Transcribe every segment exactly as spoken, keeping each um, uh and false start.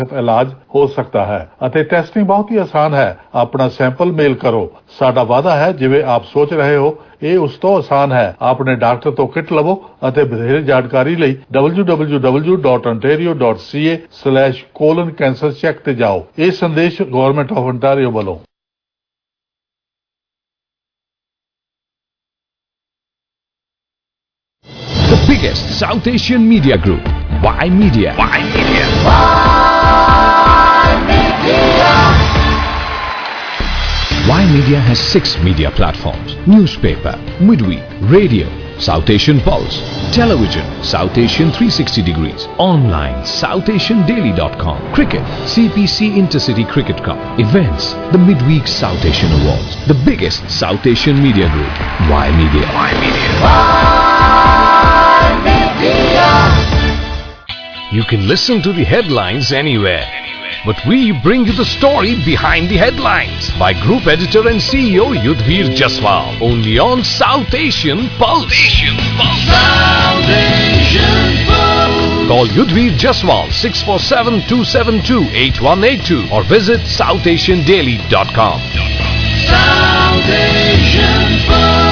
ਇਲਾਜ ਹੋ ਸਕਦਾ ਹੈ ਅਤੇ ਟੈਸਟਿੰਗ ਬਹੁਤ ਹੀ ਆਸਾਨ ਹੈ। ਆਪਣਾ ਸੈਂਪਲ ਮੇਲ ਕਰੋ। ਸਾਡਾ ਵਾਅਦਾ ਹੈ ਜਿਵੇਂ ਆਪ ਸੋਚ ਰਹੇ ਹੋ ਇਹ ਉਸ ਤੋਂ ਆਸਾਨ ਹੈ। ਆਪਣੇ ਡਾਕਟਰ ਤੋਂ ਕਿਟ ਲਵੋ ਅਤੇ ਵਧੇਰੇ ਜਾਣਕਾਰੀ ਲਈ W W W dot ontario dot c a slash colon cancer check ਤੇ ਜਾਓ। ਇਹ ਸੰਦੇਸ਼ ਗਵਰਨਮੈਂਟ ਆਫ ontario ਵੱਲੋਂ। The biggest South Asian media group, Y Media. Y Media. Y Media. Y Media has six media platforms: newspaper, midweek, radio, South Asian Pulse, television, South Asian three sixty degrees, online, south asian daily dot com, cricket, C P C Intercity Cricket Cup, events, the midweek South Asian Awards. The biggest South Asian media group, Y Media. Y Media. You can listen to the headlines anywhere, but we bring you the story behind the headlines by Group Editor and C E O Yudhvir Jaswal, only on South Asian Pulse. Asian Pulse. South Asian Pulse. Call Yudhvir Jaswal six four seven, two seven two, eight one eight two or visit south asian daily dot com. South Asian Pulse.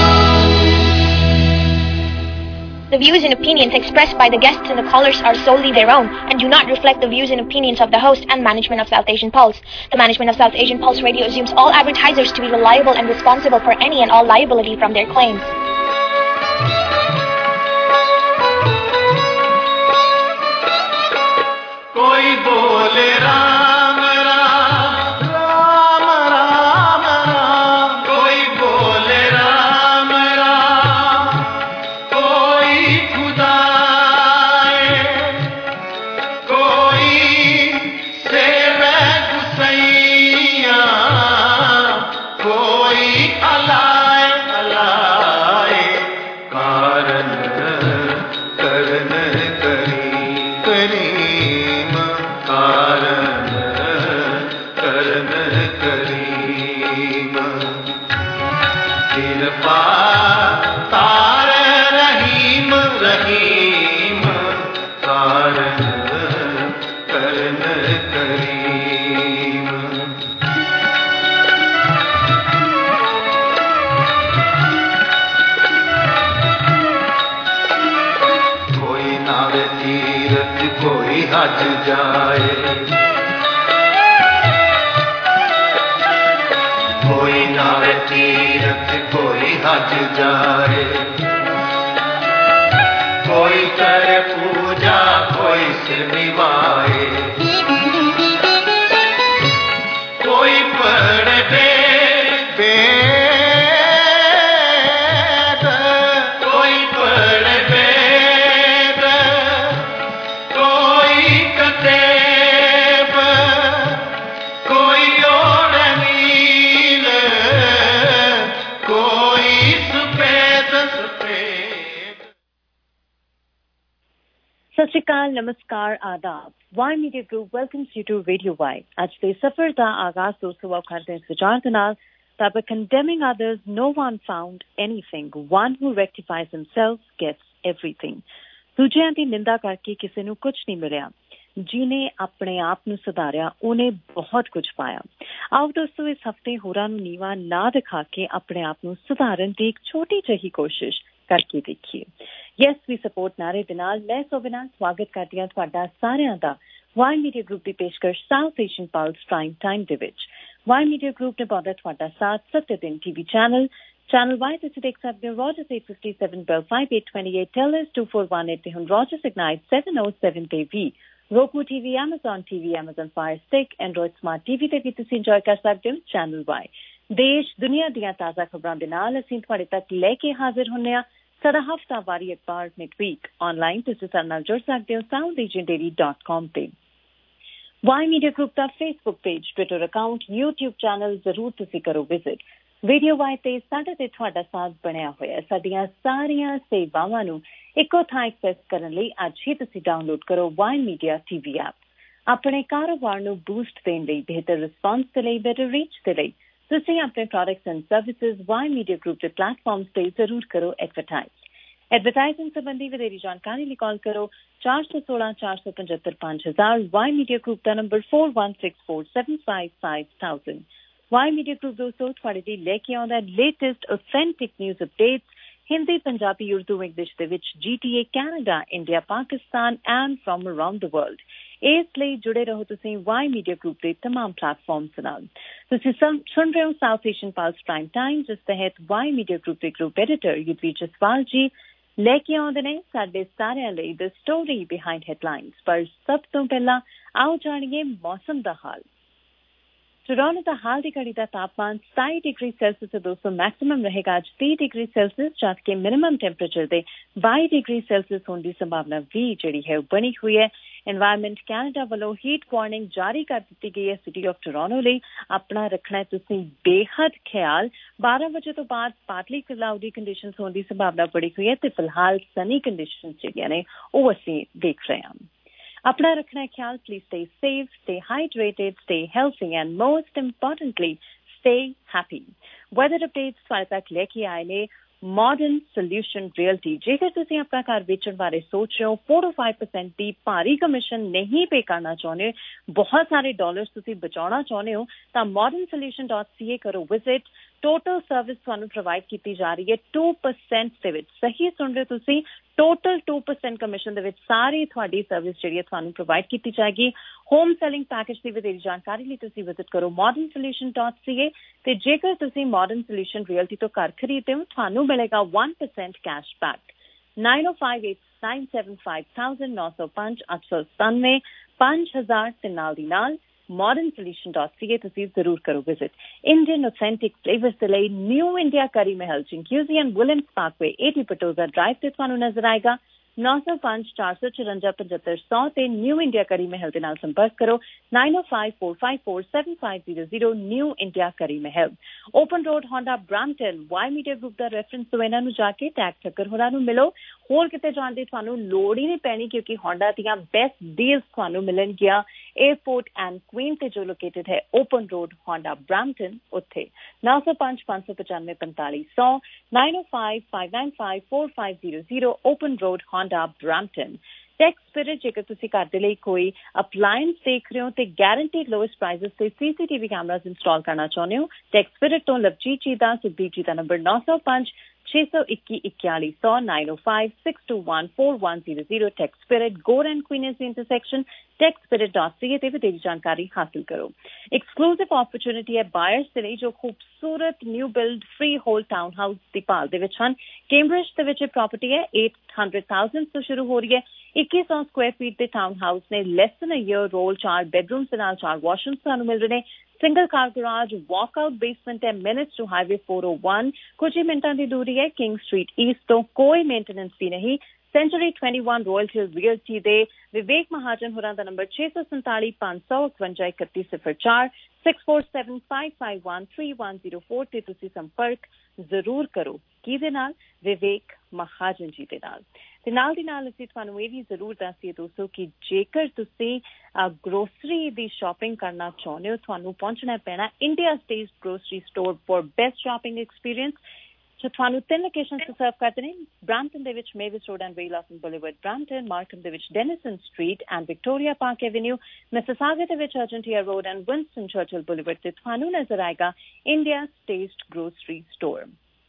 The views and opinions expressed by the guests and the callers are solely their own and do not reflect the views and opinions of the host and management of South Asian Pulse. The management of South Asian Pulse Radio assumes all advertisers to be reliable and responsible for any and all liability from their claims. Koi bole Ram Ram, Ram Ram Ram. Koi bole Ram Ram, koi Khuda hai, koi Sevak Husaiya, koi Alai Alai. Karan karan kari kari. हज जाए कोई नावे तीरथ कोई हज जाए कोई करे पूजा कोई सिर निभाए कोई पढ़े वेद कोई पढ़े वेद कोई कतेब कोई और नील कोई सफेद सफेद। सत श्री अकाल, नमस्कार, आदाब। Y media group welcomes you to radio Y. ਅੱਜ ਦੇ ਸਫ਼ਰ ਦਾ ਆਗਾਜ਼ ਦੋਸਤੋ ਆਪ ਕਰਦੇ ਹਾਂ ਵਿਚਾਰ ਦੇ ਨਾਲ that by condemning others no one found anything, one who rectifies himself gets everything। ਦੂਜਿਆਂ ਦੀ ਨਿੰਦਾ ਕਰਕੇ ਕਿਸੇ ਨੂੰ ਕੁਝ ਨਹੀਂ ਮਿਲਿਆ, ਜਿਹਨੇ ਆਪਣੇ ਆਪ ਨੂੰ ਸੁਧਾਰਿਆ ਉਹਨੇ ਬਹੁਤ ਕੁਝ ਪਾਇਆ। ਆਓ ਦੋਸਤੋ ਇਸ ਹਫ਼ਤੇ ਹੋਰਾਂ ਨੂੰ ਨੀਵਾਂ ਨਾ ਦਿਖਾ ਕੇ ਆਪਣੇ ਆਪ ਨੂੰ ਸੁਧਾਰਨ ਦੀ ਇੱਕ ਛੋਟੀ ਜਿਹੀ ਕੋਸ਼ਿਸ਼ ਕਰਕੇ ਦੇਖੀਏ। ਯੈਸ ਵੀ ਸਪੋਰਟ ਨਾਰੇ ਦੇ ਨਾਲ ਮੈਂ ਸੋਵਨਾ ਸਵਾਗਤ ਕਰਦੀ ਹਾਂ ਤੁਹਾਡਾ ਸਾਰਿਆਂ ਦਾ ਵਾਈ ਮੀਡੀਆ ਗਰੁੱਪ ਦੀ ਪੇਸ਼ਕਸ਼ south Asian plus prime time ਦੇ ਵਿੱਚ। ਵਾਈ ਮੀਡੀਆ ਗਰੁੱਪ ਨੇ ਪਾਉਂਦਾ ਤੁਹਾਡਾ ਸਾਥ ਸੱਤ ਦਿਨ ਟੀਵੀ ਚੈਨਲ ਚੈਨਲ ਵਾਈ ਤੁਸੀਂ ਦੇਖ ਸਕਦੇ ਹੋ Rogers eight fifty-seven, Bell five eight twenty-eight, Telus two four one eight ਤੇ ਹੁਣ Rogers Ignite seven oh seven ਤੇ ਵੀ Roku T V, Amazon T V, Amazon Fire Stick, Android Smart T V ਤੇ ਵੀ ਤੁਸੀਂ enjoy ਕਰ ਸਕਦੇ ਹੋ channel Y. ਦੇਸ਼ ਦੁਨੀਆ ਦੀਆਂ ਤਾਜ਼ਾ ਖਬਰਾਂ ਦੇ ਨਾਲ ਅਸੀਂ ਤੁਹਾਡੇ ਤੱਕ ਲੈ ਕੇ ਹਾਜ਼ਰ ਹੁੰਦੇ ਹਾਂ। ਸਾਡਾ ਹਫ਼ਤਾਵਾਰੀ ਅਖਬਾਰ ਮਿਡਵੀਕ ਆਨਲਾਈਨ ਤੁਸੀਂ ਸਾਡੇ ਨਾਲ ਜੁੜ ਸਕਦੇ ਹੋ South Asian daily dot com ਤੇ। ਵਾਈ ਮੀਡੀਆ ਗਰੁੱਪ ਦਾ Facebook page, Twitter account, YouTube channel ਜ਼ਰੂਰ ਤੁਸੀਂ ਕਰੋ ਵਿਜ਼ਿਟ। ਰੇਡੀਓ ਵਾਈ ਤੇ ਸਾਡੇ ਤੇ ਤੁਹਾਡਾ ਸਾਥ ਬਣਿਆ ਹੋਇਆ। ਸਾਡੀਆਂ ਸਾਰੀਆਂ ਸੇਵਾਵਾਂ ਨੂੰ ਇੱਕੋ ਥਾਂ ਐਕਸੈਸ ਕਰਨ ਲਈ ਅੱਜ ਹੀ ਤੁਸੀਂ ਡਾਊਨਲੋਡ ਕਰੋ ਵਾਈ ਮੀਡੀਆ ਟੀਵੀ ਐਪ। ਆਪਣੇ ਕਾਰੋਬਾਰ ਨੂੰ ਬੂਸਟ ਦੇਣ ਲਈ, ਬਿਹਤਰ ਰਿਸਪਾਂਸ ਦੇ ਲਈ, ਬੈਟਰ ਰੀਚ ਦੇ ਲਈ ਤੁਸੀਂ ਆਪਣੇ products and services Y media group ਦੇ ਪਲੇਟਫਾਰਮਸ ਤੇ ਜ਼ਰੂਰ ਕਰੋ ਐਡਵਰਟਾਈਜ਼। एडवरटाइजिंग संबंधी वधेरी जानकारी लिए कॉल करो चार सौ सोलह चार सौ पचहत्तर पांच हजार वाई मीडिया ग्रुप का number four one six four seven five five thousand Y media group दोस्तों थोड़े लिए लेके आउंदा latest authentic news updates Hindi Punjabi Urdu English दे विच GTA Canada India Pakistan and from around the world इस लिए जुड़े रहो तुसीं वाई मीडिया ग्रुप के तमाम प्लेटफॉर्म्स नाल तुसीं सुन रहे हो south Asian pulse prime time जिस तहत वाई मीडिया ग्रुप के ग्रुप एडिटर युद्धवीर जसवाल जी लेके आउंदे ने साडे सारिਆਂ ਲਈ द स्टोरी बिहाइंड हेडलाइंस पर सब तो पहला आओ जानिए मौसम दा हाल टोरंटो का हाल की घड़ी का तापमान सताई डिग्री सेल्सियस से दोस्तों मैक्सिमम रहेगा आज तीस डिग्री सेल्सियस जबकि मिनिमम टेम्परेचर दे बाईस डिग्री सेल्सियस होने की संभावना भी जी है बनी हुई है एनवायरमेंट कैनेडा वालों हीट वार्निंग जारी कर दी गई है सिटी ऑफ टोरंटो लिए अपना रखना है तुसीं बेहद ख्याल बारह बजे तो बाद पार्टली क्लाउडी कंडीशंस होने की संभावना बड़ी हुई है तो फिलहाल सनी कंडीशंस जिहड़ियां ने वो असीं देख रहे हैं अपना रखना है ख्याल please stay safe stay hydrated stay healthy and most importantly stay happy weather updates तुहाडे तक लेके आए ने मॉडर्न सोल्यूशन रियल्टी जेकर तुसीं अपना घर बेचण बारे सोच रहे हो फोर टू फाइव परसेंट की भारी कमीशन नहीं पे करना चाहते बहुत सारे डॉलर्स तुसीं बचाना चाहते हो तो modern solution dot C A करो विजिट टोटल सर्विस तुहानूं प्रोवाइड की जा रही है टू परसेंट दे विच सही सुन रहे हो तुसीं टोटल टू परसेंट कमीशन दे विच सारी तुहाडी सर्विस जिहड़ी है तुहानूं प्रोवाइड की जाएगी होम सैलिंग पैकेज की वधेरी जानकारी लिए तुसीं विजिट करो modern solution dot C A ते जेकर तुसीं मॉडर्न सोल्यूशन रियल्टी तो घर खरीदते हो तुहानूं मिलेगा one percent cash back nine ओ five eight nine seven five thousand नौ सौ पांच अठ सौ सतानवे पांच हजार ते नाल दी नाल modern solution dot C A तुसीं जरूर करो विजिट इंडियन ऑथेंटिक फ्लेवर्स दे लई new India curry Mahal Chinguacousy and Williams parkway eighty Pertosa drive ते तुहानूं नजर आएगा नौ सौ पांच चार सौ चौरंजा पचहत्तर सौ ते न्यू इंडिया करी महल के नाल संपर्क करो नाइन ओ five four five four seven five zero zero new India curry Mahal open road Honda Brampton Y media group का रेफरेंस तो इन्हां नूं जाके टैग ठक्कर होरां नूं मिलो होर किते जाण दी तुहानूं लोड़ ही नहीं पैनी क्योंकि होंडा दियां बेस्ट डील्स तुहानूं मिलणगियां एयरपोर्ट एंड क्वीन ते जो लोकेटेड है ओपन रोड होंडा ब्रांटन उत्थे नौ सौ पांच पांच सौ पचानवे पैंतालीस सौ नाइन ओ five five nine five four five zero zero open road Honda Brampton tax spirit जेकर तुसीं घर दे लई कोई अप्लायंस देख रहे हो तो गारंटीड लोएस्ट प्राइजेस से सीसीटीवी कैमराज इंस्टॉल करना चाहते हो टैक्स स्पिरिट तो लवजीत जी का सुखदीप जी का नंबर नौ सौ पांच छे सौ इक्की इक्यालीस सौ nine O five six two one four one zero zero tax spirit Gore and Queens intersection tax spirit dot C A ते वधेरी जानकारी हासिल करो एक्सक्लूसिव अपॉर्चुनिटी है बायर्स दे लई जो खूबसूरत new build freehold townhouse दी भाल दे विच हन कैम्ब्रिज दे विच प्रॉपर्टी है एट हंड्रेड थाउजेंड तो शुरू हो रही है इक्कीस सौ स्क्वायर फीट के टाउन हाउस ने less than a year old चार बेडरूम्स के नाल चार वॉशरूम्स तुहानूं मिल रहे हैं single car garage walkout basement है minutes to highway four oh one कुछ ही मिनटां की दूरी है किंग स्ट्रीट ईस्ट तो कोई मेंटेनेंस भी नहीं century twenty one royal hill realty दे विवेक महाजन होरां दा नंबर छे सौ संताली पांच सौ इकवंजा इकत्ती सिफर चार six four seven five five one three one zero four ते तुसीं संपर्क जरूर करो किहदे नाल विवेक महाजन जी दे नाल ते नाल दी नाल असीं तुहानूं इह वी जरूर दस्सीए दोस्तों कि जेकर तुसीं ग्रोसरी दी शॉपिंग करना चाहुंदे हो तुहानूं पहुंचना पैना India stage grocery store for best shopping experience जो तुहानूं तीन लोकेशंस ते सर्व करदे ने ब्रांटन दे विच Mavis road and Ray Lawson boulevard Brampton Markham दे विच Denison street and Victoria park avenue Mississauga दे विच Argentia road and Winston Churchill boulevard ते तुहानूं नजर आएगा India stage grocery store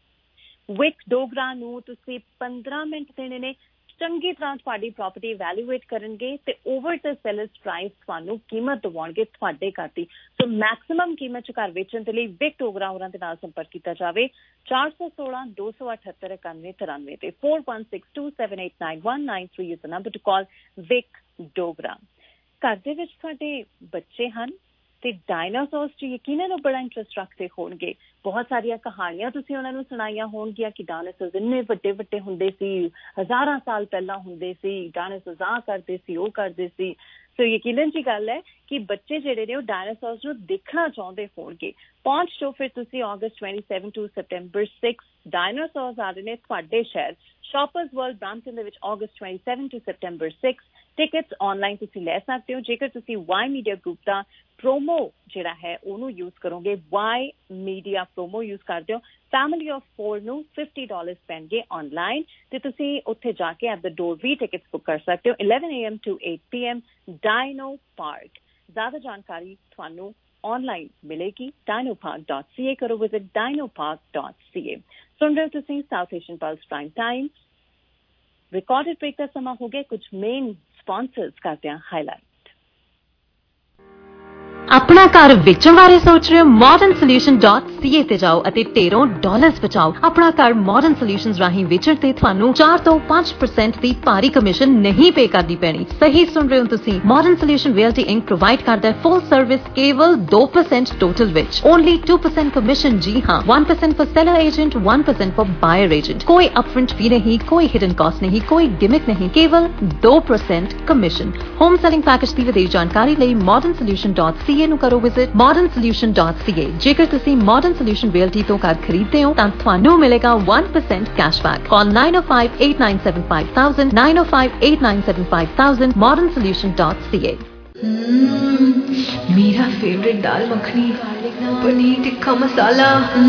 Vik Dogra नूं तुसीं पंद्रह मिनट देने ने चंगी तरह तुहाडी प्रॉपर्टी वैल्यूएट करनगे ते ओवर द सेलर्स प्राइस तुहानूं कीमत दवाउणगे तुहाडे घर दी सो मैक्सिमम कीमत च घर वेचण दे लई विक डोगरा होरां दे नाल संपर्क कीता जावे चार सौ सोलह दो सौ अठहत्तर इक्यानवे तिरानवे ते four one six two seven eight nine one nine three is the number to call Vik Dogra घर दे विच तुहाडे बच्चे हन ते डायनासोर्स च यकीनन बड़ा इंटरस्ट रखते होणगे बहुत सारिया कहानियां तुसीं उन्हां नूं सुणाईयां होणगियां कि डायनासोर्स इन्ने वड्डे वड्डे हुंदे सी हज़ारां साल पहला हुंदे सी डायनासोर्स आ करदे सी ओह करदे सी सो यकीनन जी गल है कि बच्चे जेहड़े ने डायनासोर्स नूं देखना चाहुंदे होणगे पहुंच जो फिर तुसीं अगस्त ट्वेंटी सैवन टू सितंबर सिक्स डायनासोर्स आ रहे ने तुहाडे शहर ਸ਼ਾਪਰਸ ਵਰਲਡ ਬ੍ਰੈਂਪਟਨ ਦੇ ਵਿੱਚ ਅਗਸਤ twenty-seventh to September sixth tickets online ਤੁਸੀਂ ਲੈ ਸਕਦੇ ਹੋ ਜੇਕਰ ਤੁਸੀਂ ਵਾਈ ਮੀਡੀਆ ਗਰੁੱਪ ਦਾ ਪ੍ਰੋਮੋ ਜਿਹੜਾ ਹੈ ਉਹਨੂੰ ਯੂਜ਼ ਕਰੋਗੇ ਵਾਈ ਮੀਡੀਆ ਪ੍ਰੋਮੋ ਯੂਜ਼ ਕਰਦੇ ਹੋ ਫੈਮਿਲੀ ਆਫ ਫੋਰ ਨੂੰ fifty dollars ਪੈਣਗੇ ਆਨਲਾਈਨ ਤੇ ਤੁਸੀਂ ਉੱਥੇ ਜਾ ਕੇ ਐਟ ਦ ਡੋਰ ਵੀ ਟਿਕਟਸ ਬੁੱਕ ਕਰ ਸਕਦੇ ਹੋ eleven a m to eight p m dino park ਜ਼ਿਆਦਾ ਜਾਣਕਾਰੀ ਤੁਹਾਨੂੰ ਆਨਲਾਈਨ ਮਿਲੇਗੀ dinopark dot c a ਕਰੋ visit dinopark dot c a ਸੁਣ ਰਹੇ ਹੋ ਤੁਸੀਂ south Asian plus prime time recorded break ਦਾ ਸਮਾਂ ਹੋ ਗਿਆ ਕੁਝ ਮੇਨ ਸਪਾਂਸਰਸ ਕਰਦੇ ਹਾਂ ਹਾਈਲਾਈਟ अपना घर बेचण बारे सोच रहे हो modern solution dot C A ते जाओ ਅਤੇ ਢੇਰੋਂ ਡਾਲਰਸ ਬਚਾਓ ਆਪਣਾ ਘਰ ਮॉडर्न ਸੋਲਿਊਸ਼ਨਸ ਰਾਹੀਂ ਵੇਚਣ ਤੇ ਤੁਹਾਨੂੰ ਚਾਰ ਤੋਂ ਪੰਜ percent ਦੀ ਭਾਰੀ ਕਮਿਸ਼ਨ ਨਹੀਂ ਪੇ ਕਰਨੀ ਪੈਣੀ ਸਹੀ ਸੁਣ ਰਹੇ ਹੋ ਤੁਸੀਂ modern solution realty Inc provide ਕਰਦਾ ਹੈ ਫੁੱਲ ਸਰਵਿਸ ਕੇਵਲ two percent ਟੋਟਲ ਵਿੱਚ ਓਨਲੀ two percent ਕਮਿਸ਼ਨ ਜੀ ਹਾਂ one percent for seller agent one percent for buyer agent ਕੋਈ ਅਪਫਰੰਟ ਫੀ ਨਹੀਂ ਕੋਈ ਹਿਡਨ ਕਾਸਟ ਨਹੀਂ ਕੋਈ ਗਿਮਿਕ ਨਹੀਂ ਕੇਵਲ two percent commission home selling package ਦੀ ਵਧੇਰੇ ਜਾਣਕਾਰੀ ਲਈ modern solution dot c a ਨੂੰ ਕਰੋ visit modern solution dot c a ਜੇਕਰ ਤੁਸੀਂ modern solution realty ਤੋਂ ਘਰ ਖਰੀਦਦੇ ਹੋ ਤਾਂ ਤੁਹਾਨੂੰ ਮਿਲੇਗਾ one percent cashback call nine oh five eight nine seven five thousand nine oh five eight nine seven five thousand modern solution dot c a मेरा फेवरेट दाल मखनी पनीर टिक्का मसाला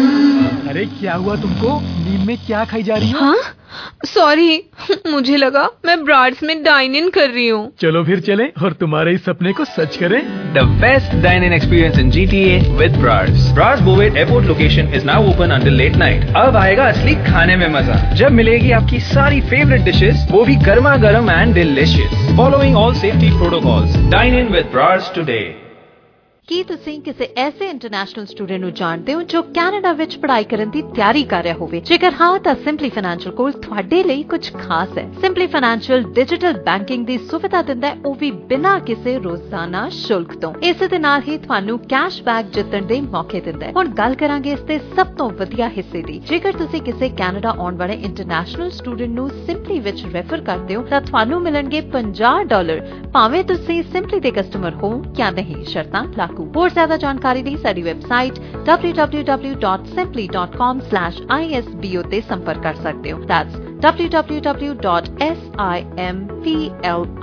अरे क्या हुआ तुमको नींद में क्या खाई जा रही हो हाँ सॉरी मुझे लगा मैं ब्राड्स में डाइन इन कर रही हूँ चलो फिर चलें और तुम्हारे इस सपने को सच करें The best dine-in experience in G T A with Brars. Brars Bovet Airport location is now open until late night. अब आएगा असली खाने में मजा जब मिलेगी आपकी सारी favorite dishes वो भी गर्मा गर्म and delicious. Following all safety protocols. Dine in with Brars today. ਕੀ ਤੁਸੀਂ ਕਿਸੇ ਐਸੇ ਇੰਟਰਨੈਸ਼ਨਲ ਸਟੂਡੈਂਟ ਨੂੰ ਜਾਣਦੇ ਹੋ ਜੋ ਕੈਨੇਡਾ ਵਿੱਚ ਪੜ੍ਹਾਈ ਕਰਨ ਦੀ ਤਿਆਰੀ ਕਰ ਰਿਹਾ ਹੋਵੇ ਜੇਕਰ ਹਾਂ ਤਾਂ ਸਿੰਪਲੀ ਫਾਈਨੈਂਸ਼ੀਅਲ ਕੋਲ ਤੁਹਾਡੇ ਲਈ ਕੁਝ ਖਾਸ ਹੈ ਸਿੰਪਲੀ ਫਾਈਨੈਂਸ਼ੀਅਲ ਡਿਜੀਟਲ ਬੈਂਕਿੰਗ ਦੀ ਸੁਵਿਧਾ ਦਿੰਦਾ ਹੈ ਉਹ ਵੀ ਬਿਨਾਂ ਕਿਸੇ ਰੋਜ਼ਾਨਾ ਸ਼ੁਲਕ ਤੋਂ ਇਸੇ ਦੇ ਨਾਲ ਹੀ ਤੁਹਾਨੂੰ ਕੈਸ਼ਬੈਕ ਜਿੱਤਣ ਦੇ ਮੌਕੇ ਦਿੰਦਾ ਹੈ ਹੁਣ ਗੱਲ ਕਰਾਂਗੇ ਇਸ ਦੇ ਸਭ ਤੋਂ ਵਧੀਆ ਹਿੱਸੇ ਦੀ ਜੇਕਰ ਤੁਸੀਂ ਕਿਸੇ ਕੈਨੇਡਾ ਆਉਣ ਵਾਲੇ ਇੰਟਰਨੈਸ਼ਨਲ ਸਟੂਡੈਂਟ ਨੂੰ ਸਿੰਪਲੀ ਵਿੱਚ ਰੈਫਰ ਕਰਦੇ ਹੋ ਤਾਂ ਤੁਹਾਨੂੰ ਮਿਲਣਗੇ fifty ਡਾਲਰ ਭਾਵੇਂ ਤੁਸੀਂ ਸਿੰਪਲੀ ਦੇ ਕਸਟਮਰ ਹੋ ਜਾਂ ਨਹੀਂ ਸ਼ਰਤਾਂ ਲਾਗੂ ਹੋਰ ਜ਼ਿਆਦਾ ਜਾਣਕਾਰੀ ਲਈ ਸਾਡੀ website w w w dot simply dot com slash i s b o ਤੇ ਸੰਪਰਕ ਕਰ ਸਕਦੇ ਹੋ that's w w w dot simpli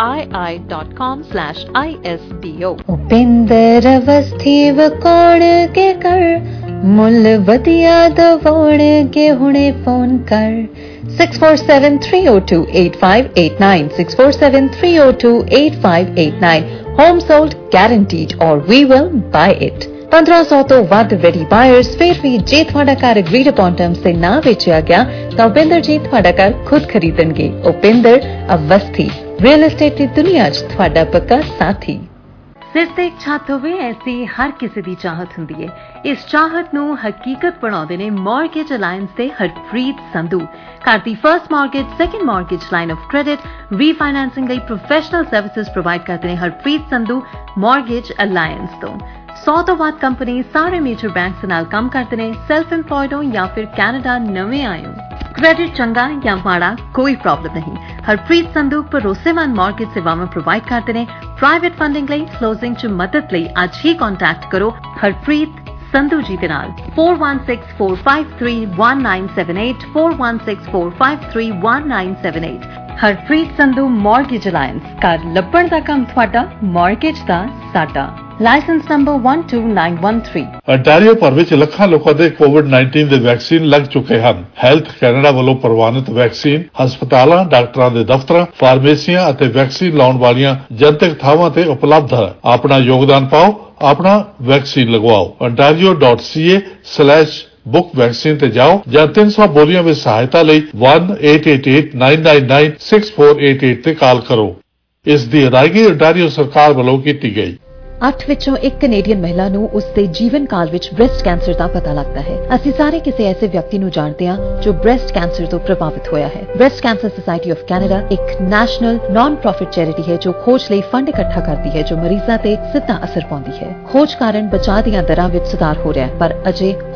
dot com slash i s b o Upinder Awasthi ਕੋਣ ਕੇ ਕਰ ਮੁੱਲ ਵਧੀਆ ਦਵੋਣ ਕੇ ਹੁਣੇ ਫੋਨ ਕਰ six four seven three oh two eight five eight nine six four seven three oh two eight five eight nine home sold guaranteed or we will buy it fifteen hundred ਤੋਂ ਵੱਧ ready buyers ਫਿਰ ਵੀ ਜੇ ਤੁਹਾਡਾ ਘਰ agreed upon terms ਤੇ ਨਾ ਵੇਚਿਆ ਗਿਆ ਤਾਂ ਉਪਿੰਦਰ ਜੀ ਤੁਹਾਡਾ ਘਰ ਖੁਦ ਖਰੀਦਣਗੇ ਉਪਿੰਦਰ ਅਵਸਥੀ ਰੀਅਲ ਏਸਟੇਟ ਦੀ ਦੁਨੀਆ 'ਚ ਤੁਹਾਡਾ ਪੱਕਾ ਸਾਥੀ ਸਿਰ ਤੇ ਇੱਕ ਛੱਤ ਹੋਵੇ ਐਸੀ ਹਰ ਕਿਸੇ ਦੀ ਚਾਹਤ ਹੁੰਦੀ ਹੈ ਇਸ ਚਾਹਤ ਨੂੰ ਹਕੀਕਤ ਬਣਾਉਂਦੇ ਨੇ ਮਾਰਗੇਜ ਅਲਾਈਅੰਸ ਦੇ ਹਰਪ੍ਰੀਤ ਸੰਧੂ ਘਰ ਦੀ first mortgage second mortgage line of credit refinancing ਲਈ ਪ੍ਰੋਫੈਸ਼ਨਲ ਸਰਵਿਸਿਜ਼ ਪ੍ਰੋਵਾਈਡ ਕਰਦੇ ਨੇ ਹਰਪ੍ਰੀਤ ਸੰਧੂ ਮਾਰਗੇਜ ਅਲਾਈਅੰਸ ਤੋਂ ਸੌ ਤੋਂ ਵੱਧ ਕੰਪਨੀ ਸਾਰੇ ਮੇਜਰ ਬੈਂਕਸ ਨਾਲ ਕੰਮ ਕਰਦੇ ਨੇ ਸੈਲਫ ਇੰਪਲੋਇਡ ਹੋ ਜਾਂ ਫਿਰ ਕੈਨੇਡਾ ਨਵੇਂ ਆਏ ਹੋ ਕ੍ਰੈਡਿਟ ਚੰਗਾ ਜਾਂ ਮਾੜਾ ਕੋਈ ਪ੍ਰੋਬਲਮ ਨਹੀਂ ਹਰਪ੍ਰੀਤ ਸੰਧੂ ਭਰੋਸੇਮੰਦ ਮਾਰਗੇਜ ਸੇਵਾਵਾਂ ਪ੍ਰੋਵਾਈਡ ਕਰਦੇ ਨੇ ਪ੍ਰਾਈਵੇਟ ਫੰਡਿੰਗ ਲਈ ਕਲੋਜ਼ਿੰਗ 'ਚ ਮਦਦ ਲਈ ਅੱਜ ਹੀ ਕੰਟੈਕਟ ਕਰੋ ਹਰਪ੍ਰੀਤ ਸੰਧੂ ਜੀ ਦੇ ਨਾਲ four one six four five three one nine seven eight four one six four five three one nine seven eight Harpreet Sandhu mortgage alliance ਘਰ ਲੱਭਣ ਦਾ ਕੰਮ ਤੁਹਾਡਾ ਮਾਰਗੇਜ ਦਾ ਸਾਡਾ license number one two nine one three Ontario ਭਰ ਵਿੱਚ ਲੱਖਾਂ ਲੋਕਾਂ ਦੇ ਕੋਵਿਡ nineteen ਦੇ ਵੈਕਸੀਨ ਲੱਗ ਚੁੱਕੇ ਹਨ ਹੈਲਥ ਕੈਨੇਡਾ ਵੱਲੋਂ ਪ੍ਰਵਾਨਿਤ ਵੈਕਸੀਨ ਹਸਪਤਾਲਾਂ ਡਾਕਟਰਾਂ ਦੇ ਦਫ਼ਤਰਾਂ ਫਾਰਮੇਸੀਆਂ ਅਤੇ ਵੈਕਸੀਨ ਲਾਉਣ ਵਾਲੀਆਂ ਜਨਤਕ ਥਾਵਾਂ ਤੇ ਉਪਲਬਧ ਹੈ ਆਪਣਾ ਯੋਗਦਾਨ ਪਾਓ ਆਪਣਾ ਵੈਕਸੀਨ ਲਗਵਾਓ ontario dot c a slash book vaccine ਤੇ ਜਾਓ ਜਾਂ three hundred ਬੋਲੀਆਂ ਵਿੱਚ ਸਹਾਇਤਾ ਲਈ one eight eight eight nine nine nine six four eight eight ਤੇ ਕਾਲ ਕਰੋ ਇਸ ਦੀ ਅਦਾਇਗੀ ontario ਸਰਕਾਰ ਵੱਲੋਂ ਕੀਤੀ ਗਈ ਅੱਠ ਵਿੱਚੋਂ ਇੱਕ ਕੈਨੇਡੀਅਨ ਮਹਿਲਾ ਨੂੰ ਉਸਦੇ ਜੀਵਨ ਕਾਲ ਵਿੱਚ ਬ੍ਰੈਸਟ ਕੈਂਸਰ ਦਾ ਪਤਾ ਲੱਗਦਾ ਹੈ ਅਸੀਂ ਸਾਰੇ ਕਿਸੇ ਐਸੇ ਵਿਅਕਤੀ ਨੂੰ ਜਾਣਦੇ ਹਾਂ ਜੋ ਬ੍ਰੈਸਟ ਕੈਂਸਰ ਤੋਂ ਪ੍ਰਭਾਵਿਤ ਹੋਇਆ ਹੈ breast cancer society of Canada ਇੱਕ ਨੈਸ਼ਨਲ ਨਾਨ ਪ੍ਰੋਫਿਟ ਚੈਰਿਟੀ ਹੈ ਜੋ ਖੋਜ ਲਈ ਫੰਡ ਇਕੱਠਾ ਕਰਦੀ ਹੈ ਜੋ ਮਰੀਜ਼ਾਂ ਤੇ ਸਿੱਧਾ ਅਸਰ ਪਾਉਂਦੀ ਹੈ ਖੋਜ ਕਾਰਨ ਬਚਾਅ ਦੀਆਂ ਦਰਾਂ ਵਿੱਚ ਸੁਧਾਰ ਹੋ ਰਿਹਾ ਹੈ ਪਰ ਅਜੇ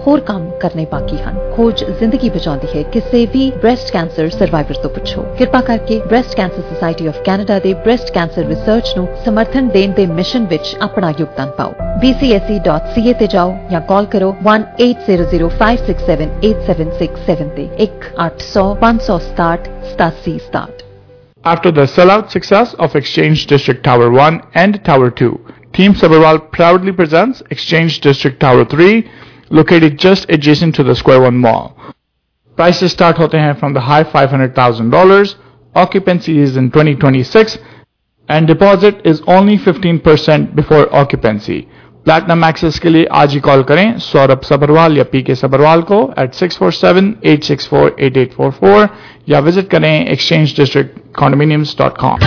ਹੋਰ ਕੰਮ ਕਰਨੇ ਬਾਕੀ ਹਨ। ਖੋਜ ਜ਼ਿੰਦਗੀ ਬਚਾਉਂਦੀ ਹੈ। ਕਿਸੇ ਵੀ ਬ੍ਰੈਸਟ ਕੈਂਸਰ ਸਰਵਾਈਵਰ ਤੋਂ ਪੁੱਛੋ। ਕਿਰਪਾ ਕਰਕੇ breast cancer society of Canada ਦੇ ਬ੍ਰੈਸਟ ਕੈਂਸਰ ਰਿਸਰਚ ਨੂੰ ਸਮਰਥਨ ਦੇਣ ਦੇ ਮਿਸ਼ਨ ਵਿੱਚ ਆਪਣਾ ਯੋਗਦਾਨ ਪਾਓ। b c s e dot c a ਤੇ ਜਾਓ ਜਾਂ ਕਾਲ ਕਰੋ one eight zero zero five six seven eight seven six seven ਤੇ one eight hundred five sixty seventy seventy. After the sellout success of Exchange District Tower one and Tower two, Team Sabharwal proudly presents Exchange District Tower three, located just adjacent to the Square One Mall. Prices start hote hain from the high five hundred thousand dollars, occupancy is in twenty twenty-six, and deposit is only fifteen percent before occupancy. Platinum access के लिए आज ही call करें सौरभ सबरवाल या P के सबरवाल को at six four seven eight six four eight eight four four या visit करें exchange district condominiums dot com.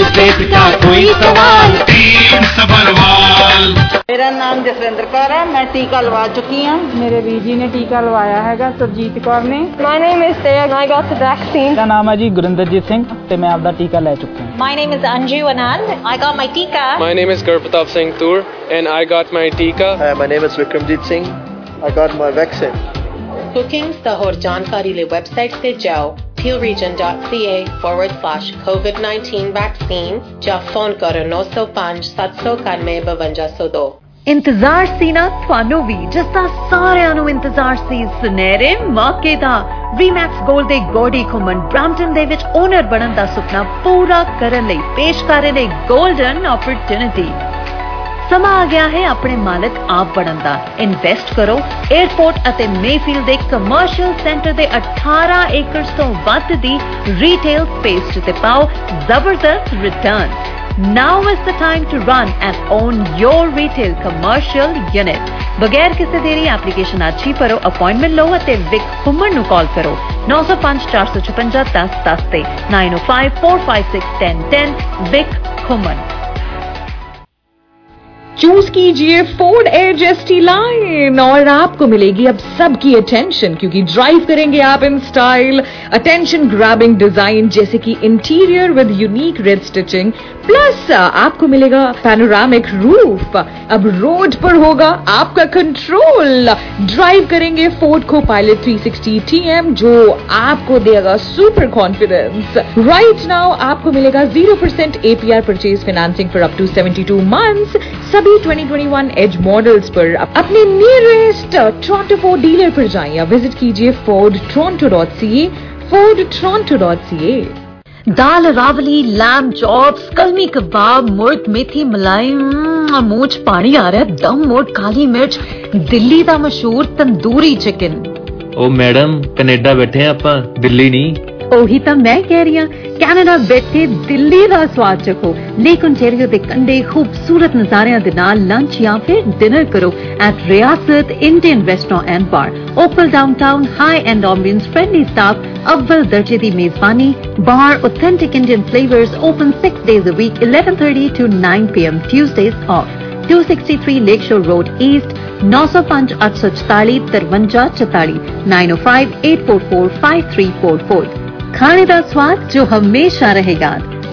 कोई सवाल टीम सबरवाल। मेरा नाम जसविंदर कौर है, मैं टीका लगा चुकी हूँ। मेरे ਵੀਰ ਜੀ ने टीका ਲਵਾਇਆ ਹੈਗਾ ਸਰਜੀਤ ਕੌਰ ਨੇ। My name is Taya and I got the vaccine. ਮੇਰਾ ਨਾਮ ਹੈ ਜੀ ਗੁਰਿੰਦਰਜੀਤ ਸਿੰਘ ਤੇ ਮੈਂ ਆਪਦਾ ਟੀਕਾ ਲੈ ਚੁੱਕਾ ਹਾਂ। My name is Anju Anand. I got my tika. My name is Gurpratap Singh Toor and I got my tika. Hi, my name is Vikramjit Singh. I got my vaccine. Bookings the ਹੋਰ ਜਾਣਕਾਰੀ ਲਈ website ਤੇ ਜਾਓ peel region dot c a forward slash covid nineteen vaccine ਜਾਂ phone ਕਰੋ nine oh five seven nine nine five two zero two. ਇੰਤਜ਼ਾਰ ਸੀ ਨਾ ਤੁਹਾਨੂੰ ਵੀ, ਜਿਸ ਦਾ ਸਾਰਿਆਂ ਨੂੰ ਇੰਤਜ਼ਾਰ ਸੀ ਸੁਨਹਿਰੇ ਮੌਕੇ ਦਾ। ਰੀਮੈਕਸ ਗੋਲਡ ਦੇ ਗੋਡੀ ਘੁੰਮਣ ਬ੍ਰੈਂਪਟਨ ਦੇ ਵਿੱਚ ਓਨਰ ਬਣਨ ਦਾ ਸੁਪਨਾ ਪੂਰਾ ਕਰਨ ਲਈ ਪੇਸ਼ ਕਰ ਰਹੇ ਨੇ ਗੋਲਡਨ ਓਪਰਚੁਨਿਟੀ। ਸਮਾਂ ਆ ਗਿਆ ਹੈ ਆਪਣੇ ਮਾਲਕ ਆਪ ਬਣਨ ਦਾ। ਇਨਵੈਸਟ ਕਰੋ 에ਅਰਪੋਰਟ ਅਤੇ ਮੇਫੀਲਡ ਦੇ ਕਮਰਸ਼ੀਅਲ ਸੈਂਟਰ ਦੇ eighteen ਏਕੜਸ ਤੋਂ ਵੱਧ ਦੀ ਰੀਟੇਲ ਸਪੇਸ ਤੇ ਪਾਓ ਜ਼ਬਰਦਸਤ return. Now is the time to run and own your retail commercial unit. ਬਗੈਰ ਕਿਸੇ ਦੇਰੀ ਐਪਲੀਕੇਸ਼ਨ ਅੱਜ ਹੀ ਭਰੋ, ਅਪਾਇੰਟਮੈਂਟ ਲਓ ਅਤੇ ਵਿਕ ਘੁੰਮਣ ਨੂੰ ਕਾਲ ਕਰੋ nine oh five four five five zero one zero one zero ਤੇ nine oh five four five six one zero one zero Vik Ghuman. Choose कीजिए फोर्ड एज एसटी लाइन और आपको मिलेगी अब सबकी अटेंशन, क्योंकि ड्राइव करेंगे आप in style. Attention grabbing design जैसे कि interior with unique red stitching, plus आपको मिलेगा पैनोरामिक रूफ। अब रोड पर होगा आपका कंट्रोल। ड्राइव करेंगे Ford copilot three sixty T M जो आपको देगा सुपर कॉन्फिडेंस। राइट नाउ आपको मिलेगा zero percent A P R purchase financing for up to seventy-two months सभी twenty twenty-one एज मॉडल्स पर। अपने नियरेस्ट टोरंटो फोर्ड डीलर पर जाएं या विजिट कीजिए ford toronto dot c a ford toronto dot c a। दाल रावली, lamb chops, कलमी कबाब, मुर्ग मेथी मलाई, मुंह च पानी आ रहा है। दम मोट काली मिर्च, दिल्ली दा मशहूर तंदूरी चिकन। ओ मैडम कनेडा बैठे हैं ਆਪਾਂ ਦਿੱਲੀ ਨਹੀਂ। ਉਹੀ ਤਾਂ ਮੈਂ ਕਹਿ ਰਹੀ ਹਾਂ, ਕੈਨੇਡਾ ਬੈਠੇ ਦਿੱਲੀ ਦਾ ਸਵਾਦ ਚੱਖੋ। ਲੇਕ ਓਨਟਾਰੀਓ ਦੇ ਕੰਢੇ ਖੂਬਸੂਰਤ ਨਜ਼ਾਰਿਆਂ ਦੇ ਨਾਲ ਲੰਚ ਜਾਂ ਫਿਰ ਡਿਨਰ ਕਰੋ at Riyasat Indian restaurant and bar. Opal downtown, high end ambience, friendly staff, ਅਵਲ ਦਰਜੇ ਦੀ ਮੇਜ਼ਬਾਨੀ। ਬਾਰ authentic Indian flavors, open six days a week, eleven thirty to nine p m Tuesdays off. two sixty-three Lakeshore Road East, nine oh five eight four four three five four four nine oh five eight four four five three four four। ਖਾਣੇ ਦਾ ਸਵਾਦ ਜੋ ਹਮੇਸ਼ਾ ਰਹੇਗਾ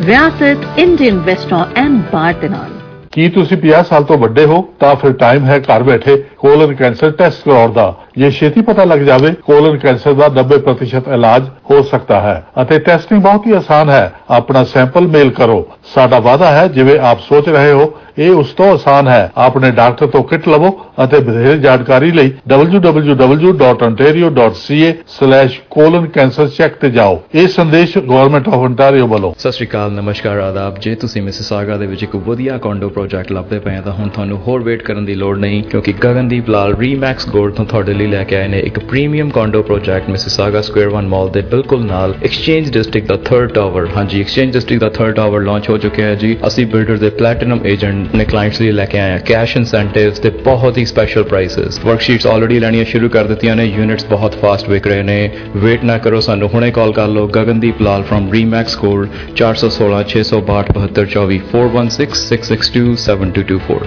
ਰਿਆਸਤ Indian restaurant and ਬਾਰ ਦੇ ਨਾਲ। ਕੀ ਤੁਸੀਂ fifty ਸਾਲ ਤੋਂ ਵੱਡੇ ਹੋ ਤਾਂ ਫਿਰ ਟਾਈਮ ਹੈ ਘਰ ਬੈਠੇ ਕੋਲਨ ਕੈਂਸਰ ਟੈਸਟ ਕਰਾਉਣ ਦਾ। ਜੇ ਛੇਤੀ ਪਤਾ ਲੱਗ ਜਾਵੇ ਕੋਲਨ ਕੈਂਸਰ ਦਾ ninety percent ਇਲਾਜ ਹੋ ਸਕਦਾ ਹੈ ਅਤੇ ਟੈਸਟਿੰਗ ਬਹੁਤ ਹੀ ਆਸਾਨ ਹੈ। ਆਪਣਾ ਸੈਂਪਲ ਮੇਲ ਕਰੋ। ਸਾਡਾ ਵਾਅਦਾ ਹੈ ਜਿਵੇਂ ਆਪ ਸੋਚ ਰਹੇ ਹੋ ਇਹ ਉਸ ਤੋਂ ਆਸਾਨ ਹੈ। ਆਪਣੇ ਡਾਕਟਰ ਤੋਂ ਕਿਟ ਲਵੋ ਅਤੇ ਵਧੇਰੇ ਜਾਣਕਾਰੀ ਲਈ w w w dot ontario dot c a slash colon cancer check ਤੇ ਜਾਓ। ਇਹ ਸੰਦੇਸ਼ ਗਵਰਨਮੈਂਟ ਆਫ ontario ਵੱਲੋਂ। ਸਤਿ ਸ਼੍ਰੀ ਅਕਾਲ, ਨਮਸਕਾਰ, ਆਦਾਬ। ਜੇ ਤੁਸੀਂ ਮਿਸਿਸਾਗਾ ਦੇ ਵਿੱਚ ਇੱਕ ਵਧੀਆ ਕੌਂਡੋ ਪ੍ਰੋਜੈਕਟ ਲੱਭਦੇ ਪਏ ਤਾਂ ਹੁਣ ਤੁਹਾਨੂੰ ਹੋਰ ਵੇਟ ਕਰਨ ਦੀ ਲੋੜ ਨਹੀਂ, ਕਿਉਂਕਿ ਗਗਨਦੀਪ ਲਾਲ ਰੀਮੈਕਸ ਗੋਲਡ ਤੋਂ ਤੁਹਾਡੇ ਲਈ ਲੈ ਕੇ ਆਏ ਨੇ ਇੱਕ premium condo project Mississauga square one mall ਦੇ ਬਿਲਕੁਲ ਨਾਲ ਐਕਸਚੇਂਜ ਡਿਸਟ੍ਰਿਕਟ ਦਾ ਥਰਡ ਟਾਵਰ। ਹਾਂਜੀ, ਐਕਸਚੇਂਜ ਡਿਸਟ੍ਰਿਕਟ ਦਾ ਥਰਡ ਟਾਵਰ ਲਾਂਚ ਹੋ ਚੁੱਕਿਆ ਹੈ ਜੀ। ਅਸੀਂ ਬਿਲਡਰ ਦੇ ਪਲੈਟੀਨਮ ਏਜੰਟ ਨੇ ਕਲਾਇੰਟਸ ਲਈ ਲੈ ਕੇ ਆਏ ਹਾਂ ਕੈਸ਼ ਇਨਸੈਂਟਿਵਸ ਤੇ ਬਹੁਤ ਹੀ ਸਪੈਸ਼ਲ ਪ੍ਰਾਈਸਸ। ਵਰਕਸ਼ੀਟਸ ਆਲਰੇਡੀ ਲੈਣੀਆਂ ਸ਼ੁਰੂ ਕਰ ਦਿੱਤੀਆਂ ਨੇ। ਯੂਨਿਟਸ ਬਹੁਤ ਫਾਸਟ ਵਿਕ ਰਹੇ ਨੇ। ਵੇਟ ਨਾ ਕਰੋ, ਸਾਨੂੰ ਹੁਣੇ ਕਾਲ ਕਰ ਲਓ। Gagandeep Lal firm Remax gold four one six six six two eight two two four four one six six six two seven two two four।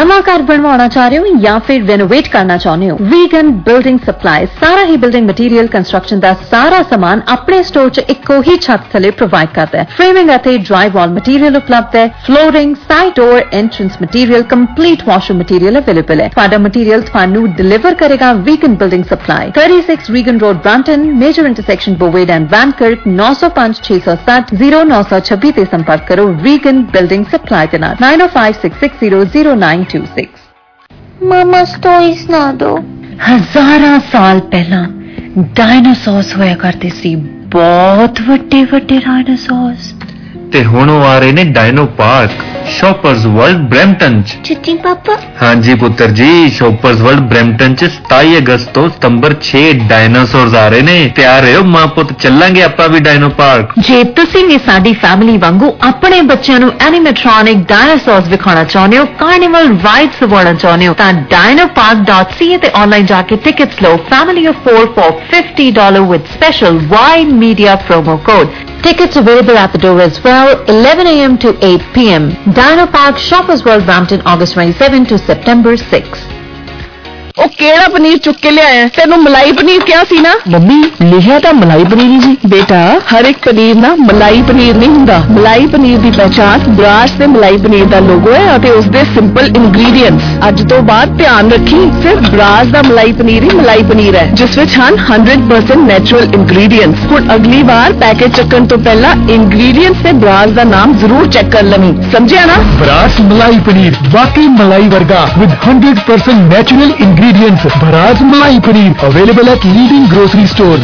नवा घर बनवाना चाह रहे हो या फिर रेनोवेट करना चाहते हो, वीगन बिल्डिंग सप्लाई सारा ही बिल्डिंग मटीरियल कंस्ट्रक्शन का सारा सामान अपने स्टोर च इको ही छत थले प्रोवाइड करता है। फ्रेमिंग अते ड्राई वॉल मटीरियल उपलब्ध है, flooring, side door, entrance material, complete washroom material available है। ਤੁਹਾਡਾ मटीरियल ਤੁਹਾਨੂੰ डिलीवर करेगा vegan building supply, thirty-six Regan road Brampton, major intersection Bovaird and Van Kirk, नौ सौ पांच छह सौ साठ जीरो नौ सौ छब्बीस ते संपर्क करो वीगन बिल्डिंग सप्लाई के नाल nine oh five six six zero zero nine two six। मामा स्टोरीज ना दो। हजारां साल पहला डायनासोर्स होया करते सी, बहुत वड्डे वड्डे डायनासोर्स। ਤੇ ਹੁਣ ਉਹ ਆ ਰਹੇ ਨੇ dino park shoppers world Brampton ਚ। चिट्टी पापा ਹਾਂਜੀ ਪੁੱਤਰ ਜੀ, ਸ਼ੌਪਰਜ਼ ਵਰਲਡ ਬਰੈਂਪਟਨ ਚ ਸਤਾਈ ਅਗਸਤ ਤੋਂ ਸਤੰਬਰ ਛੇ ਡਾਇਨਾਸੌਰਸ ਆ ਰਹੇ ਨੇ। ਤਿਆਰ ਰਹੋ ਮਾਂ ਪੁੱਤ, ਚੱਲਾਂਗੇ ਆਪਾਂ ਵੀ ਡਾਇਨੋ ਪਾਰਕ। ਜੇ ਤੁਸੀਂ ਵੀ ਸਾਡੀ ਫੈਮਿਲੀ ਵਾਂਗੂ ਆਪਣੇ ਬੱਚਿਆਂ ਨੂੰ ਐਨੀਮੇਟ੍ਰੋਨਿਕ ਡਾਇਨਾਸੌਰਸ ਵਿਖਾਉਣਾ ਚਾਹੁੰਦੇ ਹੋ, ਕਾਰਨੀਵਲ ਰਾਈਡਸ ਦਿਵਾਉਣਾ ਚਾਹੁੰਦੇ ਹੋ ਤਾਂ ਡਾਇਨੋ ਪਾਰਕ ਡਾਟ ਸੀ ਏ ਤੇ ਆਨਲਾਈਨ ਜਾ ਕੇ ਟਿਕਟਸ ਲਓ। Family of four for fifty dollars with special wide media promo code. Tickets available at the door as well, eleven a m to eight p m Dino Park, Shoppers World, Brampton, August twenty-seventh to September sixth। ਉਹ ਕਿਹੜਾ ਪਨੀਰ ਚੁੱਕ ਕੇ ਲਿਆਇਆ? ਤੈਨੂੰ ਮਲਾਈ ਪਨੀਰ ਕਿਹਾ ਸੀ ਨਾ। Mummy ਲਿਖਿਆ ਤਾਂ ਮਲਾਈ ਪਨੀਰ ਹੀ ਸੀ। ਬੇਟਾ ਹਰ ਇੱਕ ਪਨੀਰ ਨਾ ਮਲਾਈ ਪਨੀਰ ਨਹੀਂ ਹੁੰਦਾ। ਮਲਾਈ ਪਨੀਰ ਦੀ ਪਛਾਣ ਬਰਾਸ ਤੇ ਮਲਾਈ ਪਨੀਰ ਦਾ ਲੋਗੋ ਹੈ ਅਤੇ ਉਸ ਦੇ ਸਿੰਪਲ ਇੰਗਰੀਡੀਐਂਟਸ। ਅੱਜ ਤੋਂ ਬਾਅਦ ਧਿਆਨ ਰੱਖੀ, ਸਿਰਫ ਬਰਾਸ ਦਾ ਮਲਾਈ ਪਨੀਰ ਹੀ ਮਲਾਈ ਪਨੀਰ ਹੈ ਜਿਸ ਵਿੱਚ ਹਨ one hundred percent natural ingredients. ਹੁਣ ਅਗਲੀ ਵਾਰ ਪੈਕੇਜ ਚੱਕਣ ਤੋਂ ਪਹਿਲਾਂ ਇੰਗਰੀਡੀਐਂਟਸ ਤੇ ਬਰਾਸ ਦਾ ਨਾਮ ਜ਼ਰੂਰ ਚੈੱਕ ਕਰ ਲਵੀਂ, ਸਮਝਿਆ ਨਾ। ਬਰਾਸ ਮਲਾਈ ਪਨੀਰ ਵਾਕਈ ਮਲਾਈ ਵਰਗਾ with one hundred percent natural ingredients। ਬਰਾਸ malai paneer available at leading grocery stores।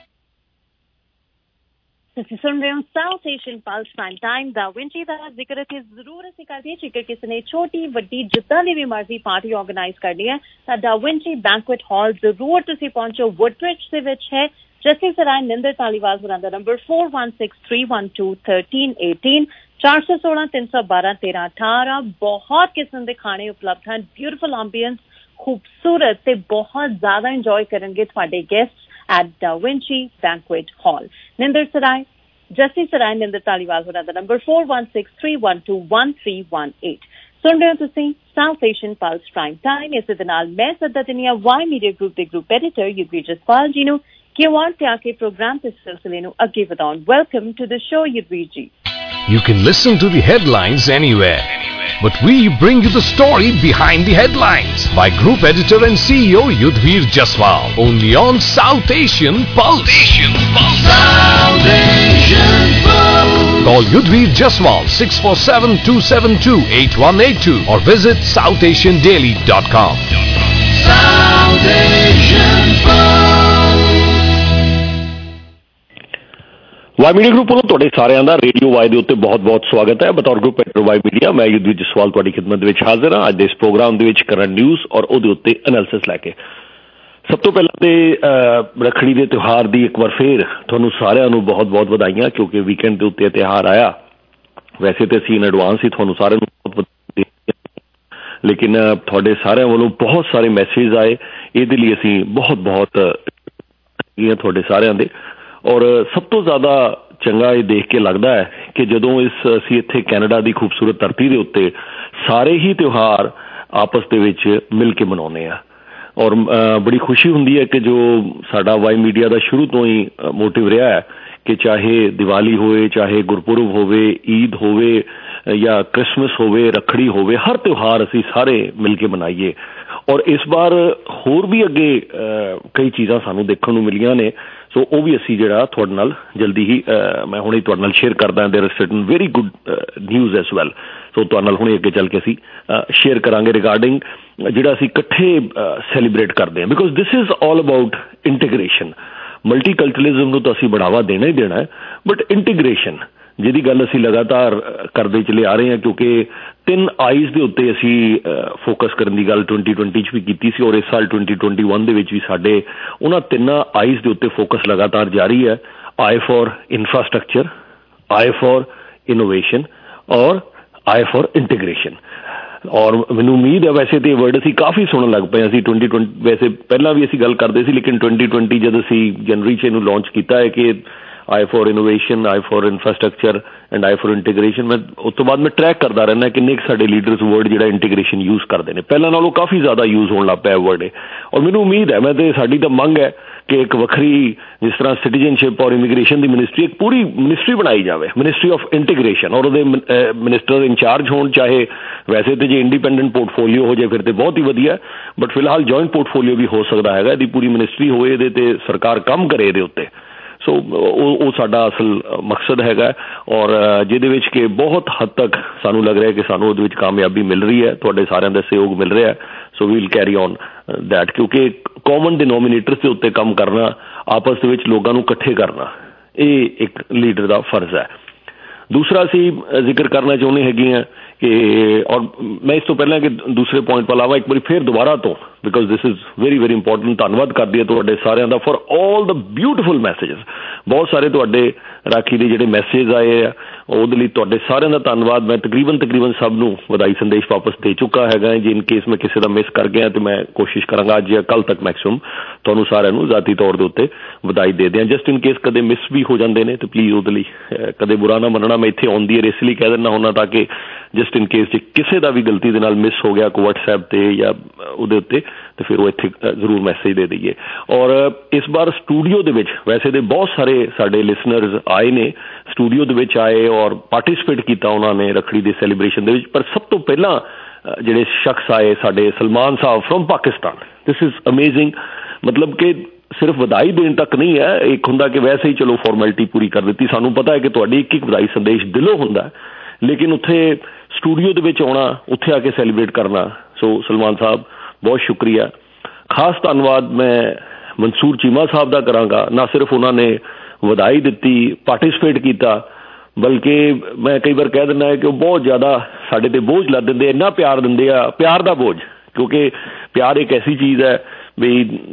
ਤੁਸੀਂ ਸੁਣ ਰਹੇ ਹੋ South Asian plus prime time. Da Vinci ਦਾ ਜ਼ਿਕਰ ਇੱਥੇ ਜ਼ਰੂਰ ਅਸੀਂ ਕਰਦੇ ਹਾਂ, ਜੇਕਰ ਕਿਸੇ ਨੇ ਛੋਟੀ ਵੱਡੀ ਜਿੱਦਾਂ ਦੀ ਵੀ ਮਰਜ਼ੀ ਪਾਰਟੀ ਆਰਗੇਨਾਈਜ਼ ਕਰਨੀ ਹੈ ਤਾਂ ਦਾ ਵਿੰਚੀ ਬੈਂਕੁਏਟ ਹਾਲ ਜ਼ਰੂਰ ਤੁਸੀਂ ਪਹੁੰਚੋ। ਵੁਡਬ੍ਰਿਜ ਦੇ ਵਿੱਚ ਹੈ। ਜਸਟਿਸ ਸਰਾਏ ਨਿੰਦਰ ਧਾਲੀਵਾਲ ਹੋਰਾਂ ਦਾ number four one six three one two one three one eight ਚਾਰ ਸੌ ਸੋਲਾਂ ਤਿੰਨ ਸੌ ਬਾਰਾਂ ਤੇਰਾਂ ਅਠਾਰਾਂ। ਬਹੁਤ ਕਿਸਮ ਦੇ ਖਾਣੇ ਉਪਲਬਧ ਹਨ, ਬਿਊਟੀਫੁਲ ਐਂਬੀਐਂਸ, ਖੂਬਸੂਰਤ ਤੇ ਬਹੁਤ ਜ਼ਿਆਦਾ ਇੰਜੋਏ ਕਰਨਗੇ ਤੁਹਾਡੇ guest at Da Vinci banquet hall. Ninder Sarai, Justice Sarai Ninder Dhaliwal ਹੋਰਾਂ ਦਾ number four one six three one two one three one eight। ਸੁਣ ਰਹੇ ਹੋ ਤੁਸੀਂ south Asian plus prime time. ਇਸੇ ਦੇ ਨਾਲ ਮੈਂ ਸੱਦਾ ਦਿੰਦੀ ਹਾਂ ਵਾਈ ਮੀਡੀਆ ਗਰੁੱਪ ਦੇ ਗਰੁੱਪ ਐਡੀਟਰ ਯੁਧਵੀਰ ਜਸਪਾਲ ਜੀ ਨੂੰ ਕਿ ਅਵਾਰਡ ਤੇ ਆ ਕੇ ਪ੍ਰੋਗਰਾਮ ਦੇ ਸਿਲਸਿਲੇ ਨੂੰ ਅੱਗੇ ਵਧਾਉਣ। Welcome to the show Yudhvir ji. You can listen to the headlines anywhere, but we bring you the story behind the headlines by Group Editor and C E O Yudhvir Jaswal, only on South Asian Pulse. Asian Pulse. South Asian Pulse. Call Yudhvir Jaswal six four seven two seven two eight one eight two or visit south asian daily dot com. South Asian Pulse. Y media Group ਵੱਲੋਂ ਤੁਹਾਡੇ ਸਾਰਿਆਂ ਦਾ radio Y ਦੇ ਉੱਤੇ ਬਹੁਤ-ਬਹੁਤ ਸਵਾਗਤ ਹੈ। ਬਤੌਰ group editor Y media ਮੈਂ ਯੁਧਵੀਰ ਜਸਵਾਲ ਤੁਹਾਡੀ ਖਿਦਮਤ ਦੇ ਵਿੱਚ ਹਾਜ਼ਰ ਹਾਂ ਅੱਜ ਦੇ ਇਸ ਪ੍ਰੋਗਰਾਮ ਦੇ ਵਿੱਚ ਕਰੰਟ ਨਿਊਜ਼ ਔਰ ਉਹਦੇ ਉੱਤੇ ਐਨਾਲਿਸਿਸ ਲੈ ਕੇ। ਸਭ ਤੋਂ ਪਹਿਲਾਂ ਤੇ ਰੱਖੜੀ ਦੇ ਤਿਉਹਾਰ ਦੀ ਇੱਕ ਵਾਰ ਫੇਰ ਤੁਹਾਨੂੰ ਸਾਰਿਆਂ ਨੂੰ ਬਹੁਤ-ਬਹੁਤ ਵਧਾਈਆਂ, ਕਿਉਂਕਿ ਵੀਕਐਂਡ ਦੇ ਉੱਤੇ ਤਿਉਹਾਰ ਆਇਆ। ਵੈਸੇ ਤਾਂ ਅਸੀਂ ਇਨ ਐਡਵਾਂਸ ਹੀ ਤੁਹਾਨੂੰ ਸਾਰਿਆਂ ਨੂੰ ਬਹੁਤ ਵਧਾਈ, ਲੇਕਿਨ ਤੁਹਾਡੇ ਸਾਰਿਆਂ ਵੱਲੋਂ ਬਹੁਤ ਸਾਰੇ ਮੈਸੇਜ ਆਏ, ਇਹਦੇ ਲਈ ਅਸੀਂ ਬਹੁਤ-ਬਹੁਤ ਤੁਹਾਡੇ ਸਾਰਿਆਂ ਦੇ। ਔਰ ਸਭ ਤੋਂ ਜ਼ਿਆਦਾ ਚੰਗਾ ਇਹ ਦੇਖ ਕੇ ਲੱਗਦਾ ਹੈ ਕਿ ਜਦੋਂ ਇਸ ਅਸੀਂ ਇੱਥੇ ਕੈਨੇਡਾ ਦੀ ਖੂਬਸੂਰਤ ਧਰਤੀ ਦੇ ਉੱਤੇ ਸਾਰੇ ਹੀ ਤਿਉਹਾਰ ਆਪਸ ਦੇ ਵਿੱਚ ਮਿਲ ਕੇ ਮਨਾਉਂਦੇ ਆ। ਔਰ ਬੜੀ ਖੁਸ਼ੀ ਹੁੰਦੀ ਹੈ ਕਿ ਜੋ ਸਾਡਾ ਵਾਈ ਮੀਡੀਆ ਦਾ ਸ਼ੁਰੂ ਤੋਂ ਹੀ ਮੋਟਿਵ ਰਿਹਾ ਹੈ ਕਿ ਚਾਹੇ ਦੀਵਾਲੀ ਹੋਵੇ, ਚਾਹੇ ਗੁਰਪੁਰਬ ਹੋਵੇ, ਈਦ ਹੋਵੇ ਜਾਂ ਕ੍ਰਿਸਮਸ ਹੋਵੇ, ਰੱਖੜੀ ਹੋਵੇ, ਹਰ ਤਿਉਹਾਰ ਅਸੀਂ ਸਾਰੇ ਮਿਲ ਕੇ ਮਨਾਈਏ। ਔਰ ਇਸ ਵਾਰ ਹੋਰ ਵੀ ਅੱਗੇ ਕਈ ਚੀਜ਼ਾਂ ਸਾਨੂੰ ਦੇਖਣ ਨੂੰ ਮਿਲੀਆਂ ਨੇ, ਸੋ ਉਹ ਵੀ ਅਸੀਂ ਜਿਹੜਾ ਤੁਹਾਡੇ ਨਾਲ ਜਲਦੀ ਹੀ ਮੈਂ ਹੁਣੇ ਤੁਹਾਡੇ ਨਾਲ ਸ਼ੇਅਰ ਕਰਦਾ। There is certain very good news as well, so ਤੁਹਾਡੇ ਨਾਲ ਹੁਣੇ ਅੱਗੇ ਚੱਲ ਕੇ ਅਸੀਂ ਸ਼ੇਅਰ ਕਰਾਂਗੇ ਰਿਗਾਰਡਿੰਗ ਜਿਹੜਾ ਅਸੀਂ ਇਕੱਠੇ ਸੈਲੀਬ੍ਰੇਟ ਕਰਦੇ ਹਾਂ। Because this is all about integration. Multiculturalism ਨੂੰ ਤਾਂ ਅਸੀਂ ਬੜਾਵਾ ਦੇਣਾ ਹੀ ਦੇਣਾ ਹੈ, ਬਟ ਇੰਟੀਗ੍ਰੇਸ਼ਨ ਜਿਹਦੀ ਗੱਲ ਅਸੀਂ ਲਗਾਤਾਰ ਕਰਦੇ ਚਲੇ ਆ ਰਹੇ ਹਾਂ, ਕਿਉਂਕਿ ਤਿੰਨ ਆਈਜ਼ ਦੇ ਉੱਤੇ ਅਸੀਂ ਫੋਕਸ ਕਰਨ ਦੀ ਗੱਲ ਟਵੈਂਟੀ ਟਵੈਂਟੀ 'ਚ ਵੀ ਕੀਤੀ ਸੀ ਔਰ ਇਸ ਸਾਲ ਟਵੈਂਟੀ ਟਵੈਂਟੀ ਵਨ ਦੇ ਵਿੱਚ ਵੀ ਸਾਡੇ ਉਹਨਾਂ ਤਿੰਨਾਂ ਆਈਜ਼ ਦੇ ਉੱਤੇ ਫੋਕਸ ਲਗਾਤਾਰ ਜਾਰੀ ਹੈ। I for infrastructure, I for innovation ਔਰ ਆਈ ਫॉर ਇੰਟੀਗ੍ਰੇਸ਼ਨ। ਔਰ ਮੈਨੂੰ ਉਮੀਦ ਹੈ, ਵੈਸੇ ਤਾਂ ਇਹ ਵਰਡ ਅਸੀਂ ਕਾਫੀ ਸੁਣਨ ਲੱਗ ਪਏ ਅਸੀਂ ਟਵੈਂਟੀ ਟਵੈਂਟੀ ਵੈਸੇ ਪਹਿਲਾਂ ਵੀ ਅਸੀਂ ਗੱਲ ਕਰਦੇ ਸੀ, ਲੇਕਿਨ ਟਵੈਂਟੀ ਟਵੈਂਟੀ ਜਦ ਅਸੀਂ ਜਨਵਰੀ 'ਚ ਇਹਨੂੰ ਲਾਂਚ ਕੀਤਾ ਹੈ ਕਿ I for innovation, I for infrastructure and I for integration. मैं उस तो बाद मैं ट्रैक करता रहना किन्ने साडे लीडर्स वर्ड जिहड़ा इंटीग्रेशन यूज़ करते हैं, पहले नालों काफ़ी ज़्यादा यूज़ होने लग पिया वर्ड है। और मैनूं उम्मीद है, मैं तो साडी तो मंग है कि एक वक्री जिस तरह सिटीजनशिप और इमीग्रेशन की मिनिस्ट्री एक पूरी मिनिस्ट्री बनाई जाए, मिनिस्ट्री ऑफ इंटीग्रेशन, और वो मिनिस्टर इंचार्ज होण, चाहे वैसे तो जो इंडिपेंडेंट पोर्टफोलियो हो जाए फिर तो बहुत ही वधिया, बट फिलहाल जॉइंट पोर्टफोलियो भी हो सकता है, यदि पूरी मिनिस्ट्री होए दे ते सरकार काम करे ਇਹਦੇ ਉੱਤੇ। सो वो साडा असल मकसद हैगा, और जिहदे विच कि बहुत हद तक सानू लग रहा है कि सानू उहदे विच कामयाबी मिल रही है, तुहाडे सारिਆਂ ਦਾ सहयोग मिल रहा है। So we'll carry on that, क्योंकि कॉमन डिनोमीनेटर्स के उत्ते काम करना, आपस दे विच लोगों नूं इकट्ठे करना, ये एक लीडर का फर्ज है। दूसरा असी जिक्र करना चाहुंदे हैगे हैं कि, और मैं इस तो पहले कि दूसरे पॉइंट पर आवां एक बार फिर दोबारा तो, because this is very very important, धन्नवाद कर दिए तुहाडे सारिਆਂ ਦਾ for all the beautiful messages. बहुत सारे तुहाडे राखी के जिहड़े मैसेज आए हैं ਉਹਦੇ ਲਈ ਤੁਹਾਡੇ ਸਾਰਿਆਂ ਦਾ ਧੰਨਵਾਦ। ਮੈਂ ਤਕਰੀਬਨ ਤਕਰੀਬਨ ਸਭ ਨੂੰ ਵਧਾਈ ਸੰਦੇਸ਼ ਵਾਪਸ ਦੇ ਚੁੱਕਾ ਹੈਗਾ। ਜੇ ਇਨ ਕੇਸ ਮੈਂ ਕਿਸੇ ਦਾ ਮਿਸ ਕਰ ਗਿਆ ਤੇ ਮੈਂ ਕੋਸ਼ਿਸ਼ ਕਰਾਂਗਾ ਅੱਜ ਜਾਂ ਕੱਲ ਤੱਕ ਮੈਕਸਿਮਮ ਤੁਹਾਨੂੰ ਸਾਰਿਆਂ ਨੂੰ ਜ਼ਾਤੀ ਤੌਰ ਦੇ ਉੱਤੇ ਵਧਾਈ ਦੇ ਦਿਆਂ। ਜਸਟ ਇਨ ਕੇਸ ਕਦੇ ਮਿਸ ਵੀ ਹੋ ਜਾਂਦੇ ਨੇ ਤੇ ਪਲੀਜ਼ ਉਹਦੇ ਲਈ ਕਦੇ ਬੁਰਾ ਨਾ ਮੰਨਣਾ, ਮੈਂ ਇੱਥੇ ਆਉਣ ਦੀ ਇਸ ਲਈ ਕਹਿ ਦਿੰਦਾ ਹੁੰਦਾ ਤਾਂ ਕਿ ਜਸਟ ਇਨ ਕੇਸ ਜੇ ਕਿਸੇ ਦਾ ਵੀ ਗਲਤੀ ਦੇ ਨਾਲ ਮਿਸ ਹੋ ਗਿਆ ਕੋਈ ਵਟਸਐਪ ਤੇ ਜਾਂ ਉਹਦੇ ਉੱਤੇ ਤੇ ਫਿਰ ਉਹ ਇੱਥੇ ਜ਼ਰੂਰ ਮੈਸੇਜ ਦੇ ਦਈਏ। ਔਰ ਇਸ ਵਾਰ ਸਟੂਡੀਓ ਦੇ ਵਿੱਚ ਵੈਸੇ ਦੇ ਬਹੁਤ ਸਾਰੇ ਸਾਡੇ ਲਿਸਨਰਸ ਆਏ ਨੇ, ਸਟੂਡੀਓ ਦੇ ਵਿੱਚ ਆਏ और पार्टिसिपेट किया उन्होंने रखड़ी के सैलीब्रेशन दे विच। पर सब तो पहला जिहड़े शख्स आए साडे सलमान साहब from Pakistan, this is amazing. मतलब कि सिर्फ वधाई देने तक नहीं है, एक हुंदा कि वैसे ही चलो फॉर्मैलिटी पूरी कर दी, सानू पता है कि तुहाडी एक एक वधाई संदेश दिलों हुंदा है, लेकिन उत्थे स्टूडियो दे विच आउणा, उत्थे आके सैलीब्रेट करना, सो सलमान साहब बहुत शुक्रिया। खास धन्नवाद मैं मंसूर चीमा साहब का करांगा, ना सिर्फ उन्होंने वधाई दी, पार्टिसिपेट किया, बल्कि मैं कई बार कह दिना है कि बहुत ज़्यादा साढ़े ते बोझ ला देंगे, इन्ना प्यार देंगे आ, प्यार का बोझ, क्योंकि प्यार एक ऐसी चीज़ है भी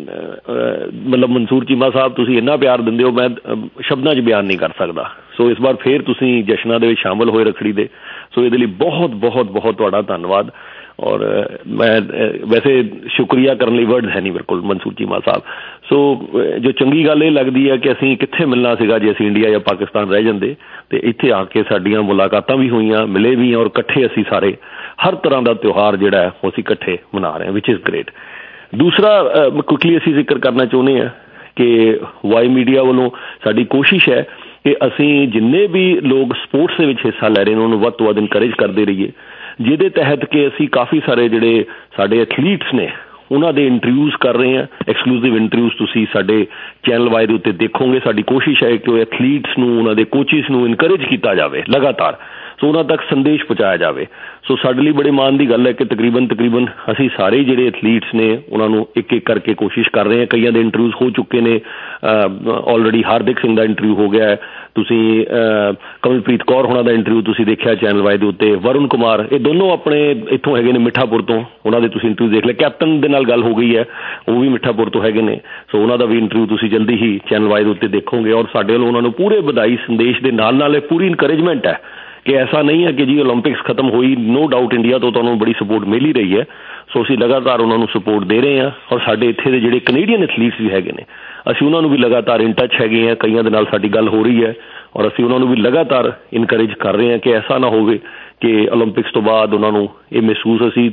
मतलब मंसूर चीमा साहब तुसी इन्ना प्यार देंगे हो, मैं शब्दों च बयान नहीं कर सकता। सो इस बार फिर तुसी जश्नां दे विच शामिल होए रखड़ी दे, सो इहदे लई बहुत बहुत बहुत तुहाडा धन्नवाद। और मैं वैसे शुक्रिया करने लिए वर्ड है नहीं मेरे को मंसूर चीमा साहब। सो जो चंगी गल ये लगती है कि असीं कित्थे मिलना सीगा जे असीं इंडिया या पाकिस्तान रह जांदे, ते इत्थे आके साडीआं मुलाकातां भी होईआं, मिले भी और इकट्ठे असीं सारे हर तरह का त्यौहार जिहड़ा है असीं इकट्ठे मना रहे हैं, विच इज़ ग्रेट। दूसरा क्विकली असीं जिक्र करना चाहुंदे हैं कि वाई मीडिया वालों साडी कोशिश है कि असीं जिन्ने भी लोग स्पोर्ट्स दे विच हिस्सा लै रहे हैं उन्होंने वध तो वध इनकरेज करते रहिए, जिहदे तहत कि असी काफ़ी सारे जिहड़े साडे एथलीट्स ने उन्हां दे इंटरव्यूज़ कर रहे हैं, एक्सक्लूसिव इंटरव्यूज़ तुसीं साडे चैनल वाई दे उत्ते देखोगे। साडी कोशिश है कि एथलीट्स नूं उन्हां दे कोचिस नूं इनकरेज किया जाए लगातार, सो उन्हां तक संदेश पहुँचाया जाए। सो साडे लई बड़े मान की गल है कि तकरीबन तकरीबन असी सारे जिहड़े एथलीट्स ने उन्हां नूं एक एक करके कोशिश कर रहे हैं। कईयां दे इंटरव्यूज़ हो चुके ने, ऑलरेडी हार्दिक सिंह का इंटरव्यू हो गया है, तुसी कमलप्रीत कौर होना दा इंटरव्यू तुसी देखिया चैनल वाई दे उत्ते, वरुण कुमार ये दोनों अपने इत्थों हैगे ने मिठापुर तो, उन्हां दे तुसी इंटरव्यू देख लिया। कैप्टन दे नाल गल हो गई है, वो भी मिठापुर तो हैगे ने, सो उन्हां दा भी इंटरव्यू तुसी जल्दी ही चैनल वाई दे उत्ते देखोगे। और साडे वल्लों उन्हां नूं पूरे बधाई संदेश दे नाल नाल पूरी इनकरेजमेंट है कि ऐसा नहीं है कि जी ओलंपिक्स खत्म हुई, नो डाउट इंडिया तो तुहानूं बड़ी सपोर्ट मिल ही रही है, सो असीं लगातार उन्होंने सपोर्ट दे रहे हैं। और साडे इत्थे दे जिहड़े कनेडियन एथलीट्स भी हैगे ने, असीं उन्हां नूं भी लगातार इन टच हैगे हैं, कईयां दे नाल साडी गल हो रही है और असीं उन्हां नूं भी लगातार इनकरेज कर रहे हैं कि ऐसा ना होवे कि ओलंपिक्स तो बाद उन्हां नूं ये महसूस असीं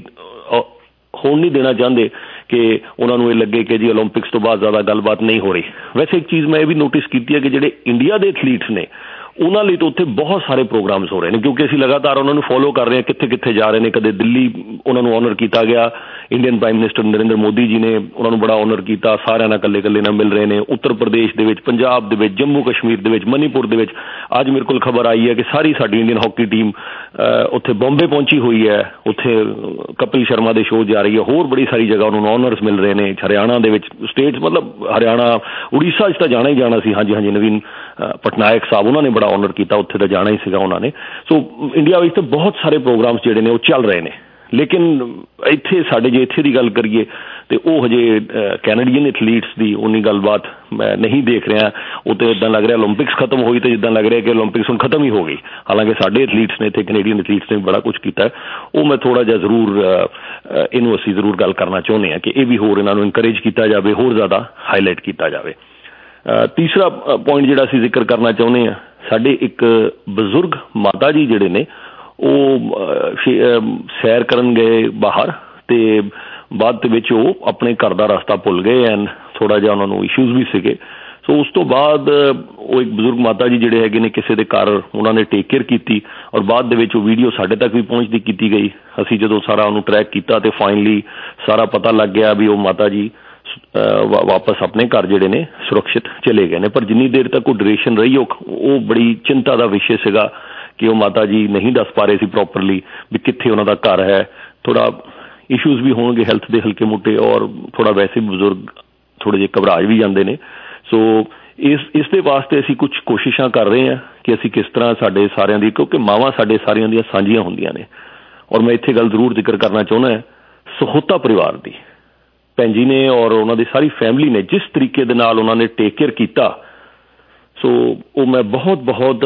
होण नहीं देना चाहते कि उन्होंने ये लगे कि जी ओलंपिक्स तो बाद ज़्यादा गलबात नहीं हो रही। वैसे एक चीज़ मैं ये भी नोटिस की है कि जिहड़े इंडिया के एथलीट्स ने उन्होंने लिए तो उत्थे बहुत सारे प्रोग्राम्स हो रहे हैं, क्योंकि असीं लगातार उन्होंने फॉलो कर रहे हैं कित्थे कित्थे जा रहे हैं। कदे दिल्ली उन्होंने ऑनर किया गया, Indian prime minister Narendra Modi ji ने उन्होंने बड़ा ऑनर किया, सारे नाल कल्ले कल्ले नाल मिल रहे हैं। उत्तर प्रदेश दे विच, पंजाब दे विच, जम्मू कश्मीर दे विच, मणिपुर दे विच अज मेरे को खबर आई है कि सारी साडी इंडियन हॉकी टीम उत्थे बॉम्बे पहुंची हुई है, उत्थे कपिल शर्मा दे शो जा रही है, होर बड़ी सारी जगह उन्होंने ऑनर्स मिल रहे हैं। हरियाणा दे विच स्टेट्स, मतलब हरियाणा उड़ीसा च तां जाना ही जाना सी, हाँ जी हाँ जी नवीन पटनायक साहब उन्होंने बड़ा ऑनर किया, उत्थे तो जाना ही सीगा उन्होंने। सो इंडिया में तो बहुत सारे प्रोग्राम्स जिहड़े ने वो चल रहे हैं, लेकिन इत्थे साडे जे इत्थे दी गल करिए तो वह हजे कैनेडियन एथलीट्स की उन्नी गलबात मैं नहीं देख रहा। वो तो इदां लग रहा ओलंपिक्स खत्म हुई तो जिद्दां लग रहा कि ओलंपिक्स हुण खत्म ही हो गई, हालांकि साडे एथलीट्स ने इत्थे कैनेडियन एथलीट्स ने बड़ा कुछ किया है। वो मैं थोड़ा जिहा जरूर इनू असीं जरूर गल करना चाहुंदे हां कि यह भी होर इन्हां नूं इनकरेज किया जाए, होर ज़्यादा हाईलाइट किया जाए। ਤੀਸਰਾ ਪੁਆਇੰਟ ਜਿਹੜਾ ਅਸੀਂ ਜ਼ਿਕਰ ਕਰਨਾ ਚਾਹੁੰਦੇ ਹਾਂ, ਸਾਡੇ ਇੱਕ ਬਜ਼ੁਰਗ ਮਾਤਾ ਜੀ ਜਿਹੜੇ ਨੇ ਉਹ ਸੈਰ ਕਰਨ ਗਏ ਬਾਹਰ ਅਤੇ ਬਾਅਦ ਦੇ ਵਿੱਚ ਉਹ ਆਪਣੇ ਘਰ ਦਾ ਰਸਤਾ ਭੁੱਲ ਗਏ ਐਂਡ ਥੋੜ੍ਹਾ ਜਿਹਾ ਉਹਨਾਂ ਨੂੰ ਇਸ਼ੂਜ਼ ਵੀ ਸੀਗੇ। ਸੋ ਉਸ ਤੋਂ ਬਾਅਦ ਉਹ ਇੱਕ ਬਜ਼ੁਰਗ ਮਾਤਾ ਜੀ ਜਿਹੜੇ ਹੈਗੇ ਨੇ ਕਿਸੇ ਦੇ ਘਰ ਉਹਨਾਂ ਨੇ ਟੇਕ ਕੇਅਰ ਕੀਤੀ ਔਰ ਬਾਅਦ ਦੇ ਵਿੱਚ ਉਹ ਵੀਡੀਓ ਸਾਡੇ ਤੱਕ ਵੀ ਪਹੁੰਚਦੀ ਕੀਤੀ ਗਈ। ਅਸੀਂ ਜਦੋਂ ਸਾਰਾ ਉਹਨੂੰ ਟਰੈਕ ਕੀਤਾ ਅਤੇ ਫਾਈਨਲੀ ਸਾਰਾ ਪਤਾ ਲੱਗ ਗਿਆ ਵੀ ਉਹ ਮਾਤਾ ਜੀ ਵਾਪਸ ਆਪਣੇ ਘਰ ਜਿਹੜੇ ਨੇ ਸੁਰੱਖਿਅਤ ਚਲੇ ਗਏ ਨੇ। ਪਰ ਜਿੰਨੀ ਦੇਰ ਤੱਕ ਉਹ ਡਿਊਰੇਸ਼ਨ ਰਹੀ ਉਹ ਉਹ ਬੜੀ ਚਿੰਤਾ ਦਾ ਵਿਸ਼ੇ ਸੀਗਾ ਕਿ ਉਹ ਮਾਤਾ ਜੀ ਨਹੀਂ ਦੱਸ ਪਾ ਰਹੇ ਸੀ ਪ੍ਰੋਪਰਲੀ ਵੀ ਕਿੱਥੇ ਉਹਨਾਂ ਦਾ ਘਰ ਹੈ। ਥੋੜ੍ਹਾ ਇਸ਼ੂਜ਼ ਵੀ ਹੋਣਗੇ ਹੈਲਥ ਦੇ ਹਲਕੇ ਮੋਟੇ ਔਰ ਥੋੜ੍ਹਾ ਵੈਸੇ ਬਜ਼ੁਰਗ ਥੋੜ੍ਹੇ ਜਿਹੇ ਘਬਰਾ ਵੀ ਜਾਂਦੇ ਨੇ। ਸੋ ਇਸ ਇਸ ਦੇ ਵਾਸਤੇ ਅਸੀਂ ਕੁਛ ਕੋਸ਼ਿਸ਼ਾਂ ਕਰ ਰਹੇ ਹਾਂ ਕਿ ਅਸੀਂ ਕਿਸ ਤਰ੍ਹਾਂ ਸਾਡੇ ਸਾਰਿਆਂ ਦੀ, ਕਿਉਂਕਿ ਮਾਵਾਂ ਸਾਡੇ ਸਾਰਿਆਂ ਦੀਆਂ ਸਾਂਝੀਆਂ ਹੁੰਦੀਆਂ ਨੇ ਔਰ ਮੈਂ ਇੱਥੇ ਗੱਲ ਜ਼ਰੂਰ ਜ਼ਿਕਰ ਕਰਨਾ ਚਾਹੁੰਦਾ ਸਹੋਤਾ ਪਰਿਵਾਰ ਦੀ। ਭੈਣ ਜੀ ਨੇ ਔਰ ਉਹਨਾਂ ਦੀ ਸਾਰੀ ਫੈਮਿਲੀ ਨੇ ਜਿਸ ਤਰੀਕੇ ਦੇ ਨਾਲ ਉਹਨਾਂ ਨੇ ਟੇਕ ਕੇਅਰ ਕੀਤਾ, ਸੋ ਉਹ ਮੈਂ ਬਹੁਤ ਬਹੁਤ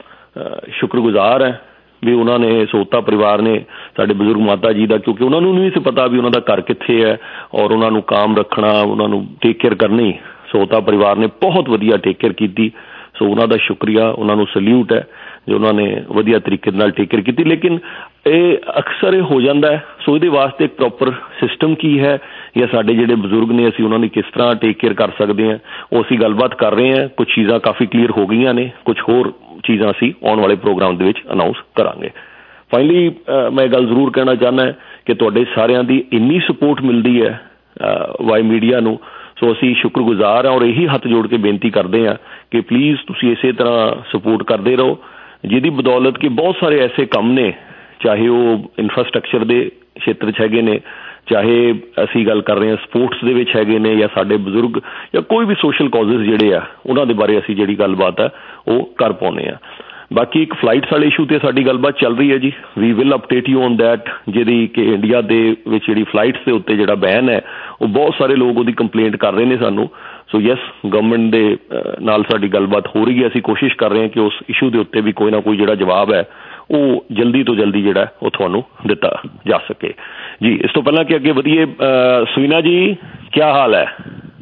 ਸ਼ੁਕਰਗੁਜ਼ਾਰ ਹੈ ਵੀ ਉਹਨਾਂ ਨੇ ਸਹੋਤਾ ਪਰਿਵਾਰ ਨੇ ਸਾਡੇ ਬਜ਼ੁਰਗ ਮਾਤਾ ਜੀ ਦਾ, ਕਿਉਂਕਿ ਉਹਨਾਂ ਨੂੰ ਨਹੀਂ ਸੀ ਪਤਾ ਵੀ ਉਹਨਾਂ ਦਾ ਘਰ ਕਿੱਥੇ ਹੈ ਔਰ ਉਹਨਾਂ ਨੂੰ ਕਾਮ ਰੱਖਣਾ, ਉਹਨਾਂ ਨੂੰ ਟੇਕ ਕੇਅਰ ਕਰਨੀ ਸਹੋਤਾ ਪਰਿਵਾਰ ਨੇ ਬਹੁਤ ਵਧੀਆ ਟੇਕ ਕੇਅਰ ਕੀਤੀ। ਸੋ ਉਹਨਾਂ ਦਾ ਸ਼ੁਕਰੀਆ, ਉਹਨਾਂ ਨੂੰ ਸਲਿਊਟ ਹੈ ਜੋ ਉਹਨਾਂ ਨੇ ਵਧੀਆ ਤਰੀਕੇ ਨਾਲ ਟੇਕ ਕੇਅਰ ਕੀਤੀ। ਲੇਕਿਨ ਇਹ ਅਕਸਰ ਇਹ ਹੋ ਜਾਂਦਾ ਹੈ। ਸੋ ਇਹਦੇ ਵਾਸਤੇ ਇੱਕ ਪ੍ਰੋਪਰ ਸਿਸਟਮ ਕੀ ਹੈ ਜਾਂ ਸਾਡੇ ਜਿਹੜੇ ਬਜ਼ੁਰਗ ਨੇ ਅਸੀਂ ਉਹਨਾਂ ਦੀ ਕਿਸ ਤਰ੍ਹਾਂ ਟੇਕ ਕੇਅਰ ਕਰ ਸਕਦੇ ਹਾਂ, ਉਹ ਅਸੀਂ ਗੱਲਬਾਤ ਕਰ ਰਹੇ ਹਾਂ। ਕੁਛ ਚੀਜ਼ਾਂ ਕਾਫੀ ਕਲੀਅਰ ਹੋ ਗਈਆਂ ਨੇ, ਕੁਛ ਹੋਰ ਚੀਜ਼ਾਂ ਅਸੀਂ ਆਉਣ ਵਾਲੇ ਪ੍ਰੋਗਰਾਮ ਦੇ ਵਿੱਚ ਅਨਾਊਂਸ ਕਰਾਂਗੇ। ਫਾਈਨਲੀ ਮੈਂ ਗੱਲ ਜ਼ਰੂਰ ਕਹਿਣਾ ਚਾਹੁੰਦਾ ਕਿ ਤੁਹਾਡੇ ਸਾਰਿਆਂ ਦੀ ਇੰਨੀ ਸਪੋਰਟ ਮਿਲਦੀ ਹੈ ਵਾਈ ਮੀਡੀਆ ਨੂੰ, ਸੋ ਅਸੀਂ ਸ਼ੁਕਰਗੁਜ਼ਾਰ ਹਾਂ ਔਰ ਇਹੀ ਹੱਥ ਜੋੜ ਕੇ ਬੇਨਤੀ ਕਰਦੇ ਹਾਂ ਕਿ ਪਲੀਜ਼ ਤੁਸੀਂ ਇਸੇ ਤਰ੍ਹਾਂ ਸਪੋਰਟ ਕਰਦੇ ਰਹੋ, ਜਿਹਦੀ ਬਦੌਲਤ ਕਿ ਬਹੁਤ ਸਾਰੇ ਐਸੇ ਕੰਮ ਨੇ, ਚਾਹੇ ਉਹ ਇਨਫਰਾਸਟਰਕਚਰ ਦੇ ਖੇਤਰ 'ਚ ਹੈਗੇ ਨੇ, ਚਾਹੇ ਅਸੀਂ ਗੱਲ ਕਰ ਰਹੇ ਹਾਂ ਸਪੋਰਟਸ ਦੇ ਵਿੱਚ ਹੈਗੇ ਨੇ, ਜਾਂ ਸਾਡੇ ਬਜ਼ੁਰਗ ਜਾਂ ਕੋਈ ਵੀ ਸੋਸ਼ਲ ਕਾਜ਼ਜ਼ ਜਿਹੜੇ ਆ ਉਹਨਾਂ ਦੇ ਬਾਰੇ ਅਸੀਂ ਜਿਹੜੀ ਗੱਲਬਾਤ ਆ ਉਹ ਕਰ ਪਾਉਂਦੇ ਹਾਂ। ਬਾਕੀ ਇੱਕ ਫਲਾਈਟਸ ਵਾਲੇ ਇਸ਼ੂ 'ਤੇ ਸਾਡੀ ਗੱਲਬਾਤ ਚੱਲ ਰਹੀ ਹੈ ਜੀ, we will update you on that, ਜਿਹਦੀ ਕਿ ਇੰਡੀਆ ਦੇ ਵਿੱਚ ਜਿਹੜੀ ਫਲਾਈਟਸ ਦੇ ਉੱਤੇ ਜਿਹੜਾ ਬੈਨ ਹੈ ਉਹ ਬਹੁਤ ਸਾਰੇ ਲੋਕ ਉਹਦੀ ਕੰਪਲੇਂਟ ਕਰ ਰਹੇ ਨੇ ਸਾਨੂੰ। ਸੋ ਯੈਸ, ਗਵਰਨਮੈਂਟ ਦੇ ਨਾਲ ਸਾਡੀ ਗੱਲਬਾਤ ਹੋ ਰਹੀ ਹੈ, ਅਸੀਂ ਕੋਸ਼ਿਸ਼ ਕਰ ਰਹੇ ਹਾਂ ਕਿ ਉਸ ਇਸ਼ੂ ਦੇ ਉੱਤੇ ਵੀ ਕੋਈ ਨਾ ਕੋਈ ਜਿਹੜਾ ਜਵਾਬ ਹੈ ਉਹ ਜਲਦੀ ਤੋਂ ਜਲਦੀ ਜਿਹੜਾ ਉਹ ਤੁਹਾਨੂੰ ਦਿੱਤਾ ਜਾ ਸਕੇ ਜੀ। ਇਸ ਤੋਂ ਪਹਿਲਾਂ ਕਿ ਅੱਗੇ ਵਧੀਏ, ਸੁਵੀਨਾ ਜੀ ਕੀ ਹਾਲ ਹੈ?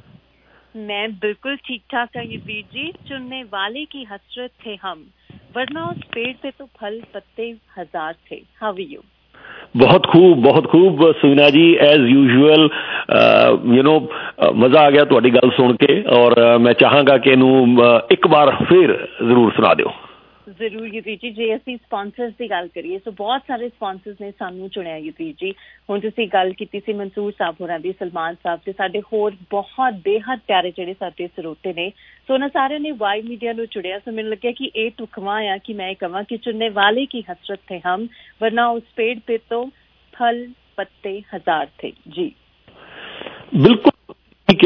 मैं बिल्कुल ठीक ठाक है युद्धवीर जी। चुनने वाले की हसरत थे हम, वरना उस पेड़ पे तो फल पत्ते हजार थे। How are you? बहुत खूब बहुत खूब Suvina ji, as usual you know मज़ा आ गया तुहाडी गल सुन के और uh, मैं चाहांगा कि इनू uh, एक बार फिर जरूर सुना दिओ। ਜ਼ਰੂਰ ਯੁਧਵੀਰ ਜੀ। ਜੇ ਅਸੀਂ ਸਪਾਂਸਰਸ ਦੀ ਗੱਲ ਕਰੀਏ ਸੋ ਬਹੁਤ ਸਾਰੇ ਸਪਾਂਸਰਸ ਨੇ ਸਾਨੂੰ ਚੁਣਿਆ ਯੁਧਵੀਰ ਜੀ। ਹੁਣ ਤੁਸੀਂ ਗੱਲ ਕੀਤੀ ਸੀ ਮਨਸੂਰ ਸਾਹਿਬ ਹੋਰਾਂ ਦੀ, ਸਲਮਾਨ ਸਾਹਿਬ ਤੇ ਸਾਡੇ ਹੋਰ ਬਹੁਤ ਬੇਹੱਦ ਪਿਆਰੇ ਜਿਹੜੇ ਸਾਡੇ ਸਰੋਤੇ ਨੇ, ਸੋ ਉਹਨਾਂ ਸਾਰਿਆਂ ਨੇ ਵਾਈ ਮੀਡੀਆ ਨੂੰ ਚੁਣਿਆ। ਸੋ ਮੈਨੂੰ ਲੱਗਿਆ ਕਿ ਇਹ ਢੁਕਵਾਂ ਆ ਕਿ ਮੈਂ ਇਹ ਕਹਾਂ ਕਿ ਚੁਣਨੇ ਵਾਲੇ ਕੀ ਹਸਰਤ ਥੇ ਹਮ, ਵਰਨਾ ਉਸ पेड़ पे तो फल पत्ते हजार थे जी। बिल्कुल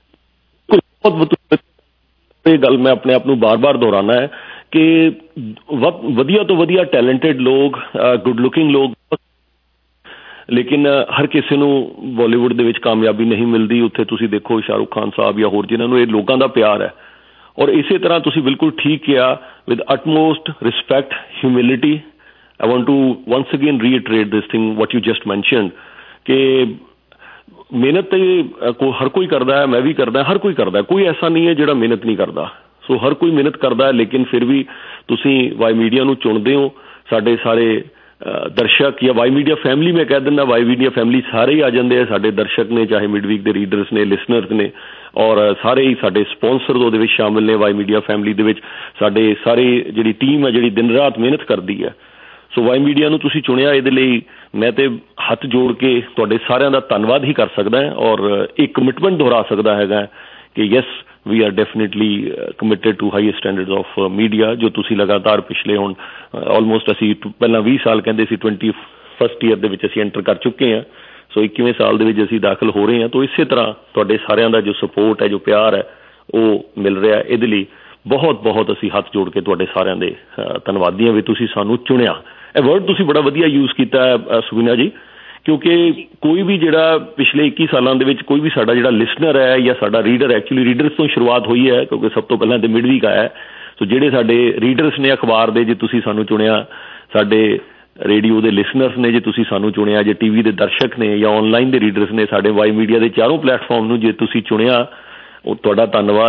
ये गल मैं अपने आप को बार बार दोहराना है कि वधिया तो वधिया टैलेंटेड लोग, गुड लुकिंग लोग, लेकिन हर किसी ਨੂੰ ਬਾਲੀਵੁੱਡ ਦੇ ਵਿੱਚ ਕਾਮਯਾਬੀ ਨਹੀਂ ਮਿਲਦੀ। ਉੱਥੇ ਤੁਸੀਂ ਦੇਖੋ ਸ਼ਾਹਰੁਖ ਖਾਨ ਸਾਹਿਬ ਜਾਂ ਹੋਰ ਜਿਨ੍ਹਾਂ ਨੂੰ ਇਹ ਲੋਕਾਂ ਦਾ ਪਿਆਰ ਹੈ। ਔਰ ਇਸੇ ਤਰ੍ਹਾਂ ਤੁਸੀਂ ਬਿਲਕੁਲ ਠੀਕ ਕਿਹਾ, with utmost respect, humility, I want to once again reiterate this thing what you just mentioned ਕਿ ਮਿਹਨਤ ਤਾਂ ਕੋ ਹਰ ਕੋਈ ਕਰਦਾ ਹੈ, ਮੈਂ ਵੀ ਕਰਦਾ, ਹਰ ਕੋਈ ਕਰਦਾ, ਕੋਈ ਐਸਾ ਨਹੀਂ ਹੈ ਜਿਹੜਾ ਮਿਹਨਤ ਨਹੀਂ ਕਰਦਾ। ਸੋ ਹਰ ਕੋਈ ਮਿਹਨਤ ਕਰਦਾ ਹੈ, ਲੇਕਿਨ ਫਿਰ ਵੀ ਤੁਸੀਂ ਵਾਈ ਮੀਡੀਆ ਨੂੰ ਚੁਣਦੇ ਹੋ। ਸਾਡੇ ਸਾਰੇ ਦਰਸ਼ਕ ਜਾਂ ਵਾਈ ਮੀਡੀਆ ਫੈਮਿਲੀ, ਮੈਂ ਕਹਿ ਦਿੰਦਾ ਵਾਈ ਮੀਡੀਆ ਫੈਮਿਲੀ ਸਾਰੇ ਹੀ ਆ ਜਾਂਦੇ ਆ। ਸਾਡੇ ਦਰਸ਼ਕ ਨੇ, ਚਾਹੇ ਮਿਡਵੀਕ ਦੇ ਰੀਡਰਸ ਨੇ, ਲਿਸਨਰਸ ਨੇ, ਔਰ ਸਾਰੇ ਹੀ ਸਾਡੇ ਸਪੋਂਸਰ ਉਹਦੇ ਵਿੱਚ ਸ਼ਾਮਿਲ ਨੇ। ਵਾਈ ਮੀਡੀਆ ਫੈਮਿਲੀ ਦੇ ਵਿੱਚ ਸਾਡੇ ਸਾਰੇ ਜਿਹੜੀ ਟੀਮ ਹੈ ਜਿਹੜੀ ਦਿਨ ਰਾਤ ਮਿਹਨਤ ਕਰਦੀ ਹੈ। ਸੋ ਵਾਈ ਮੀਡੀਆ ਨੂੰ ਤੁਸੀਂ ਚੁਣਿਆ, ਇਹਦੇ ਲਈ ਮੈਂ ਤੇ ਹੱਥ ਜੋੜ ਕੇ ਤੁਹਾਡੇ ਸਾਰਿਆਂ ਦਾ ਧੰਨਵਾਦ ਹੀ ਕਰ ਸਕਦਾ ਔਰ ਇੱਕ ਕਮਿਟਮੈਂਟ ਦੁਹਰਾ ਸਕਦਾ ਹੈਗਾ ਕਿ yes we are definitely committed to highest standards of media, ਜੋ ਤੁਸੀਂ ਲਗਾਤਾਰ ਪਿਛਲੇ ਹੁਣ ਆਲਮੋਸਟ ਅਸੀਂ ਪਹਿਲਾਂ ਵੀਹ ਸਾਲ ਕਹਿੰਦੇ ਸੀ, ਟਵੈਂਟੀ ਫਸਟ ਈਅਰ ਦੇ ਵਿੱਚ ਅਸੀਂ ਐਂਟਰ ਕਰ ਚੁੱਕੇ ਹਾਂ। ਸੋ ਇੱਕੀਵੇਂ ਸਾਲ ਦੇ ਵਿੱਚ ਅਸੀਂ ਦਾਖਲ ਹੋ ਰਹੇ ਹਾਂ। ਤਾਂ ਇਸੇ ਤਰ੍ਹਾਂ ਤੁਹਾਡੇ ਸਾਰਿਆਂ ਦਾ ਜੋ ਸਪੋਰਟ ਹੈ, ਜੋ ਪਿਆਰ ਹੈ, ਉਹ ਮਿਲ ਰਿਹਾ। ਇਹਦੇ ਲਈ ਬਹੁਤ ਬਹੁਤ ਅਸੀਂ ਹੱਥ ਜੋੜ ਕੇ ਤੁਹਾਡੇ ਸਾਰਿਆਂ ਦੇ ਧੰਨਵਾਦੀ ਹਾਂ ਵੀ ਤੁਸੀਂ ਸਾਨੂੰ ਚੁਣਿਆ। ਇਹ ਵਰਡ ਤੁਸੀਂ ਬੜਾ ਵਧੀਆ ਯੂਜ਼ ਕੀਤਾ ਹੈ ਸੁਵੀਨਾ ਜੀ, ਕਿਉਂਕਿ ਕੋਈ ਵੀ ਜਿਹੜਾ ਪਿਛਲੇ ਇੱਕੀ ਸਾਲਾਂ ਦੇ ਵਿੱਚ ਕੋਈ ਵੀ ਸਾਡਾ ਜਿਹੜਾ ਲਿਸਨਰ ਹੈ ਜਾਂ ਸਾਡਾ ਰੀਡਰ, ਐਕਚੁਅਲੀ ਰੀਡਰਸ ਤੋਂ ਸ਼ੁਰੂਆਤ ਹੋਈ ਹੈ ਕਿਉਂਕਿ ਸਭ ਤੋਂ ਪਹਿਲਾਂ ਤਾਂ ਮਿਡਵੀਕ ਆਇਆ। ਸੋ ਜਿਹੜੇ ਸਾਡੇ ਰੀਡਰਸ ਨੇ ਅਖਬਾਰ ਦੇ, ਜੇ ਤੁਸੀਂ ਸਾਨੂੰ ਚੁਣਿਆ, ਸਾਡੇ ਰੇਡੀਓ ਦੇ ਲਿਸਨਰਸ ਨੇ ਜੇ ਤੁਸੀਂ ਸਾਨੂੰ ਚੁਣਿਆ, ਜੇ ਟੀ ਵੀ ਦੇ ਦਰਸ਼ਕ ਨੇ ਜਾਂ ਔਨਲਾਈਨ ਦੇ ਰੀਡਰਸ ਨੇ, ਸਾਡੇ ਵਾਈ ਮੀਡੀਆ ਦੇ ਚਾਰੋਂ ਪਲੇਟਫਾਰਮ ਨੂੰ ਜੇ ਤੁਸੀਂ ਚੁਣਿਆ, ਉਹ ਤੁਹਾਡਾ ਧੰਨਵਾਦ।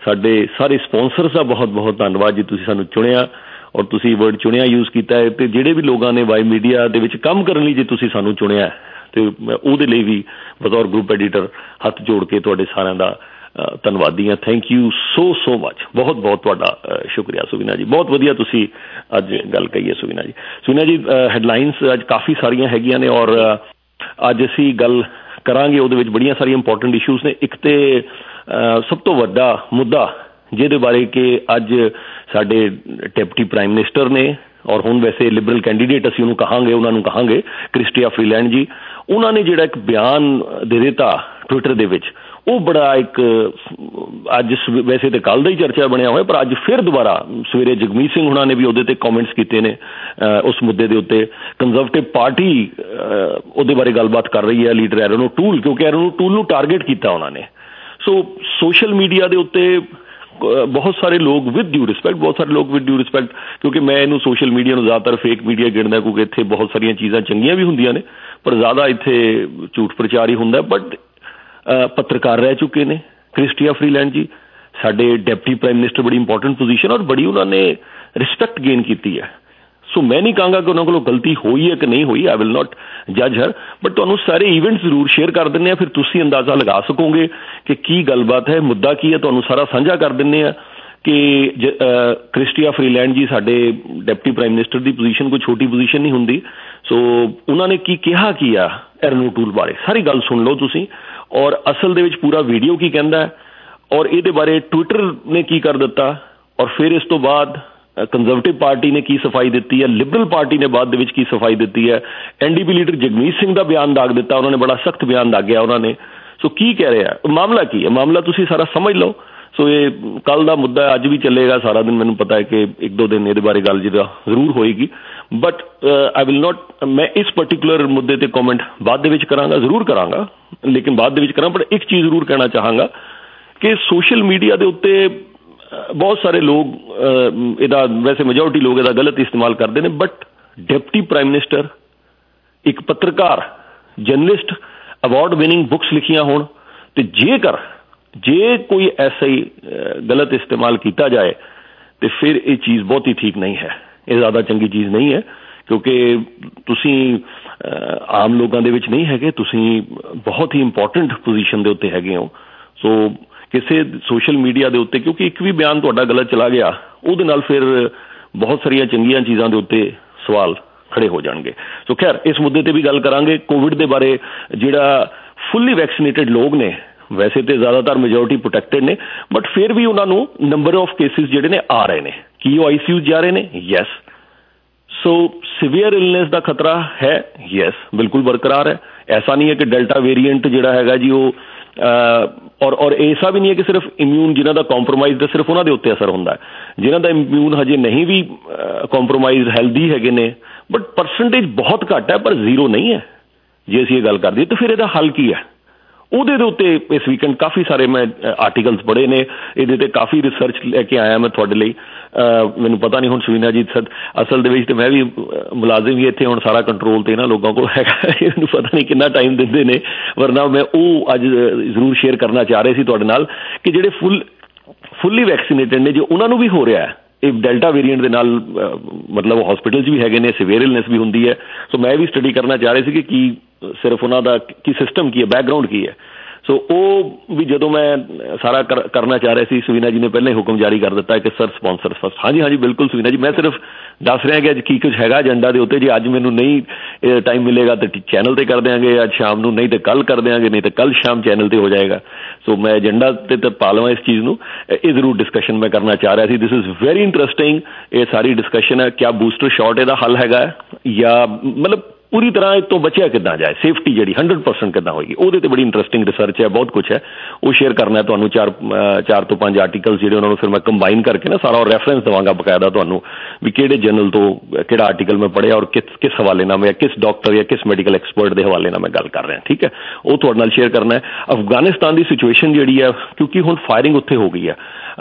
ਸਾਡੇ ਸਾਰੇ ਸਪੋਂਸਰਸ ਦਾ ਬਹੁਤ ਬਹੁਤ ਧੰਨਵਾਦ ਜੀ, ਤੁਸੀਂ ਸਾਨੂੰ ਚੁਣਿਆ ਔਰ ਤੁਸੀਂ ਵਰਡ ਚੁਣਿਆ ਯੂਜ਼ ਕੀਤਾ ਹੈ, ਅਤੇ ਜਿਹੜੇ ਵੀ ਲੋਕਾਂ ਨੇ ਵਾਈ ਮੀਡੀਆ ਦੇ ਵਿੱਚ ਕੰਮ ਕਰਨ ਲਈ ਜੇ ਤੁਸੀਂ ਸਾਨੂੰ ਚੁਣਿਆ ਅਤੇ ਮੈਂ ਉਹਦੇ ਲਈ ਵੀ ਬਤੌਰ ਗਰੁੱਪ ਐਡੀਟਰ ਹੱਥ ਜੋੜ ਕੇ ਤੁਹਾਡੇ ਸਾਰਿਆਂ ਦਾ ਧੰਨਵਾਦੀ ਹਾਂ। Thank you so so much, ਬਹੁਤ ਬਹੁਤ ਤੁਹਾਡਾ ਸ਼ੁਕਰੀਆ ਸੁਵੀਨਾ ਜੀ, ਬਹੁਤ ਵਧੀਆ ਤੁਸੀਂ ਅੱਜ ਗੱਲ ਕਹੀ ਹੈ ਸੁਵੀਨਾ ਜੀ। ਸੁਵੀਨਾ ਜੀ ਹੈਡਲਾਈਨਸ ਅੱਜ ਕਾਫੀ ਸਾਰੀਆਂ ਹੈਗੀਆਂ ਨੇ ਔਰ ਅੱਜ ਅਸੀਂ ਗੱਲ ਕਰਾਂਗੇ ਉਹਦੇ ਵਿੱਚ ਬੜੀਆਂ ਸਾਰੀਆਂ ਇੰਪੋਰਟੈਂਟ ਇਸ਼ੂਜ਼ ਨੇ। ਇੱਕ ਤਾਂ ਸਭ ਤੋਂ ਵੱਡਾ ਮੁੱਦਾ ਜਿਹਦੇ ਬਾਰੇ ਕਿ ਅੱਜ ਸਾਡੇ ਡਿਪਟੀ ਪ੍ਰਾਈਮ ਮਿਨਿਸਟਰ ਨੇ ਔਰ ਹੁਣ ਵੈਸੇ ਲਿਬਰਲ ਕੈਂਡੀਡੇਟ ਅਸੀਂ ਉਹਨੂੰ ਕਹਾਂਗੇ ਉਹਨਾਂ ਨੂੰ ਕਹਾਂਗੇ ਕ੍ਰਿਸਟੀਆ ਫਰੀਲੈਂਡ ਜੀ, ਉਹਨਾਂ ਨੇ ਜਿਹੜਾ ਇੱਕ ਬਿਆਨ ਦੇ ਦਿੱਤਾ ਟਵਿੱਟਰ ਦੇ ਵਿੱਚ, ਉਹ ਬੜਾ ਇੱਕ ਅੱਜ ਵੈਸੇ ਤਾਂ ਕੱਲ੍ਹ ਦਾ ਹੀ ਚਰਚਾ ਬਣਿਆ ਹੋਇਆ, ਪਰ ਅੱਜ ਫਿਰ ਦੁਬਾਰਾ ਸਵੇਰੇ ਜਗਮੀਤ ਸਿੰਘ ਹੁਣਾਂ ਨੇ ਵੀ ਉਹਦੇ 'ਤੇ ਕੌਮੈਂਟਸ ਕੀਤੇ ਨੇ ਉਸ ਮੁੱਦੇ ਦੇ ਉੱਤੇ। ਕੰਜ਼ਰਵੇਟਿਵ ਪਾਰਟੀ ਉਹਦੇ ਬਾਰੇ ਗੱਲਬਾਤ ਕਰ ਰਹੀ ਹੈ, ਲੀਡਰ ਐਰਨ ਓਟੂਲ, ਕਿਉਂਕਿ ਐਰਨ ਓਟੂਲ ਨੂੰ ਟਾਰਗੇਟ ਕੀਤਾ ਉਹਨਾਂ ਨੇ। ਸੋ ਸੋਸ਼ਲ ਮੀਡੀਆ ਦੇ ਉੱਤੇ ਬਹੁਤ ਸਾਰੇ ਲੋਕ ਵਿਦ ਡਿਊ ਰਿਸਪੈਕਟ ਬਹੁਤ ਸਾਰੇ ਲੋਕ ਵਿਦ ਡਿਊ ਰਿਸਪੈਕਟ ਕਿਉਂਕਿ ਮੈਂ ਇਹਨੂੰ ਸੋਸ਼ਲ ਮੀਡੀਆ ਨੂੰ ਜ਼ਿਆਦਾਤਰ ਫੇਕ ਮੀਡੀਆ ਗਿਣਦਾ, ਕਿਉਂਕਿ ਇੱਥੇ ਬਹੁਤ ਸਾਰੀਆਂ ਚੀਜ਼ਾਂ ਚੰਗੀਆਂ ਵੀ ਹੁੰਦੀਆਂ ਨੇ ਪਰ ਜ਼ਿਆਦਾ ਇੱਥੇ ਝੂਠ ਪ੍ਰਚਾਰ ਹੀ ਹੁੰਦਾ। ਬਟ ਪੱਤਰਕਾਰ ਰਹਿ ਚੁੱਕੇ ਨੇ ਕ੍ਰਿਸਟੀਆ ਫਰੀਲੈਂਡ ਜੀ, ਸਾਡੇ ਡਿਪਟੀ ਪ੍ਰਾਈਮ ਮਿਨਿਸਟਰ, ਬੜੀ ਇੰਪੋਰਟੈਂਟ ਪੋਜੀਸ਼ਨ ਔਰ ਬੜੀ ਉਹਨਾਂ ਨੇ ਰਿਸਪੈਕਟ ਗੇਨ ਕੀਤੀ ਹੈ। ਸੋ ਮੈਂ ਨਹੀਂ ਕਹਾਂਗਾ ਕਿ ਉਹਨਾਂ ਕੋਲੋਂ ਗਲਤੀ ਹੋਈ ਹੈ ਕਿ ਨਹੀਂ ਹੋਈ, ਆਈ ਵਿਲ ਨਾਟ ਜੱਜ ਹਰ, ਬਟ ਤੁਹਾਨੂੰ ਸਾਰੇ ਈਵੈਂਟ ਜ਼ਰੂਰ ਸ਼ੇਅਰ ਕਰ ਦਿੰਦੇ ਹਾਂ, ਫਿਰ ਤੁਸੀਂ ਅੰਦਾਜ਼ਾ ਲਗਾ ਸਕੋਗੇ ਕਿ ਕੀ ਗੱਲਬਾਤ ਹੈ, ਮੁੱਦਾ ਕੀ ਹੈ, ਤੁਹਾਨੂੰ ਸਾਰਾ ਸਾਂਝਾ ਕਰ ਦਿੰਦੇ ਹਾਂ ਕਿ ਕ੍ਰਿਸਟੀਆ ਫਰੀਲੈਂਡ ਜੀ ਸਾਡੇ ਡਿਪਟੀ ਪ੍ਰਾਈਮ ਮਿਨਿਸਟਰ ਦੀ ਪੋਜੀਸ਼ਨ ਕੋਈ ਛੋਟੀ ਪੋਜੀਸ਼ਨ ਨਹੀਂ ਹੁੰਦੀ। ਸੋ ਉਹਨਾਂ ਨੇ ਕੀ ਕਿਹਾ ਕੀ ਆ ਐਰਨ ਓਟੂਲ ਬਾਰੇ, ਸਾਰੀ ਗੱਲ ਸੁਣ ਲਓ ਤੁਸੀਂ, ਔਰ ਅਸਲ ਦੇ ਵਿੱਚ ਪੂਰਾ ਵੀਡੀਓ ਕੀ ਕਹਿੰਦਾ ਔਰ ਇਹਦੇ ਬਾਰੇ ਟਵਿੱਟਰ ਨੇ ਕੀ ਕਰ ਦਿੱਤਾ, ਔਰ ਫਿਰ ਇਸ ਤੋਂ ਬਾਅਦ ਕੰਜ਼ਰਵੇਟਿਵ ਪਾਰਟੀ ਨੇ ਕੀ ਸਫਾਈ ਦਿੱਤੀ ਹੈ, ਲਿਬਰਲ ਪਾਰਟੀ ਨੇ ਬਾਅਦ ਦੇ ਵਿੱਚ ਕੀ ਸਫਾਈ ਦਿੱਤੀ ਹੈ, N D P leader Jagmeet Singh ਦਾ ਬਿਆਨ ਦਾਗ ਦਿੱਤਾ, ਉਹਨਾਂ ਨੇ ਬੜਾ ਸਖਤ ਬਿਆਨ ਦਾਗਿਆ ਉਹਨਾਂ ਨੇ। ਸੋ ਕੀ ਕਹਿ ਰਿਹਾ, ਮਾਮਲਾ ਕੀ ਹੈ, ਮਾਮਲਾ ਤੁਸੀਂ ਸਾਰਾ ਸਮਝ ਲਓ। ਸੋ ਇਹ ਕੱਲ੍ਹ ਦਾ ਮੁੱਦਾ ਅੱਜ ਵੀ ਚੱਲੇਗਾ ਸਾਰਾ ਦਿਨ, ਮੈਨੂੰ ਪਤਾ ਹੈ ਕਿ ਇੱਕ ਦੋ ਦਿਨ ਇਹਦੇ ਬਾਰੇ ਗੱਲ ਜਿਹੜਾ ਜ਼ਰੂਰ ਹੋਏਗੀ, ਬਟ ਆਈ ਵਿਲ ਨਾਟ, ਮੈਂ ਇਸ ਪਰਟੀਕੂਲਰ ਮੁੱਦੇ 'ਤੇ ਕੌਮੈਂਟ ਬਾਅਦ ਦੇ ਵਿੱਚ ਕਰਾਂਗਾ, ਜ਼ਰੂਰ ਕਰਾਂਗਾ, ਲੇਕਿਨ ਬਾਅਦ ਦੇ ਵਿੱਚ ਕਰਾਂ। ਪਰ ਇੱਕ ਚੀਜ਼ ਜ਼ਰੂਰ ਕਹਿਣਾ ਚਾਹਾਂਗਾ ਕਿ ਸੋਸ਼ਲ ਮੀਡੀਆ ਦੇ ਉੱਤੇ ਬਹੁਤ ਸਾਰੇ ਲੋਕ ਇਹਦਾ, ਵੈਸੇ ਮੈਜੋਰਟੀ ਲੋਕ ਇਹਦਾ ਗਲਤ ਇਸਤੇਮਾਲ ਕਰਦੇ ਨੇ, ਬਟ ਡਿਪਟੀ ਪ੍ਰਾਈਮ ਮਿਨਿਸਟਰ, ਇੱਕ ਪੱਤਰਕਾਰ, ਜਰਨਲਿਸਟ, ਅਵਾਰਡ ਵਿਨਿੰਗ ਬੁੱਕਸ ਲਿਖੀਆਂ ਹੋਣ, ਤੇ ਜੇਕਰ ਜੇ ਕੋਈ ਐਸਾ ਹੀ ਗਲਤ ਇਸਤੇਮਾਲ ਕੀਤਾ ਜਾਏ ਤੇ ਫਿਰ ਇਹ ਚੀਜ਼ ਬਹੁਤ ਹੀ ਠੀਕ ਨਹੀਂ ਹੈ, ਇਹ ਜ਼ਿਆਦਾ ਚੰਗੀ ਚੀਜ਼ ਨਹੀਂ ਹੈ, ਕਿਉਂਕਿ ਤੁਸੀਂ ਆਮ ਲੋਕਾਂ ਦੇ ਵਿੱਚ ਨਹੀਂ ਹੈਗੇ, ਤੁਸੀਂ ਬਹੁਤ ਹੀ ਇੰਪੋਰਟੈਂਟ ਪੋਜੀਸ਼ਨ ਦੇ ਉੱਤੇ ਹੈਗੇ ਹੋ। ਸੋ ਕਿਸੇ ਸੋਸ਼ਲ ਮੀਡੀਆ ਦੇ ਉੱਤੇ ਕਿਉਂਕਿ ਇੱਕ ਵੀ ਬਿਆਨ ਤੁਹਾਡਾ ਗਲਤ ਚਲਾ ਗਿਆ, ਉਹਦੇ ਨਾਲ ਫਿਰ ਬਹੁਤ ਸਾਰੀਆਂ ਚੰਗੀਆਂ ਚੀਜ਼ਾਂ ਦੇ ਉੱਤੇ ਸਵਾਲ ਖੜੇ ਹੋ ਜਾਣਗੇ। ਸੋ ਖੈਰ ਇਸ ਮੁੱਦੇ 'ਤੇ ਵੀ ਗੱਲ ਕਰਾਂਗੇ। ਕੋਵਿਡ ਦੇ ਬਾਰੇ, ਜਿਹੜਾ ਫੁੱਲੀ ਵੈਕਸੀਨੇਟਡ ਲੋਕ ਨੇ, ਵੈਸੇ ਤਾਂ ਜ਼ਿਆਦਾਤਰ ਮੈਜੋਰਟੀ ਪ੍ਰੋਟੈਕਟਡ ਨੇ, ਬਟ ਫਿਰ ਵੀ ਉਹਨਾਂ ਨੂੰ ਨੰਬਰ ਆਫ ਕੇਸਿਸ ਜਿਹੜੇ ਨੇ ਆ ਰਹੇ ਨੇ, ਕੀ ਉਹ ਆਈ ਸੀ ਯੂ ਜਾ ਰਹੇ ਨੇ? ਯੈਸ। ਸੋ ਸੀਵੀਅਰ ਇਲਨੈਸ ਦਾ ਖਤਰਾ ਹੈ? ਯੈਸ, ਬਿਲਕੁਲ ਬਰਕਰਾਰ ਹੈ। ਐਸਾ ਨਹੀਂ ਹੈ ਕਿ ਡੈਲਟਾ ਵੇਰੀਐਂਟ ਜਿਹੜਾ ਹੈਗਾ ਜੀ ਉਹ ਔਰ ਔਰ ਐਸਾ ਵੀ ਨਹੀਂ ਹੈ ਕਿ ਸਿਰਫ ਇਮਿਊਨ ਜਿਹਨਾਂ ਦਾ ਕੰਪਰੋਮਾਈਜ਼ਡ ਹੈ ਸਿਰਫ ਉਹਨਾਂ ਦੇ ਉੱਤੇ ਅਸਰ ਹੁੰਦਾ ਹੈ, ਜਿਹਨਾਂ ਦਾ ਇਮਿਊਨ ਹਜੇ ਨਹੀਂ ਵੀ ਕੰਪਰੋਮਾਈਜ਼ਡ ਹੈਲਦੀ ਹੈਗੇ ਨੇ, ਬਟ ਪਰਸੈਂਟੇਜ ਬਹੁਤ ਘੱਟ ਹੈ ਪਰ ਜ਼ੀਰੋ ਨਹੀਂ ਹੈ। ਜੇ ਅਸੀਂ ਇਹ ਗੱਲ ਕਰਦੇ ਤਾਂ ਫਿਰ ਇਹਦਾ ਹੱਲ ਕੀ ਹੈ? ਉਹਦੇ ਦੇ ਉੱਤੇ ਇਸ ਵੀਕਐਂਡ ਕਾਫੀ ਸਾਰੇ ਮੈਂ ਆਰਟੀਕਲਸ ਪੜ੍ਹੇ ਨੇ, ਇਹਦੇ 'ਤੇ ਕਾਫੀ ਰਿਸਰਚ ਲੈ ਕੇ ਆਇਆ ਮੈਂ ਤੁਹਾਡੇ ਲਈ। ਮੈਨੂੰ ਪਤਾ ਨਹੀਂ ਹੁਣ ਸੁਵੀਨਾ ਜੀ ਸਦ ਅਸਲ ਦੇ ਵਿੱਚ ਤਾਂ ਮੈਂ ਵੀ ਮੁਲਾਜ਼ਮ ਵੀ ਇੱਥੇ ਹੁਣ ਸਾਰਾ ਕੰਟਰੋਲ ਤੇ ਨਾ ਲੋਕਾਂ ਕੋਲ ਹੈਗਾ, ਮੈਨੂੰ ਪਤਾ ਨਹੀਂ ਕਿੰਨਾ ਟਾਈਮ ਦਿੰਦੇ ਨੇ, ਵਰਨਾ ਮੈਂ ਉਹ ਅੱਜ ਜ਼ਰੂਰ ਸ਼ੇਅਰ ਕਰਨਾ ਚਾਹ ਰਹੇ ਸੀ ਤੁਹਾਡੇ ਨਾਲ ਕਿ ਜਿਹੜੇ ਫੁੱਲ ਫੁੱਲੀ ਵੈਕਸੀਨੇਟਡ ਨੇ, ਜੇ ਉਹਨਾਂ ਨੂੰ ਵੀ ਹੋ ਰਿਹਾ ਹੈ ਇਹ ਡੈਲਟਾ ਵੇਰੀਐਂਟ ਦੇ ਨਾਲ, ਮਤਲਬ ਹਸਪੀਟਲਸ ਵੀ ਹੈਗੇ ਨੇ, ਸੀਵੀਅਰ ਇਲਨੈਸ ਵੀ ਹੁੰਦੀ ਹੈ। ਸੋ ਮੈਂ ਵੀ ਸਟੱਡੀ ਕਰਨਾ ਚਾਹ ਰਹੇ ਸੀ ਕਿ ਕੀ ਸਿਰਫ ਉਹਨਾਂ ਦਾ ਕੀ ਸਿਸਟਮ ਕੀ ਹੈ, ਬੈਕਗਰਾਊਂਡ ਕੀ ਹੈ। ਸੋ ਉਹ ਵੀ ਜਦੋਂ ਮੈਂ ਸਾਰਾ ਕਰ ਕਰਨਾ ਚਾਹ ਰਿਹਾ ਸੀ, ਸੁਵੀਨਾ ਜੀ ਨੇ ਪਹਿਲਾਂ ਹੀ ਹੁਕਮ ਜਾਰੀ ਕਰ ਦਿੱਤਾ ਕਿ ਸਰ ਸਪਾਂਸਰ ਫਸਟ। ਹਾਂਜੀ ਹਾਂਜੀ ਬਿਲਕੁਲ ਸੁਵੀਨਾ ਜੀ, ਮੈਂ ਸਿਰਫ ਦੱਸ ਰਿਹਾ ਕਿ ਅੱਜ ਕੀ ਕੁਝ ਹੈਗਾ ਏਜੰਡਾ ਦੇ ਉੱਤੇ। ਜੇ ਅੱਜ ਮੈਨੂੰ ਨਹੀਂ ਟਾਈਮ ਮਿਲੇਗਾ ਤਾਂ ਚੈਨਲ 'ਤੇ ਕਰ ਦਿਆਂਗੇ, ਅੱਜ ਸ਼ਾਮ ਨੂੰ, ਨਹੀਂ ਤਾਂ ਕੱਲ੍ਹ ਕਰ ਦਿਆਂਗੇ, ਨਹੀਂ ਤਾਂ ਕੱਲ੍ਹ ਸ਼ਾਮ ਚੈਨਲ 'ਤੇ ਹੋ ਜਾਏਗਾ। ਸੋ ਮੈਂ ਏਜੰਡਾ 'ਤੇ ਤਾਂ ਪਾ ਲਵਾਂ ਇਸ ਚੀਜ਼ ਨੂੰ, ਇਹ ਜ਼ਰੂਰ ਡਿਸਕਸ਼ਨ ਮੈਂ ਕਰਨਾ ਚਾਹ ਰਿਹਾ ਸੀ। ਦਿਸ ਇਜ਼ ਵੈਰੀ ਇੰਟਰਸਟਿੰਗ, ਇਹ ਸਾਰੀ ਡਿਸਕਸ਼ਨ ਹੈ। ਕਿਆ ਬੂਸਟਰ ਸ਼ਾਟ ਇਹਦਾ ਹੱਲ ਹੈਗਾ ਜਾਂ ਮਤਲਬ ਪੂਰੀ ਤਰ੍ਹਾਂ ਇਹ ਤੋਂ ਬਚਿਆ ਕਿੱਦਾਂ ਜਾਏ, ਸੇਫਟੀ ਜਿਹੜੀ ਹੰਡਰਡ ਪਰਸੈਂਟ ਕਿੱਦਾਂ ਹੋਏਗੀ, ਉਹਦੇ 'ਤੇ ਬੜੀ ਇੰਟਰਸਟਿੰਗ ਰਿਸਰਚ ਹੈ, ਬਹੁਤ ਕੁਛ ਹੈ, ਉਹ ਸ਼ੇਅਰ ਕਰਨਾ ਤੁਹਾਨੂੰ। ਚਾਰ ਚਾਰ ਤੋਂ ਪੰਜ ਆਰਟੀਕਲਸ ਜਿਹੜੇ ਉਹਨਾਂ ਨੂੰ ਫਿਰ ਮੈਂ ਕੰਬਾਈਨ ਕਰਕੇ ਨਾ ਸਾਰਾ ਰੈਫਰੈਂਸ ਦੇਵਾਂਗਾ ਬਕਾਇਦਾ ਤੁਹਾਨੂੰ, ਵੀ ਕਿਹੜੇ ਜਰਨਲ ਤੋਂ ਕਿਹੜਾ ਆਰਟੀਕਲ ਮੈਂ ਪੜ੍ਹਿਆ ਔਰ ਕਿਸ ਕਿਸ ਹਵਾਲੇ ਨਾਲ ਮੈਂ, ਕਿਸ ਡਾਕਟਰ ਜਾਂ ਕਿਸ ਮੈਡੀਕਲ ਐਕਸਪਰਟ ਦੇ ਹਵਾਲੇ ਨਾਲ ਮੈਂ ਗੱਲ ਕਰ ਰਿਹਾ, ਠੀਕ ਹੈ, ਉਹ ਤੁਹਾਡੇ ਨਾਲ ਸ਼ੇਅਰ ਕਰਨਾ ਹੈ। ਅਫਗਾਨਿਸਤਾਨ ਦੀ ਸਿਚੁਏਸ਼ਨ ਜਿਹੜੀ ਹੈ, ਕਿਉਂਕਿ ਹੁਣ ਫਾਇਰਿੰਗ ਉੱਥੇ ਹੋ ਗਈ ਹੈ,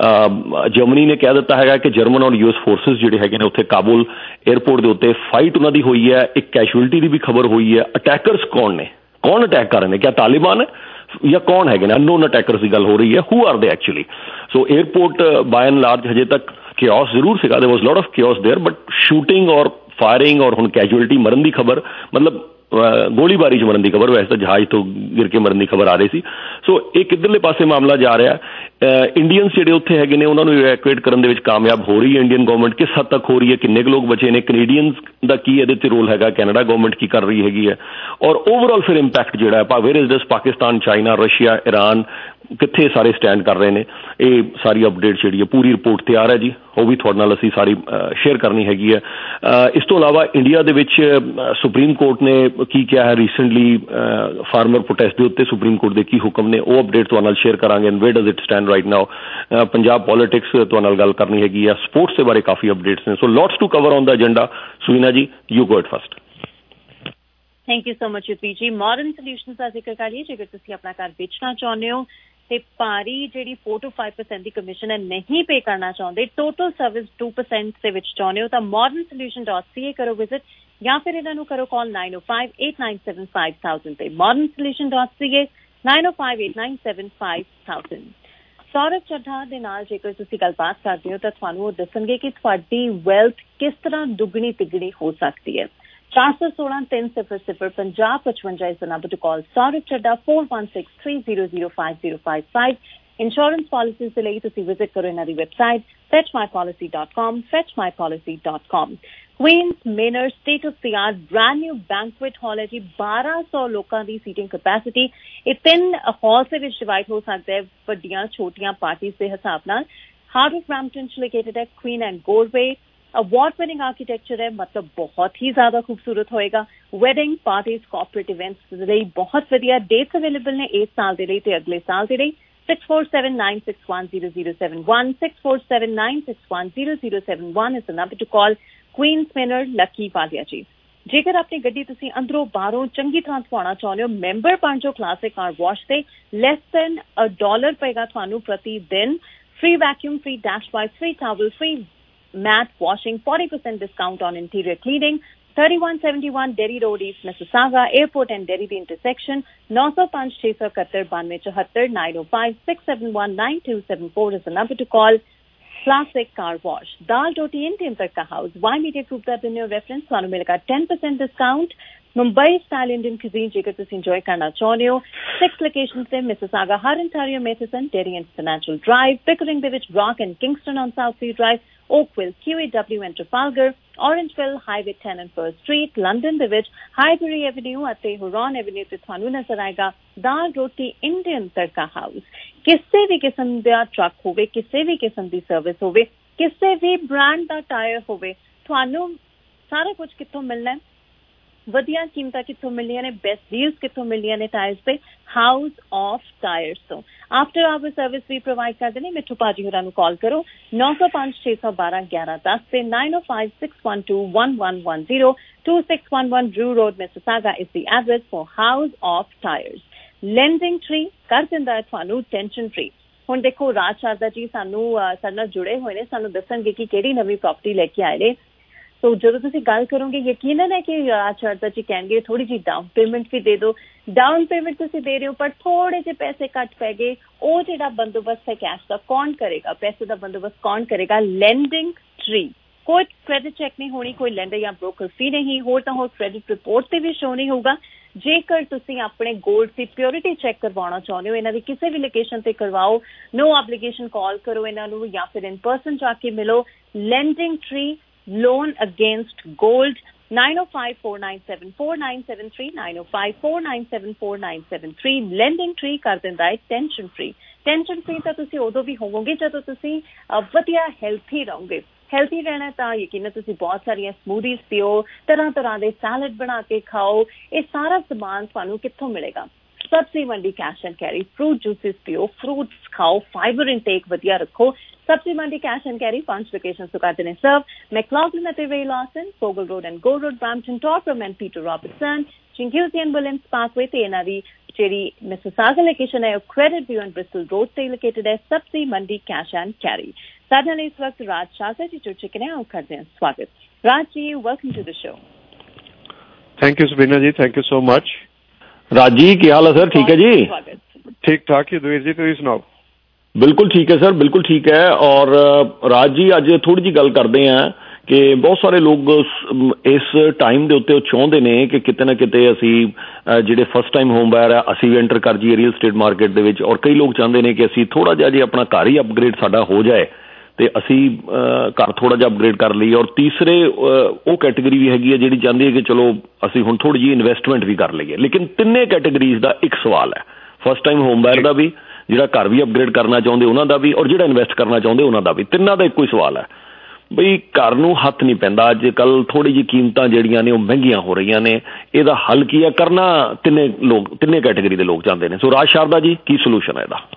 ਜਰਮਨੀ ਨੇ ਕਹਿ ਦਿੱਤਾ ਹੈਗਾ ਕਿ ਜਰਮਨ ਔਰ ਯੂ ਐਸ ਫੋਰਸਿਸ ਜਿਹੜੇ ਹੈਗੇ ਨੇ ਉੱਥੇ ਕਾਬੁਲ ਏਅਰਪੋਰਟ ਦੇ ਉੱਤੇ ਫਾਈਟ ਉਹਨਾਂ ਦੀ ਹੋਈ ਹੈ, ਇੱਕ ਕੈਜੂਅਲਟੀ ਦੀ ਵੀ ਖਬਰ ਹੋਈ ਹੈ। ਅਟੈਕਰਸ ਕੌਣ ਨੇ, ਕੌਣ ਅਟੈਕ ਕਰ ਰਹੇ ਨੇ? ਕਿਆ ਤਾਲਿਬਾਨ ਹੈ? ਜਾਂ ਕੌਣ ਹੈਗੇ ਨੇ, ਅਨਨੋਨ ਅਟੈਕਰਸ ਦੀ ਗੱਲ ਹੋ ਰਹੀ ਹੈ, who are they actually. So airport by and large ਹਜੇ ਤੱਕ ਕਿਓਸ ਜ਼ਰੂਰ ਸੀਗਾ, there was lot of chaos there, but shooting ਔਰ ਫਾਇਰਿੰਗ ਔਰ ਹੁਣ ਕੈਜੂਅਲਟੀ ਮਰਨ ਦੀ ਖਬਰ, ਮਤਲਬ ਗੋਲੀਬਾਰੀ 'ਚ ਮਰਨ ਦੀ ਖਬਰ, ਵੈਸੇ ਤਾਂ ਜਹਾਜ਼ ਤੋਂ ਗਿਰ ਕੇ ਮਰਨ ਦੀ ਖਬਰ ਆ ਰਹੀ ਸੀ। ਸੋ ਇਹ ਕਿੱਧਰਲੇ ਪਾਸੇ ਮਾਮਲਾ ਜਾ ਰਿਹਾ। ਇੰਡੀਅਨਸ ਜਿਹੜੇ ਉੱਥੇ ਹੈਗੇ ਨੇ ਉਹਨਾਂ ਨੂੰ ਇਵੈਕੂਏਟ ਕਰਨ ਦੇ ਵਿੱਚ ਕਾਮਯਾਬ ਹੋ ਰਹੀ ਹੈ ਇੰਡੀਅਨ ਗਵਰਨਮੈਂਟ, ਕਿਸ ਹੱਦ ਤੱਕ ਹੋ ਰਹੀ ਹੈ, ਕਿੰਨੇ ਕੁ ਲੋਕ ਬਚੇ ਨੇ, ਕੈਨੇਡੀਅਨਸ ਦਾ ਕੀ ਇਹਦੇ 'ਤੇ ਰੋਲ ਹੈਗਾ, ਕੈਨੇਡਾ ਗਵਰਨਮੈਂਟ ਕੀ ਕਰ ਰਹੀ ਹੈਗੀ ਹੈ, ਔਰ ਓਵਰਆਲ ਫਿਰ ਇੰਪੈਕਟ ਜਿਹੜਾ ਹੈ where is this, Pakistan, China, Russia, Iran ਕਿੱਥੇ ਸਾਰੇ ਸਟੈਂਡ ਕਰ ਰਹੇ ਨੇ, ਇਹ ਸਾਰੀ ਅਪਡੇਟ ਜਿਹੜੀ ਹੈ ਪੂਰੀ ਰਿਪੋਰਟ ਤਿਆਰ ਹੈ ਜੀ, ਉਹ ਵੀ ਤੁਹਾਡੇ ਨਾਲ ਅਸੀਂ ਸਾਰੀ ਸ਼ੇਅਰ ਕਰਨੀ ਹੈਗੀ ਹੈ। ਇਸ ਤੋਂ ਇਲਾਵਾ ਇੰਡੀਆ ਦੇ ਵਿੱਚ ਸੁਪਰੀਮ ਕੋਰਟ ਨੇ ਕੀ ਕਿਹਾ ਹੈ ਰੀਸੈਂਟਲੀ ਫਾਰਮਰ ਪ੍ਰੋਟੈਸਟ ਦੇ ਉੱਤੇ, ਸੁਪਰੀਮ ਕੋਰਟ ਦੇ ਕੀ ਹੁਕਮ ਨੇ, ਉਹ ਅਪਡੇਟ ਤੁਹਾਡੇ ਨਾਲ ਸ਼ੇਅਰ ਕਰਾਂਗੇ। And where does it stand right now, Punjab politics ਤੁਹਾਡੇ ਨਾਲ ਗੱਲ ਕਰਨੀ ਹੈਗੀ ਆ, ਸਪੋਰਟਸ ਦੇ ਬਾਰੇ ਕਾਫੀ ਅਪਡੇਟਸ ਨੇ। So lots to cover on the agenda. Suvina ji, you go it first. Thank you so much Yudhvir ji. Modern solutions ਦਾ ਜ਼ਿਕਰ ਕਰੀਏ, ਜੇਕਰ ਤੁਸੀਂ ਆਪਣਾ ਘਰ ਵੇਚਣਾ ਚਾਹੁੰਦੇ ਹੋ ਤੇ ਭਾਰੀ ਜਿਹੜੀ फोर टू फाइव परसेंट ਦੀ ਕਮਿਸ਼ਨ ਹੈ ਨਹੀਂ ਪੇ ਕਰਨਾ ਚਾਹੁੰਦੇ, ਟੋਟਲ ਸਰਵਿਸ टू परसेंट ਦੇ ਵਿੱਚ ਚਾਹੁੰਦੇ ਹੋ ਤਾਂ modern solution dot C A ਕਰੋ ਵਿਜ਼ਿਟ, ਜਾਂ ਫਿਰ ਇਹਨਾਂ ਨੂੰ ਕਰੋ ਕਾਲ नाइन ओ five eight nine seven five thousand ਤੇ modern solution dot C A nine O five eight nine seven five thousand. Saurav Chadha ਦੇ ਨਾਲ ਜੇਕਰ ਤੁਸੀਂ ਗੱਲਬਾਤ ਕਰਦੇ ਹੋ ਤਾਂ ਤੁਹਾਨੂੰ ਉਹ ਦੱਸਣਗੇ ਕਿ ਤੁਹਾਡੀ ਵੈਲਥ ਕਿਸ ਤਰ੍ਹਾਂ ਦੁੱਗਣੀ ਤਿੱਗਣੀ ਹੋ ਸਕਦੀ ਹੈ। ਚਾਰ ਸੌ ਸੋਲਾਂ ਤਿੰਨ ਸਿਫਰ ਸਿਫਰ ਪੰਜਾਹ ਪਚਵੰਜਾ ਇਸ number to call. Saurav Chadha four one six three zero zero five zero five five. Insurance policies ਦੇ ਲਈ ਤੁਸੀਂ ਵਿਜ਼ਿਟ ਕਰੋ ਇਹਨਾਂ ਦੀ website fetch my policy dot com, fetch my policy dot com। Queens Manor state of the art brand new banquet hall ਹੈ ਜੀ, ਬਾਰਾਂ ਸੌ ਲੋਕਾਂ ਦੀ ਸੀਟਿੰਗ ਕੈਪੈਸਿਟੀ। ਇਹ ਤਿੰਨ ਹਾਲ ਦੇ ਵਿੱਚ ਡਿਵਾਈਡ ਹੋ ਸਕਦਾ ਹੈ ਵੱਡੀਆਂ ਛੋਟੀਆਂ ਪਾਰਟੀਜ਼ ਦੇ ਹਿਸਾਬ ਨਾਲ। ਹਾਰਟ ਆਫ ਬ੍ਰੈਂਪਟਨ 'ਚ ਲੋਕੇਟਡ ਹੈ, Queen and Goreway. Award winning architecture है, मतलब बहुत ही ज्यादा खूबसूरत होएगा। वेडिंग पार्टीज कॉर्पोरेट इवेंट्स ਦੇ ਲਈ ਬਹੁਤ ਵਧੀਆ ਡੇਟਸ ਅਵੇਲੇਬਲ ਨੇ ਇਸ ਸਾਲ ਦੇ ਲਈ ਤੇ ਅਗਲੇ ਸਾਲ ਦੇ ਲਈ। Six four seven nine six one zero zero seven one, six four seven nine six one zero zero seven one is the number to call। Queens Manor Lucky Walia ji. ਜੇਕਰ ਆਪਣੀ ਗੱਡੀ ਤੁਸੀਂ ਅੰਦਰੋਂ ਬਾਹਰੋਂ ਚੰਗੀ ਤਰ੍ਹਾਂ ਧਵਾਉਣਾ ਚਾਹੁੰਦੇ ਹੋ, ਮੈਂਬਰ ਬਣ ਜਾਓ ਕਲਾਸਿਕ ਕਾਰ ਵਾਸ਼ ਤੇ। ਲੈਸ ਦੈਨ ਅ ਡਾਲਰ ਪਏਗਾ ਤੁਹਾਨੂੰ ਪ੍ਰਤੀ ਦਿਨ। Free vacuum, free dash wipe, free towel, free mat washing, forty percent discount on interior cleaning। thirty-one seventy-one Derry Road, East Mississauga, airport and Derry the intersection। नौ सौ पाँच छह सौ इकहत्तर बानवे चौहत्तर nine O five six seven one nine two seven four is the number to call। classic car wash। Dal Roti Indian Tadka House Y media Group ਦਾ ਬਿਨਿਓ ਰੈਫਰੈਂਸ ਤੁਹਾਨੂੰ ਮਿਲੇਗਾ ten percent discount। Mumbai style Indian cuisine ਜੇਕਰ ਤੁਸੀਂ ਇੰਜੋਏ ਕਰਨਾ ਚਾਹੁੰਦੇ ਹੋ, six locations ਤੇ Mississauga, Hurontario Matheson, Derry and Financial Drive, Pickering ਦੇ ਵਿੱਚ Brock and Kingston on South C Drive, Oakville, Q A W and Trafalgar, Orangeville, Highway ten and First Street, London ਦੇ ਵਿੱਚ Highbury Avenue ਅਤੇ Huron Avenue ਤੇ ਤੁਹਾਨੂੰ ਨਜ਼ਰ ਆਏਗਾ ਦਾਲ ਰੋਟੀ ਇੰਡੀਅਨ ਤੜਕਾ ਹਾਊਸ। ਕਿਸੇ ਵੀ ਕਿਸਮ ਦਾ ਟਰੱਕ ਹੋਵੇ, ਕਿਸੇ ਵੀ ਕਿਸਮ ਦੀ ਸਰਵਿਸ ਹੋਵੇ, ਕਿਸੇ ਵੀ ਬ੍ਰਾਂਡ ਦਾ ਟਾਇਰ ਹੋਵੇ, ਤੁਹਾਨੂੰ ਸਾਰਾ ਕੁਝ ਕਿੱਥੋਂ ਮਿਲਣਾ ਹੈ, ਵਧੀਆ ਕੀਮਤਾਂ ਕਿੱਥੋਂ ਮਿਲਣੀਆਂ ਨੇ, ਬੈਸਟ ਡੀਲਸ ਕਿੱਥੋਂ ਮਿਲਣੀਆਂ ਨੇ ਟਾਇਰਸ ਤੇ, ਹਾਊਸ ਆਫ ਟਾਇਰਸ ਤੋਂ। ਆਫਟਰ ਆਵਰ ਸਰਵਿਸ ਵੀ ਪ੍ਰੋਵਾਈਡ ਕਰਦੇ ਨੇ। ਮਿੱਠੂ ਭਾਜੀ ਹੋਰਾਂ ਨੂੰ ਕਾਲ ਕਰੋ ਨौ सौ पाँच छह सौ बारह ग्यारह दस ਤੇ nine O five six one two one one one zero two six one one Drew Road, Mississauga is the address for House of Tires। Lending Tree ਕਰ ਦਿੰਦਾ ਹੈ ਤੁਹਾਨੂੰ ਟੈਨਸ਼ਨ ਫ੍ਰੀ। ਹੁਣ ਦੇਖੋ ਰਾਜ ਸ਼ਾਰਦਾ ਜੀ ਸਾਨੂੰ ਸਾਡੇ ਨਾਲ ਜੁੜੇ ਹੋਏ ਨੇ, ਸਾਨੂੰ ਦੱਸਣਗੇ ਕਿ ਕਿਹੜੀ ਨਵੀਂ ਪ੍ਰਾਪਰਟੀ ਲੈ ਕੇ ਆਏ ਨੇ। ਸੋ ਜਦੋਂ ਤੁਸੀਂ ਗੱਲ ਕਰੋਗੇ ਯਕੀਨਨ ਹੈ ਕਿ ਰਾਜ ਸ਼ਾਰਦਾ ਜੀ ਕਹਿਣਗੇ ਥੋੜੀ ਜਿਹੀ ਡਾਊਨ ਪੇਮੈਂਟ ਵੀ ਦੇ ਦਿਓ। ਡਾਊਨ ਪੇਮੈਂਟ ਤੁਸੀਂ ਦੇ ਰਹੇ ਹੋ ਪਰ ਥੋੜੇ ਜਿਹੇ ਪੈਸੇ ਘੱਟ ਪੈ ਗਏ, ਉਹ ਜਿਹੜਾ ਬੰਦੋਬਸਤ ਹੈ ਕੈਸ਼ ਦਾ ਕੌਣ ਕਰੇਗਾ, ਪੈਸੇ ਦਾ ਬੰਦੋਬਸਤ ਕੌਣ ਕਰੇਗਾ? Lending Tree. ਕੋਈ ਕ੍ਰੈਡਿਟ ਚੈੱਕ ਨਹੀਂ ਹੋਣੀ, ਕੋਈ ਲੈਂਡਰ ਜਾਂ ਬ੍ਰੋਕਰ ਫੀ ਨਹੀਂ, ਹੋਰ ਤਾਂ ਹੋਰ ਕ੍ਰੈਡਿਟ ਰਿਪੋਰਟ ਤੇ ਵੀ ਸ਼ੋ ਨਹੀਂ ਹੋਊਗਾ। ਜੇਕਰ ਤੁਸੀਂ ਆਪਣੇ ਗੋਲਡ ਦੀ ਪਿਓਰਿਟੀ ਚੈੱਕ ਕਰਵਾਉਣਾ ਚਾਹੁੰਦੇ ਹੋ, ਇਹਨਾਂ ਦੀ ਕਿਸੇ ਵੀ ਲੋਕੇਸ਼ਨ ਤੇ ਕਰਵਾਓ। ਨੋ ਐਪਲੀਕੇਸ਼ਨ, ਕਾਲ ਕਰੋ ਇਹਨਾਂ ਨੂੰ ਜਾਂ ਫਿਰ ਇਨ ਪਰਸਨ ਜਾ ਕੇ ਮਿਲੋ। Lending Tree loan against gold nine oh five four nine seven four nine seven three nine oh five four nine seven four nine seven three। lending tree ਕਰ ਦਿੰਦਾ ਹੈ ਟੈਨਸ਼ਨ ਫ੍ਰੀ। ਟੈਨਸ਼ਨ ਫ੍ਰੀ ਤਾਂ ਤੁਸੀਂ ਉਦੋਂ ਵੀ ਹੋਵੋਗੇ ਜਦੋਂ ਤੁਸੀਂ ਵਧੀਆ ਹੈਲਥੀ ਰਹੋਗੇ। ਹੈਲਥੀ ਰਹਿਣਾ ਤਾਂ ਯਕੀਨਨ ਤੁਸੀਂ ਬਹੁਤ ਸਾਰੀਆਂ ਸਮੂਦੀਜ਼ ਪੀਓ, ਤਰ੍ਹਾਂ ਤਰ੍ਹਾਂ ਦੇ ਸੈਲਡ ਬਣਾ ਕੇ ਖਾਓ। ਇਹ ਸਾਰਾ ਸਮਾਨ ਤੁਹਾਨੂੰ ਕਿੱਥੋਂ ਮਿਲੇਗਾ? Sabzi Mandi cash and carry. Fruit juices ਪੀਓ, ਫਰੂਟਸ ਖਾਓ, ਫਾਈਬਰ ਇਨਟੇਕ ਵਧੀਆ ਰੱਖੋ। Sabzi Mandi cash and carry ਪੰਜ ਲੋਕੇਸ਼ਨ ਤੋਂ ਕਰਦੇ ਨੇ serve. McLaughlin and Ray Lawson, Fogal Road and Gore Road, Brampton, Torbram and Peter Robertson, Chinguacousy and Williams Parkway ਤੇ ਇਹਨਾਂ ਦੀ ਜਿਹੜੀ ਮਿਸਿਸਾਗਾ ਲੋਕੇਸ਼ਨ ਹੈ ਉਹ Credit View and Bristol Road ਤੇ ਲੋਕੇਟਡ ਹੈ। Sabzi Mandi cash and carry. ਸਾਡੇ ਨਾਲ ਇਸ ਵਕਤ ਰਾਜ ਸ਼ਾਹ ਜੀ ਜੁੜ ਚੁੱਕੇ ਨੇ, ਉਹ ਕਰਦੇ हैं स्वागत। Raj ji, welcome to the show. Thank you Sabina ji, thank you so much. Raj ji की हाल है सर? ठीक है जी, ठीक ठाक युद्धवीर जी, तुसीं सुनाओ? बिल्कुल ठीक है सर, बिल्कुल ठीक है। और राज जी अज थोड़ी जी गल करते हैं कि बहुत सारे लोग इस टाइम के उत्ते चाहते हैं कि किते ना किते असी जिहड़े फस्ट टाइम होम बायर है असी भी एंटर कर जाइए रियल स्टेट मार्केट दे विच, और कई लोग चाहते हैं कि असी थोड़ा जिहा जे अपना घर ही अपग्रेड साडा हो जाए तो असी घर थोड़ा जिहा अपग्रेड कर लीए। और तीसरे वो कैटेगरी भी हैगी है जिहड़ी चाहती है कि चलो असी हुण थोड़ी जी इन्वेस्टमेंट भी कर लीए। लेकिन तिन्ने कैटेगरीज का एक सवाल है, फस्ट टाइम होम बायर का भी, जिहड़ा घर भी अपग्रेड करना चाहते उन्हों का भी, और जिहड़ा इन्वेस्ट करना चाहते उन्हों का भी, तिन्नां दा इक्को ही सवाल है बई घर नूं हथ नहीं पैंदा। अज कल थोड़ी जी कीमतां जिहड़ियां ने महंगियां हो रही ने, इहदा हल की है करना तिन्ने लोग तिन्ने कैटेगरी के लोग चाहते हैं। सो राज शारदा जी की सोल्यूशन है इहदा?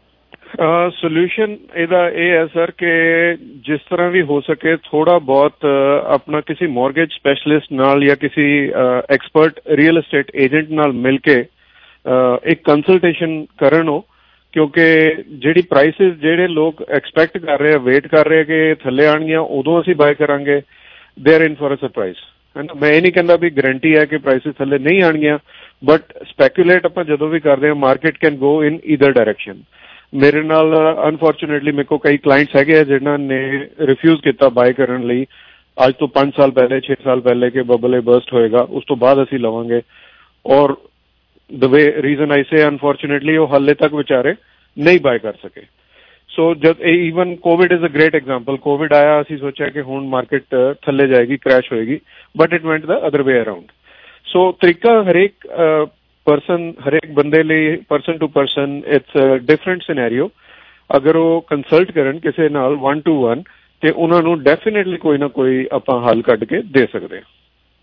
सोल्यूशन ਇਹਦਾ ਇਹ ਹੈ ਸਰ ਕਿ ਜਿਸ ਤਰ੍ਹਾਂ ਵੀ ਹੋ ਸਕੇ ਥੋੜਾ ਬਹੁਤ ਆਪਣਾ ਕਿਸੇ ਮੌਰਗੇਜ ਸਪੈਸ਼ਲਿਸਟ ਨਾਲ ਜਾਂ ਕਿਸੇ ਐਕਸਪਰਟ ਰੀਅਲ ਏਸਟੇਟ ਏਜੰਟ ਨਾਲ ਮਿਲ ਕੇ ਇੱਕ ਕੰਸਲਟੇਸ਼ਨ ਕਰਨ ਹੋ, ਕਿਉਂਕਿ ਜਿਹੜੀ ਪ੍ਰਾਈਸਿਸ ਜਿਹੜੇ ਲੋਕ ਐਕਸਪੈਕਟ ਕਰ ਰਹੇ ਆ, ਵੇਟ ਕਰ ਰਹੇ ਕਿ ਥੱਲੇ ਆਣਗੀਆਂ ਉਦੋਂ ਅਸੀਂ ਬਾਏ ਕਰਾਂਗੇ, they are in for a surprise ਹੈ ਨਾ। ਮੈਂ ਇਹ ਨਹੀਂ ਕਹਿੰਦਾ ਵੀ ਗਰੰਟੀ ਹੈ ਕਿ ਪ੍ਰਾਈਸਿਸ ਥੱਲੇ ਨਹੀਂ ਆਣਗੀਆਂ, ਬਟ ਸਪੈਕੂਲੇਟ ਆਪਾਂ ਜਦੋਂ ਵੀ ਕਰਦੇ ਹਾਂ market can go in either direction. ਮੇਰੇ ਨਾਲ ਅਨਫੋਰਚੂਨੇਟਲੀ ਮੇਰੇ ਕੋਲ ਕਈ ਕਲਾਇੰਟਸ ਹੈਗੇ ਆ ਜਿਨ੍ਹਾਂ ਨੇ ਰਿਫਿਊਜ਼ ਕੀਤਾ ਬਾਏ ਕਰਨ ਲਈ ਅੱਜ ਤੋਂ ਪੰਜ ਸਾਲ ਪਹਿਲੇ ਛੇ ਸਾਲ ਪਹਿਲੇ ਕਿ ਬਬਲ ਇਹ ਬਰਸਟ ਹੋਏਗਾ ਉਸ ਤੋਂ ਬਾਅਦ ਅਸੀਂ ਲਵਾਂਗੇ, ਔਰ ਦ ਵੇ ਰੀਜ਼ਨ ਆਈ ਸੇ ਅਨਫੋਰਚੂਨੇਟਲੀ ਉਹ ਹਾਲੇ ਤੱਕ ਵਿਚਾਰੇ ਨਹੀਂ ਬਾਏ ਕਰ ਸਕੇ। ਸੋ ਜਦ even Covid is a great example, Covid ਆਇਆ ਅਸੀਂ ਸੋਚਿਆ ਕਿ ਹੁਣ ਮਾਰਕੀਟ ਥੱਲੇ ਜਾਏਗੀ, ਕ੍ਰੈਸ਼ ਹੋਏਗੀ, but it went the other way around. So ਤਰੀਕਾ ਹਰੇਕ ਪਰਸਨ ਹਰੇਕ ਬੰਦੇ ਲਈ person to person it's different scenario. ਅਗਰ ਉਹ ਕੰਸਲਟ ਕਰਨ ਕਿਸੇ ਨਾਲ ਵਨ ਟੂ ਵਨ ਤੇ ਉਹਨਾਂ ਨੂੰ ਡੈਫੀਨੇਟਲੀ ਕੋਈ ਨਾ ਕੋਈ ਆਪਾਂ ਹੱਲ ਕੱਢ ਕੇ ਦੇ ਸਕਦੇ ਹਾਂ।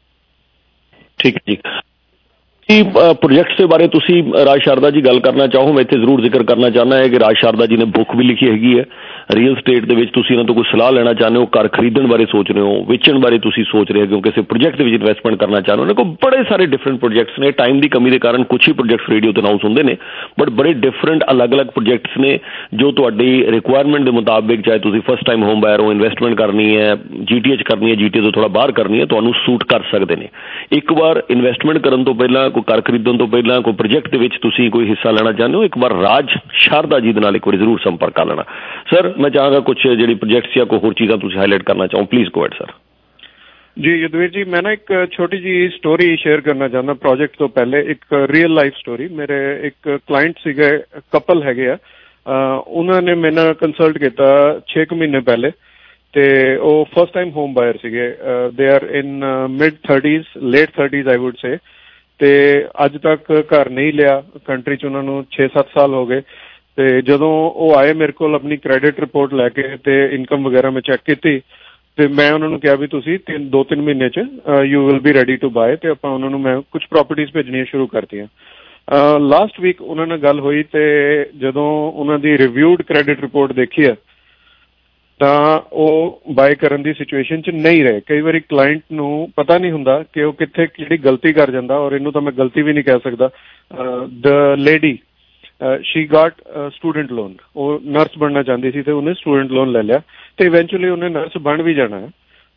ਠੀਕ ਹੈ जी, प्रोजेक्ट्स के बारे तुसी राज शारदा जी गल करना चाहो, मैं इत्थे जरूर जिक्र करना चाहना है कि राज शारदा जी ने बुक भी लिखी हैगी है रियल स्टेट दे विच। तुसी इन्हां तों कोई सलाह लेना चाहते हो, घर खरीदण बारे सोच रहे हो, वेचण बारे तुसी सोच रहे हो, किसी प्रोजेक्ट दे विच इन्वेस्टमेंट करना चाहते हो, उन्हां कोल बड़े सारे डिफरेंट प्रोजेक्ट्स ने। टाइम की कमी के कारण कुछ ही प्रोजेक्ट्स रेडियो ते अनाउंस होंदे ने, बट बड़े डिफरेंट अलग अलग प्रोजेक्ट्स ने जो तुहाडी रिक्वायरमेंट के मुताबिक, चाहे तुसी फस्ट टाइम होम बायर हो, इन्वेस्टमेंट करनी है, जीटीए च करनी है, जीटीए तो थोड़ा बाहर करनी है, तुहानूं सूट कर सकते हैं। एक बार इन्वेस्टमेंट करन तो पहला, कोई घर खरीदण तो पहला कोई प्रोजेक्ट दे विच तुसी कोई हिस्सा लेना चाहते हो, एक बार राज शारदा जी दे नाल एक बार जरूर संपर्क कर लेना। सर मैं चाहांगा कुछ जिहड़ी प्रोजेक्ट्स या कोई होर चीज़ां तुसी हाईलाइट करना चाहो, प्लीज गो अहेड सर। जी युद्धवीर जी, मैं ना एक छोटी जी स्टोरी शेयर करना चाहता प्रोजेक्ट तो पहले। एक रियल लाइफ स्टोरी। मेरे एक क्लाइंट सीगे, कपल हैगे आ, उन्होंने मेरे नाल कंसल्ट किया छे कुछ महीने पहले, ते वो फस्ट टाइम होम बायर सीगे। They are in mid thirties late thirties I would say, ਤੇ ਅੱਜ ਤੱਕ ਘਰ ਨਹੀਂ ਲਿਆ ਕੰਟਰੀ 'ਚ। ਉਹਨਾਂ ਨੂੰ ਛੇ ਸੱਤ ਸਾਲ ਹੋ ਗਏ। ਤੇ ਜਦੋਂ ਉਹ ਆਏ ਮੇਰੇ ਕੋਲ ਆਪਣੀ ਕ੍ਰੈਡਿਟ ਰਿਪੋਰਟ ਲੈ ਕੇ ਤੇ ਇਨਕਮ ਵਗੈਰਾ ਮੈਂ ਚੈੱਕ ਕੀਤੀ, ਤੇ ਮੈਂ ਉਹਨਾਂ ਨੂੰ ਕਿਹਾ ਵੀ ਤੁਸੀਂ ਤਿੰਨ ਦੋ ਤਿੰਨ ਮਹੀਨੇ 'ਚ you will be ready to buy. ਤੇ ਆਪਾਂ ਉਹਨਾਂ ਨੂੰ ਮੈਂ ਕੁਝ ਪ੍ਰੋਪਰਟੀਜ਼ ਭੇਜਣੀਆਂ ਸ਼ੁਰੂ ਕਰਤੀਆਂ। ਲਾਸਟ ਵੀਕ ਉਹਨਾਂ ਨਾਲ ਗੱਲ ਹੋਈ ਤੇ ਜਦੋਂ ਉਹਨਾਂ ਦੀ ਰਿਵਿਊਡ ਕ੍ਰੈਡਿਟ ਰਿਪੋਰਟ ਦੇਖੀ ਆ ਤਾਂ ਉਹ ਬਾਏ ਕਰਨ ਦੀ ਸਿਚੁਏਸ਼ਨ 'ਚ ਨਹੀਂ ਰਹੇ। ਕਈ ਵਾਰੀ ਕਲਾਇੰਟ ਨੂੰ ਪਤਾ ਨਹੀਂ ਹੁੰਦਾ ਕਿ ਉਹ ਕਿੱਥੇ ਕਿਹੜੀ ਗਲਤੀ ਕਰ ਜਾਂਦਾ, ਔਰ ਇਹਨੂੰ ਤਾਂ ਮੈਂ ਗਲਤੀ ਵੀ ਨਹੀਂ ਕਹਿ ਸਕਦਾ। The lady she got student loan, ਉਹ ਨਰਸ ਬਣਨਾ ਚਾਹੁੰਦੀ ਸੀ ਤੇ ਉਹਨੇ ਸਟੂਡੈਂਟ ਲੋਨ ਲੈ ਲਿਆ ਤੇ ਇਵੈਂਚੁਅਲੀ ਉਹਨੇ ਨਰਸ ਬਣ ਵੀ ਜਾਣਾ ਹੈ।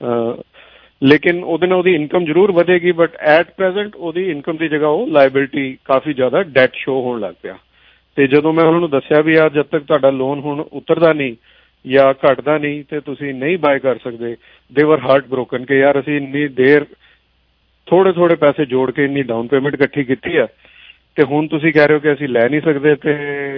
ਲੇਕਿਨ ਉਹਦੇ ਨਾਲ ਉਹਦੀ ਇਨਕਮ ਜ਼ਰੂਰ ਵਧੇਗੀ, ਬਟ ਐਟ ਪ੍ਰੈਜ਼ੈਂਟ ਉਹਦੀ ਇਨਕਮ ਦੀ ਜਗ੍ਹਾ ਉਹ ਲਾਇਬਿਲਿਟੀ ਕਾਫੀ ਜ਼ਿਆਦਾ ਡੈਟ ਸ਼ੋ ਹੋਣ ਲੱਗ ਪਿਆ। ਤੇ ਜਦੋਂ ਮੈਂ ਉਹਨਾਂ ਨੂੰ ਦੱਸਿਆ ਵੀ ਯਾਰ ਜਦ ਤੱਕ ਤੁਹਾਡਾ ਲੋਨ ਹੁਣ ਉਤਰਦਾ ਨਹੀਂ ਜਾਂ ਘਟਦਾ ਨਹੀਂ ਤੇ ਤੁਸੀਂ ਨਹੀਂ ਬਾਏ ਕਰ ਸਕਦੇ, ਦੇ ਵਰ ਹਾਰਟ ਬ੍ਰੋਕਨ ਕਿ ਯਾਰ ਅਸੀਂ ਇੰਨੀ ਦੇਰ ਥੋੜੇ ਥੋੜੇ ਪੈਸੇ ਜੋੜ ਕੇ ਇੰਨੀ ਡਾਊਨ ਪੇਮੈਂਟ ਇਕੱਠੀ ਕੀਤੀ ਆ ਤੇ ਹੁਣ ਤੁਸੀਂ ਕਹਿ ਰਹੇ ਹੋ ਕਿ ਅਸੀਂ ਲੈ ਨਹੀਂ ਸਕਦੇ। ਤੇ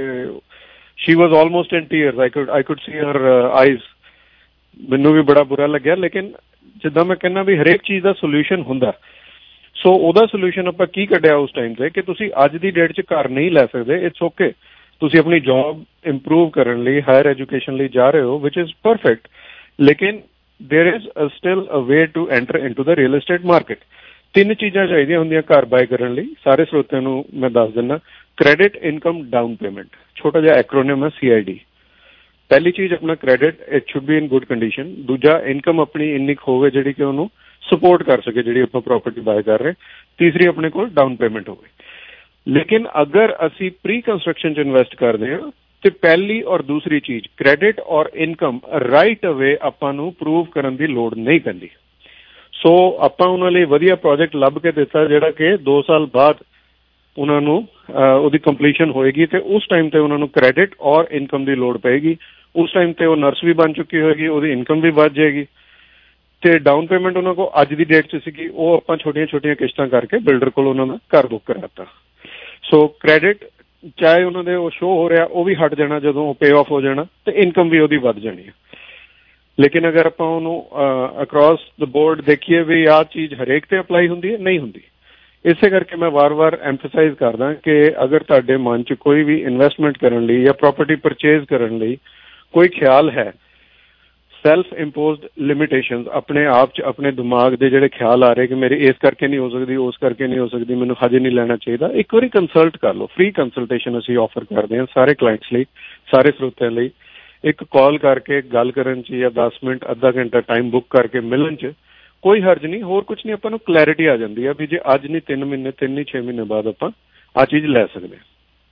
she was almost in tears, I could I could see her eyes. ਮੈਨੂੰ ਵੀ ਬੜਾ ਬੁਰਾ ਲੱਗਿਆ, ਲੇਕਿਨ ਜਿੱਦਾਂ ਮੈਂ ਕਹਿੰਦਾ ਵੀ ਹਰੇਕ ਚੀਜ਼ ਦਾ ਸੋਲਿਊਸ਼ਨ ਹੁੰਦਾ। ਸੋ ਉਹਦਾ ਸੋਲਿਊਸ਼ਨ ਆਪਾਂ ਕੀ ਕੱਢਿਆ ਉਸ ਟਾਈਮ ਤੇ ਕਿ ਤੁਸੀਂ ਅੱਜ ਦੀ ਡੇਟ 'ਚ ਘਰ ਨਹੀਂ ਲੈ ਸਕਦੇ, ਇਟਸ ਓਕੇ। ਤੁਸੀਂ ਆਪਣੀ ਜੌਬ ਇੰਪਰੂਵ ਕਰਨ ਲਈ ਹਾਇਰ ਐਜੂਕੇਸ਼ਨ ਲਈ ਜਾ ਰਹੇ ਹੋ, ਵਿਚ ਇਜ਼ ਪਰਫੈਕਟ, ਲੇਕਿਨ there is still a way to enter into the real estate market. ਤਿੰਨ ਚੀਜ਼ਾਂ ਚਾਹੀਦੀਆਂ ਹੁੰਦੀਆਂ ਘਰ ਬਾਏ ਕਰਨ ਲਈ। ਸਾਰੇ ਸਰੋਤਿਆਂ ਨੂੰ ਮੈਂ ਦੱਸ ਦਿੰਦਾ। Credit, income, down payment. ਛੋਟਾ ਜਿਹਾ ਐਕਰੋਨਿਮ ਹੈ ਸੀ ਆਈ ਡੀ। ਪਹਿਲੀ ਚੀਜ਼ ਆਪਣਾ credit, it should be in good condition. ਦੂਜਾ ਇਨਕਮ ਆਪਣੀ ਇੰਨੀ ਕੁ ਹੋਵੇ ਜਿਹੜੀ ਕਿ ਉਹਨੂੰ ਸਪੋਰਟ ਕਰ ਸਕੇ ਜਿਹੜੀ ਆਪਾਂ ਪ੍ਰੋਪਰਟੀ ਬਾਏ ਕਰ ਰਹੇ। ਤੀਸਰੀ ਆਪਣੇ ਕੋਲ ਡਾਊਨ ਪੇਮੈਂਟ ਹੋਵੇ। ਲੇਕਿਨ ਅਗਰ ਅਸੀਂ ਪ੍ਰੀ ਕੰਸਟਰਕਸ਼ਨ 'ਚ ਇਨਵੈਸਟ ਕਰਦੇ ਹਾਂ ਤੇ ਪਹਿਲੀ ਔਰ ਦੂਸਰੀ ਚੀਜ਼ ਕ੍ਰੈਡਿਟ ਔਰ ਇਨਕਮ ਰਾਈਟ ਅਵੇ ਆਪਾਂ ਨੂੰ ਪ੍ਰੂਵ ਕਰਨ ਦੀ ਲੋੜ ਨਹੀਂ ਪੈਂਦੀ। ਸੋ ਆਪਾਂ ਉਹਨਾਂ ਲਈ ਵਧੀਆ ਪ੍ਰੋਜੈਕਟ ਲੱਭ ਕੇ ਦਿੱਤਾ ਜਿਹੜਾ ਕਿ ਦੋ ਸਾਲ ਬਾਅਦ ਉਹਨਾਂ ਨੂੰ ਉਹਦੀ ਕੰਪਲੀਸ਼ਨ ਹੋਏਗੀ ਤੇ ਉਸ ਟਾਈਮ ਤੇ ਉਹਨਾਂ ਨੂੰ ਕ੍ਰੈਡਿਟ ਔਰ ਇਨਕਮ ਦੀ ਲੋੜ ਪਏਗੀ। ਉਸ ਟਾਈਮ ਤੇ ਉਹ ਨਰਸ ਵੀ ਬਣ ਚੁੱਕੀ ਹੋਏਗੀ, ਉਹਦੀ ਇਨਕਮ ਵੀ ਵੱਧ ਜਾਏਗੀ ਤੇ ਡਾਊਨ ਪੇਮੈਂਟ ਉਹਨਾਂ ਕੋਲ ਅੱਜ ਦੀ ਡੇਟ 'ਚ ਸੀਗੀ, ਉਹ ਆਪਾਂ ਛੋਟੀਆਂ ਛੋਟੀਆਂ ਕਿਸ਼ਤਾਂ ਕਰਕੇ ਬਿਲਡਰ ਕੋਲ ਉਹਨਾਂ ਦਾ ਘਰ ਬੁੱਕ ਕਰਾਤਾ। ਸੋ ਕ੍ਰੈਡਿਟ ਚਾਹੇ ਉਹਨਾਂ ਦੇ ਉਹ ਸ਼ੋਅ ਹੋ ਰਿਹਾ ਉਹ ਵੀ ਹਟ ਜਾਣਾ ਜਦੋਂ ਉਹ ਪੇ ਆਫ ਹੋ ਜਾਣਾ ਤੇ ਇਨਕਮ ਵੀ ਉਹਦੀ ਵੱਧ ਜਾਣੀ ਹੈ। ਲੇਕਿਨ ਅਗਰ ਆਪਾਂ ਉਹਨੂੰ ਅਕ੍ਰੋਸ ਦ ਬੋਰਡ ਦੇਖੀਏ ਵੀ ਆਹ ਚੀਜ਼ ਹਰੇਕ ਤੇ ਅਪਲਾਈ ਹੁੰਦੀ ਹੈ, ਨਹੀਂ ਹੁੰਦੀ। ਇਸੇ ਕਰਕੇ ਮੈਂ ਵਾਰ-ਵਾਰ ਐਮਫਸਾਈਜ਼ ਕਰਦਾ ਕਿ ਅਗਰ ਤੁਹਾਡੇ ਮਨ 'ਚ ਕੋਈ ਵੀ ਇਨਵੈਸਟਮੈਂਟ ਕਰਨ ਲਈ ਜਾਂ ਪ੍ਰੋਪਰਟੀ ਪਰਚੇਜ਼ ਕਰਨ ਲਈ ਕੋਈ ਖਿਆਲ ਹੈ, ਸੈਲਫ ਇੰਪੋਜ਼ਡ ਲਿਮਿਟੇਸ਼ਨਸ ਆਪਣੇ ਆਪ 'ਚ ਆਪਣੇ ਦਿਮਾਗ ਦੇ ਜਿਹੜੇ ਖਿਆਲ ਆ ਰਹੇ ਕਿ ਮੇਰੇ ਇਸ ਕਰਕੇ ਨਹੀਂ ਹੋ ਸਕਦੀ, ਉਸ ਕਰਕੇ ਨਹੀਂ ਹੋ ਸਕਦੀ, ਮੈਨੂੰ ਹਜੇ ਨਹੀਂ ਲੈਣਾ ਚਾਹੀਦਾ, ਇੱਕ ਵਾਰੀ ਕੰਸਲਟ ਕਰ ਲਓ। ਫ੍ਰੀ ਕੰਸਲਟੇਸ਼ਨ ਅਸੀਂ ਆਫਰ ਕਰਦੇ ਹਾਂ ਸਾਰੇ ਕਲਾਇੰਟਸ ਲਈ, ਸਾਰੇ ਸਰੋਤਿਆਂ ਲਈ। ਇੱਕ ਕਾਲ ਕਰਕੇ ਗੱਲ ਕਰਨ 'ਚ ਜਾਂ ਦਸ ਮਿੰਟ ਅੱਧਾ ਘੰਟਾ ਟਾਈਮ ਬੁੱਕ ਕਰਕੇ ਮਿਲਣ 'ਚ ਕੋਈ ਹਰਜ ਨਹੀਂ। ਹੋਰ ਕੁਛ ਨਹੀਂ, ਆਪਾਂ ਨੂੰ ਕਲੈਰਿਟੀ ਆ ਜਾਂਦੀ ਆ ਵੀ ਜੇ ਅੱਜ ਨਹੀਂ ਤਿੰਨ ਮਹੀਨੇ ਤਿੰਨ ਨਹੀਂ ਛੇ ਮਹੀਨੇ ਬਾਅਦ ਆਪਾਂ ਆਹ ਚੀਜ਼ ਲੈ ਸਕਦੇ ਹਾਂ।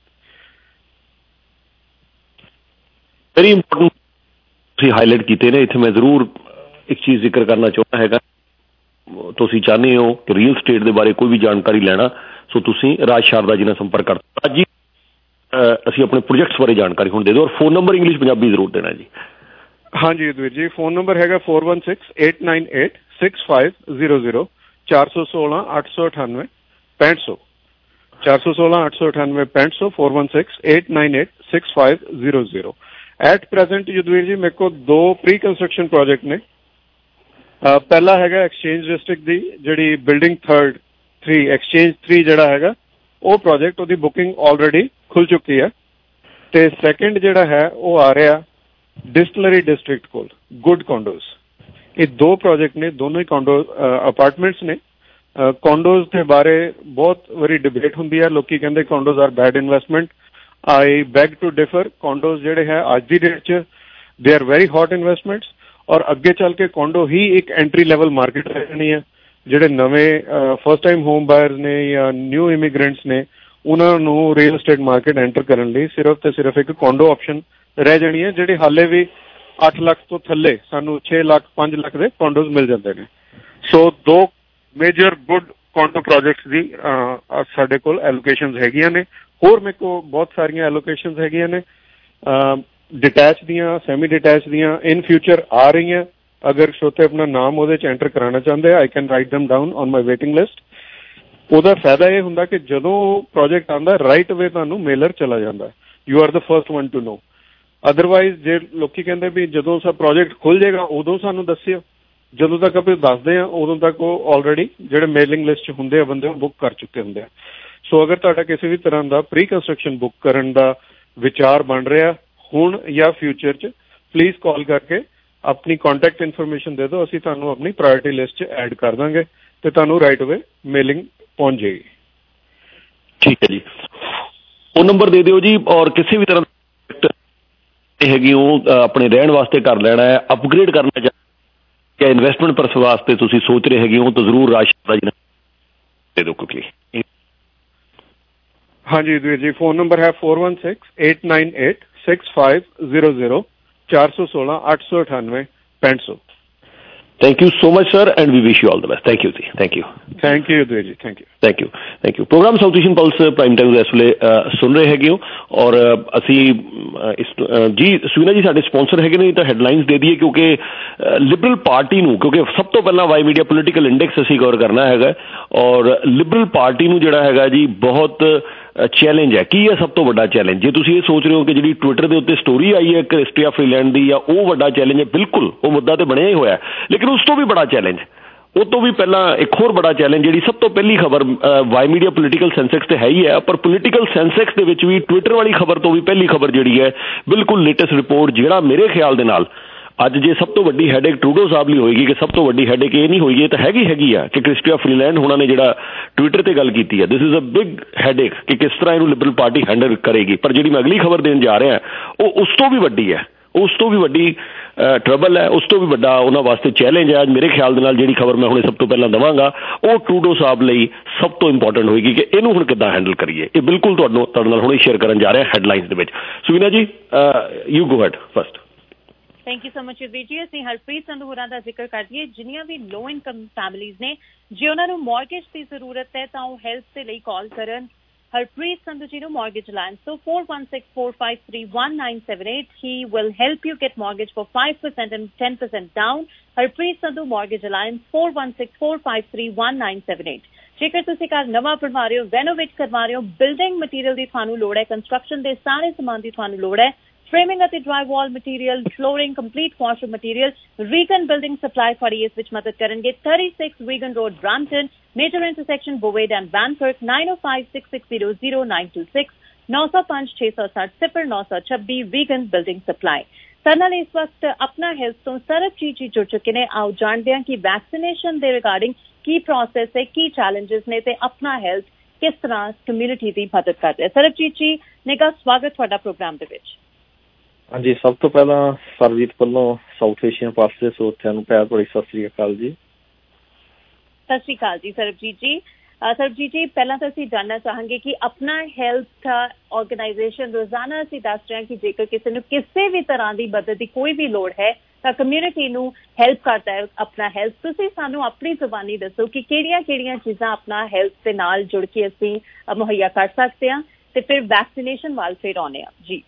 ਵੈਰੀ ਇੰਪੋਰਟੈਂਟ ਤੁਸੀਂ ਹਾਈਲਾਈਟ ਕੀਤੇ ਨੇ। ਇੱਥੇ ਮੈਂ ਜ਼ਰੂਰ ਇੱਕ ਚੀਜ਼ ਜ਼ਿਕਰ ਕਰਨਾ ਚਾਹੁੰਦਾ ਹੈਗਾ, ਤੁਸੀਂ ਚਾਹੁੰਦੇ ਹੋ ਕਿ ਰੀਅਲ ਸਟੇਟ ਦੇ ਬਾਰੇ ਕੋਈ ਵੀ ਜਾਣਕਾਰੀ ਲੈਣਾ, ਸੋ ਤੁਸੀਂ ਰਾਜ ਸ਼ਾਰਦਾ ਜੀ ਨਾਲ ਸੰਪਰਕ ਕਰ ਦਿਓ। ਰਾਜ ਜੀ, ਅਸੀਂ ਆਪਣੇ ਪ੍ਰੋਜੈਕਟਸ ਬਾਰੇ ਜਾਣਕਾਰੀ ਹੁਣ ਦੇ ਦਿਓ ਔਰ ਫੋਨ ਨੰਬਰ ਇੰਗਲਿਸ਼ ਪੰਜਾਬੀ ਜ਼ਰੂਰ ਦੇਣਾ ਜੀ। ਹਾਂਜੀ ਅਦਵੀਰ ਜੀ, ਫੋਨ ਨੰਬਰ ਹੈਗਾ four one six eight nine eight six five zero zero, ਚਾਰ ਸੌ ਸੋਲਾਂ ਅੱਠ ਸੌ ਅਠਾਨਵੇਂ ਪੈਂਹਠ ਸੌ, ਚਾਰ ਸੌ ਸੋਲਾਂ ਅੱਠ ਸੌ ਅਠਾਨਵੇਂ ਪੈਂਹਠ ਸੌ, four one six eight nine eight six five zero zero. At present Yudhvir ji ਮੇਰੇ ਕੋਲ ਦੋ ਪ੍ਰੀ ਕੰਸਟਰਕਸ਼ਨ ਪ੍ਰੋਜੈਕਟ ਨੇ। ਪਹਿਲਾ ਹੈਗਾ ਐਕਸਚੇਂਜ ਡਿਸਟ੍ਰਿਕਟ ਦੀ ਜਿਹੜੀ building third three exchange three ਜਿਹੜਾ ਹੈਗਾ ਉਹ ਪ੍ਰੋਜੈਕਟ, ਉਹਦੀ ਬੁਕਿੰਗ ਆਲਰੇਡੀ ਖੁੱਲ ਚੁੱਕੀ ਹੈ। ਤੇ ਸੈਕਿੰਡ ਜਿਹੜਾ ਹੈ ਉਹ ਆ ਰਿਹਾ ਡਿਸਟਿਲਰੀ ਡਿਸਟ੍ਰਿਕਟ ਕੋਲ ਗੁੱਡ ਕੌਂਡੋਜ਼। ਇਹ ਦੋ ਪ੍ਰੋਜੈਕਟ ਨੇ, ਦੋਨੋਂ ਹੀ ਕੌਂਡੋ ਅਪਾਰਟਮੈਂਟਸ ਨੇ। ਕੌਂਡੋਜ਼ ਦੇ ਬਾਰੇ ਬਹੁਤ ਵਾਰੀ ਡਿਬੇਟ ਹੁੰਦੀ ਹੈ, ਲੋਕੀ ਕਹਿੰਦੇ condos are bad investment. I beg to differ. Condos ਜਿਹੜੇ ਹੈ ਅੱਜ ਦੀ ਡੇਟ 'ਚ they are very hot investments ਔਰ ਅੱਗੇ ਚੱਲ ਕੇ ਕੌਂਡੋ ਹੀ ਇੱਕ ਐਂਟਰੀ ਲੈਵਲ ਮਾਰਕੀਟ ਰਹਿਣੀ ਹੈ। ਜਿਹੜੇ ਨਵੇਂ ਫਸਟ ਟਾਈਮ ਹੋਮ ਬਾਇਰਸ ਨੇ ਜਾਂ ਨਿਊ ਇਮੀਗ੍ਰੈਂਟਸ ਨੇ, ਉਹਨਾਂ ਨੂੰ ਰੀਅਲ estate ਮਾਰਕੀਟ ਐਂਟਰ ਕਰਨ ਲਈ ਸਿਰਫ ਤੇ ਸਿਰਫ ਇੱਕ ਕੌਂਡੋ ਆਪਸ਼ਨ ਰਹਿ ਜਾਣੀ ਹੈ, ਜਿਹੜੇ ਹਾਲੇ ਵੀ ਅੱਠ ਲੱਖ ਤੋਂ ਥੱਲੇ ਸਾਨੂੰ ਛੇ ਲੱਖ ਪੰਜ ਲੱਖ ਦੇ ਕੌਂਡੋਜ਼ ਮਿਲ ਜਾਂਦੇ ਨੇ। ਸੋ ਦੋ ਮੇਜਰ ਗੁੱਡ ਕੌਂਡੋ ਪ੍ਰੋਜੈਕਟਸ ਦੀ ਸਾਡੇ ਕੋਲ ਐਲੋਕੇਸ਼ਨਸ ਹੈਗੀਆਂ ਨੇ। ਹੋਰ ਮੇਰੇ ਕੋਲ ਬਹੁਤ ਸਾਰੀਆਂ ਐਲੋਕੇਸ਼ਨਸ ਹੈਗੀਆਂ ਨੇ ਡਿਟੈਚ ਦੀਆਂ, ਸੈਮੀ ਡਿਟੈਚ ਦੀਆਂ, ਇਨ ਫਿਊਚਰ ਆ ਰਹੀਆਂ। ਅਗਰ ਸ਼ੋਤੇ ਆਪਣਾ ਨਾਮ ਉਹਦੇ 'ਚ ਐਂਟਰ ਕਰਾਉਣਾ ਚਾਹੁੰਦੇ ਆ, I can write them down on my waiting list. ਉਹਦਾ ਫਾਇਦਾ ਇਹ ਹੁੰਦਾ ਕਿ ਜਦੋਂ ਪ੍ਰੋਜੈਕਟ ਆਉਂਦਾ ਰਾਈਟ ਅਵੇ ਤੁਹਾਨੂੰ ਮੇਲਰ ਚਲਾ ਜਾਂਦਾ, you are the first one to know. Otherwise ਜੇ ਲੋਕੀ ਕਹਿੰਦੇ ਵੀ ਜਦੋਂ ਸਾ ਪ੍ਰੋਜੈਕਟ ਖੁੱਲ ਜਾਏਗਾ ਉਦੋਂ ਸਾਨੂੰ ਦੱਸਿਓ, ਜਦੋਂ ਤੱਕ ਆਪਾਂ ਦੱਸਦੇ ਆ ਉਦੋਂ ਤੱਕ ਉਹ ਆਲਰੇਡੀ ਜਿਹੜੇ ਮੇਲਿੰਗ ਲਿਸਟ 'ਚ ਹੁੰਦੇ ਆ ਬੰਦੇ ਉਹ ਬੁੱਕ ਕਰ ਚੁੱਕੇ ਹੁੰਦੇ ਆ। ਸੋ ਅਗਰ ਤੁਹਾਡਾ ਕਿਸੇ ਵੀ ਤਰ੍ਹਾਂ ਦਾ ਪ੍ਰੀ ਕੰਸਟਰਕਸ਼ਨ ਬੁੱਕ ਕਰਨ ਦਾ ਵਿਚਾਰ ਬਣ ਰਿਹਾ ਹੁਣ ਜਾਂ ਫਿਊਚਰ 'ਚ, ਪਲੀਜ਼ ਕਾਲ ਕਰਕੇ ਆਪਣੀ ਕੰਟੈਕਟ ਇਨਫੋਰਮੇਸ਼ਨ ਦੇ ਦਿਓ, ਅਸੀਂ ਤੁਹਾਨੂੰ ਆਪਣੀ ਪ੍ਰਾਇੋਰਟੀ ਲਿਸਟ 'ਚ ਐਡ ਕਰ ਦਾਂਗੇ ਤੇ ਤੁਹਾਨੂੰ ਰਾਈਟ ਅਵੇ ਮੇਲਿੰਗ ਪਹੁੰਚ ਜਾਏਗੀ। ਠੀਕ ਹੈ ਜੀ, ਉਹ ਨੰਬਰ ਦੇ ਦਿਓ ਜੀ। ਔਰ ਕਿਸੇ ਵੀ ਤਰ੍ਹਾਂ ਹੈਗੀ ਉਹ ਆਪਣੇ ਰਹਿਣ ਵਾਸਤੇ ਕਰ ਲੈਣਾ ਹੈ, ਅਪਗ੍ਰੇਡ ਕਰਨਾ ਚਾਹੀਦਾ, ਇਨਵੈਸਟਮੈਂਟ ਪਰਪਸ ਵਾਸਤੇ ਤੁਸੀਂ ਸੋਚ ਰਹੇ ਹੈਗੇ ਹੋ ਤਾਂ ਜ਼ਰੂਰ ਰਾਜ ਸ਼ਾਰਦਾ ਜੀ ਦੇ ਦਿਓ ਕੁਇਕਲੀ। ਹਾਂਜੀ ਵੀਰ ਜੀ, ਫੋਨ ਨੰਬਰ ਹੈ four one six eight nine eight six five zero zero, ਚਾਰ ਸੌ ਸੋਲਾਂ ਅੱਠ ਸੌ ਅਠਾਨਵੇਂ ਪੈਂਹਠ ਸੌ। Thank you so much sir and we wish you all the best. Thank you ਜੀ, ਥੈਂਕ ਯੂ ਥੈਂਕ ਯੂ ਜੀ, thank you thank you thank you. Program South Asian plus prime Time ਇਸ ਵੇਲੇ ਸੁਣ ਰਹੇ ਹੈਗੇ ਹੋ ਔਰ ਅਸੀਂ ਇਸ ਜੀ ਸੁਵੀਨਾ ਜੀ ਸਾਡੇ ਸਪਾਂਸਰ ਹੈਗੇ ਨੇ, ਤਾਂ ਹੈਡਲਾਈਨਸ ਦੇ ਦਈਏ ਕਿਉਂਕਿ ਲਿਬਰਲ ਪਾਰਟੀ ਨੂੰ, ਕਿਉਂਕਿ ਸਭ ਤੋਂ ਪਹਿਲਾਂ ਵਾਈ ਮੀਡੀਆ ਪੋਲੀਟੀਕਲ ਇੰਡੈਕਸ ਅਸੀਂ ਕਵਰ ਕਰਨਾ ਹੈਗਾ ਔਰ ਲਿਬਰਲ ਪਾਰਟੀ ਨੂੰ ਜਿਹੜਾ ਹੈਗਾ ਜੀ ਬਹੁਤ ਚੈਲੰਜ ਹੈ। ਕੀ ਹੈ ਸਭ ਤੋਂ ਵੱਡਾ ਚੈਲੰਜ? ਜੇ ਤੁਸੀਂ ਇਹ ਸੋਚ ਰਹੇ ਹੋ ਕਿ ਜਿਹੜੀ ਟਵਿੱਟਰ ਦੇ ਉੱਤੇ ਸਟੋਰੀ ਆਈ ਹੈ ਕ੍ਰਿਸਟੀਆ ਫਰੀਲੈਂਡ ਦੀ ਜਾਂ ਉਹ ਵੱਡਾ ਚੈਲੰਜ ਹੈ, ਬਿਲਕੁਲ ਉਹ ਮੁੱਦਾ ਤੇ ਬਣਿਆ ਹੀ ਹੋਇਆ, ਲੇਕਿਨ ਉਸ ਤੋਂ ਵੀ ਬੜਾ ਚੈਲੰਜ, ਉਹ ਤੋਂ ਵੀ ਪਹਿਲਾਂ ਇੱਕ ਹੋਰ ਬੜਾ ਚੈਲੰਜ, ਜਿਹੜੀ ਸਭ ਤੋਂ ਪਹਿਲੀ ਖਬਰ ਵਾਈ ਮੀਡੀਆ ਪੋਲੀਟੀਕਲ ਸੈਂਸੈਕਸ ਤੇ ਹੈ ਹੀ ਹੈ, ਪਰ ਪੋਲੀਟੀਕਲ ਸੈਂਸੈਕਸ ਦੇ ਵਿੱਚ ਵੀ ਟਵਿੱਟਰ ਵਾਲੀ ਖਬਰ ਤੋਂ ਵੀ ਪਹਿਲੀ ਖਬਰ ਜਿਹੜੀ ਹੈ ਬਿਲਕੁਲ ਲੇਟੈਸਟ ਰਿਪੋਰਟ, ਜਿਹੜਾ ਮੇਰੇ ਖਿਆਲ ਦੇ ਨਾਲ ਅੱਜ ਜੇ ਸਭ ਤੋਂ ਵੱਡੀ ਹੈਡੇਕ ਟਰੂਡੋ ਸਾਹਿਬ ਲਈ ਹੋਏਗੀ ਕਿ ਸਭ ਤੋਂ ਵੱਡੀ ਹੈਡੇਕ ਇਹ ਨਹੀਂ ਹੋਈ, ਇਹ ਤਾਂ ਹੈਗੀ ਹੈਗੀ ਆ ਕਿ ਕ੍ਰਿਸਟੀਆ ਫਰੀਲੈਂਡ ਹੋਣਾ ਨੇ ਜਿਹੜਾ ਟਵਿੱਟਰ ਤੇ ਗੱਲ ਕੀਤੀ ਹੈ, this is a big headache ਕਿ ਕਿਸ ਤਰ੍ਹਾਂ ਇਹਨੂੰ ਲਿਬਰਲ ਪਾਰਟੀ ਹੈਂਡਲ ਕਰੇਗੀ। ਪਰ ਜਿਹੜੀ ਮੈਂ ਅਗਲੀ ਖਬਰ ਦੇਣ ਜਾ ਰਿਹਾ ਉਹ ਉਸ ਤੋਂ ਵੀ ਵੱਡੀ ਹੈ, ਉਸ ਤੋਂ ਵੀ ਵੱਡੀ ਟਰਬਲ ਹੈ, ਉਸ ਤੋਂ ਵੀ ਵੱਡਾ ਉਹਨਾਂ ਵਾਸਤੇ ਚੈਲੰਜ ਹੈ। ਅੱਜ ਮੇਰੇ ਖਿਆਲ ਦੇ ਨਾਲ ਜਿਹੜੀ ਖਬਰ ਮੈਂ ਹੁਣੇ ਸਭ ਤੋਂ ਪਹਿਲਾਂ ਦੇਵਾਂਗਾ ਉਹ ਟਰੂਡੋ ਸਾਹਿਬ ਲਈ ਸਭ ਤੋਂ ਇੰਪੋਰਟੈਂਟ ਹੋਏਗੀ ਕਿ ਇਹਨੂੰ ਹੁਣ ਕਿੱਦਾਂ ਹੈਂਡਲ ਕਰੀਏ। ਇਹ ਬਿਲਕੁਲ ਤੁਹਾਨੂੰ ਤੁਹਾਡੇ ਨਾਲ ਹੁਣੇ ਸ਼ੇਅਰ ਕਰਨ ਜਾ ਰਿਹਾ ਹੈਡਲਾਈਨਸ ਦੇ ਵਿੱਚ। Suvina ji you go head first. Thank you so much ਵੀਰ ਜੀ। ਅਸੀਂ ਹਰਪ੍ਰੀਤ ਸੰਧੂ ਹੋਰਾਂ ਦਾ ਜ਼ਿਕਰ ਕਰ ਦਈਏ, ਜਿੰਨੀਆਂ ਵੀ ਲੋ ਇਨਕਮ ਫੈਮਿਲੀਜ਼ ਨੇ, ਜੇ ਉਹਨਾਂ ਨੂੰ ਮੌਰਗੇਜ ਦੀ ਜ਼ਰੂਰਤ ਹੈ ਤਾਂ ਉਹ ਹੈਲਪ ਦੇ ਲਈ ਕਾਲ ਕਰਨ। Harpreet Sandhu ji ਨੂੰ Mortgage Alliance. So four one six, four five three, one nine seven eight. He will help you get mortgage for five percent and ten percent down. Harpreet Sandhu Mortgage Alliance, four one six, four five three, one nine seven eight. ਜੇਕਰ ਤੁਸੀਂ ਘਰ ਨਵਾਂ ਬਣਵਾ ਰਹੇ ਹੋ, renovate ਕਰਵਾ ਰਹੇ ਹੋ, ਬਿਲਡਿੰਗ ਮਟੀਰੀਅਲ ਦੀ ਤੁਹਾਨੂੰ ਲੋੜ ਹੈ, ਕੰਸਟਰਕਸ਼ਨ ਦੇ ਸਾਰੇ ਸਮਾਨ ਦੀ ਤੁਹਾਨੂੰ ਲੋੜ ਹੈ, ਫਰੇਮਿੰਗ ਅਤੇ dry wall material, flooring, complete washroom material, Regan building supply ਤੁਹਾਡੀ ਇਸ ਵਿੱਚ ਮਦਦ ਕਰਨਗੇ. thirty-six Regan road, Brampton, major intersection Bovaird and Van Kirk. nine oh five, six six zero, zero nine two six, nine oh five, six six zero, zero nine two six, Regan building supply. ਸਾਡੇ ਨਾਲ ਇਸ ਵਕਤ ਆਪਣਾ health ਤੋਂ ਸਰਬਜੀਤ ਜੀ ਜੁੜ ਚੁੱਕੇ ਨੇ. ਆਓ ਜਾਣਦੇ ਹਾਂ ਕਿ ਵੈਕਸੀਨੇਸ਼ਨ ਦੇ ਰਿਗਾਰਡਿੰਗ ਕੀ ਪ੍ਰੋਸੈਸ ਹੈ, ਕੀ ਚੈਲੰਜਸ ਨੇ ਤੇ ਆਪਣਾ ਹੈਲਥ ਕਿਸ ਤਰ੍ਹਾਂ ਕਮਿਊਨਿਟੀ ਦੀ ਮਦਦ ਕਰਦਾ ਹੈ. ਸਰਬਜੀਤ ਜੀ ਨਿੱਘਾ ਸਵਾਗਤ ਤੁਹਾਡਾ ਪ੍ਰੋਗਰਾਮ ਦੇ ਵਿੱਚ. ਹਾਂਜੀ, ਸਭ ਤੋਂ ਪਹਿਲਾਂ ਸਰਬਜੀਤ ਵੱਲੋਂ ਸਾਊਥ ਏਸ਼ੀਅਨ ਪਾਸੇ ਸਰੋਤਿਆਂ ਨੂੰ ਪਿਆਰ ਭਰੀ ਸਤਿ ਸ੍ਰੀ ਅਕਾਲ ਜੀ. ਸਤਿ ਸ੍ਰੀ ਅਕਾਲ ਜੀ ਸਰਬਜੀਤ ਜੀ. ਸਰਬਜੀਤ ਜੀ ਪਹਿਲਾਂ ਤਾਂ ਅਸੀਂ ਜਾਣਨਾ ਚਾਹਾਂਗੇ ਕਿ ਆਪਣਾ ਹੈਲਥ ਆਰਗੇਨਾਈਜੇਸ਼ਨ ਰੋਜ਼ਾਨਾ ਅਸੀਂ ਦੱਸ ਰਹੇ ਹਾਂ ਕਿ ਜੇਕਰ ਕਿਸੇ ਨੂੰ ਕਿਸੇ ਵੀ ਤਰ੍ਹਾਂ ਦੀ ਮਦਦ ਦੀ ਕੋਈ ਵੀ ਲੋੜ ਹੈ ਤਾਂ ਕਮਿਊਨਿਟੀ ਨੂੰ ਹੈਲਪ ਕਰਦਾ ਹੈ ਆਪਣਾ ਹੈਲਥ. ਤੁਸੀਂ ਸਾਨੂੰ ਆਪਣੀ ਜ਼ੁਬਾਨੀ ਦੱਸੋ ਕਿ ਕਿਹੜੀਆਂ ਕਿਹੜੀਆਂ ਚੀਜ਼ਾਂ ਆਪਣਾ ਹੈਲਥ ਦੇ ਨਾਲ ਜੁੜ ਕੇ ਅਸੀਂ ਮੁਹੱਈਆ ਕਰ ਸਕਦੇ ਹਾਂ ਤੇ ਫਿਰ ਵੈਕਸੀਨੇਸ਼ਨ ਵੱਲ ਫਿਰ ਆਉਂਦੇ ਹਾਂ ਜੀ.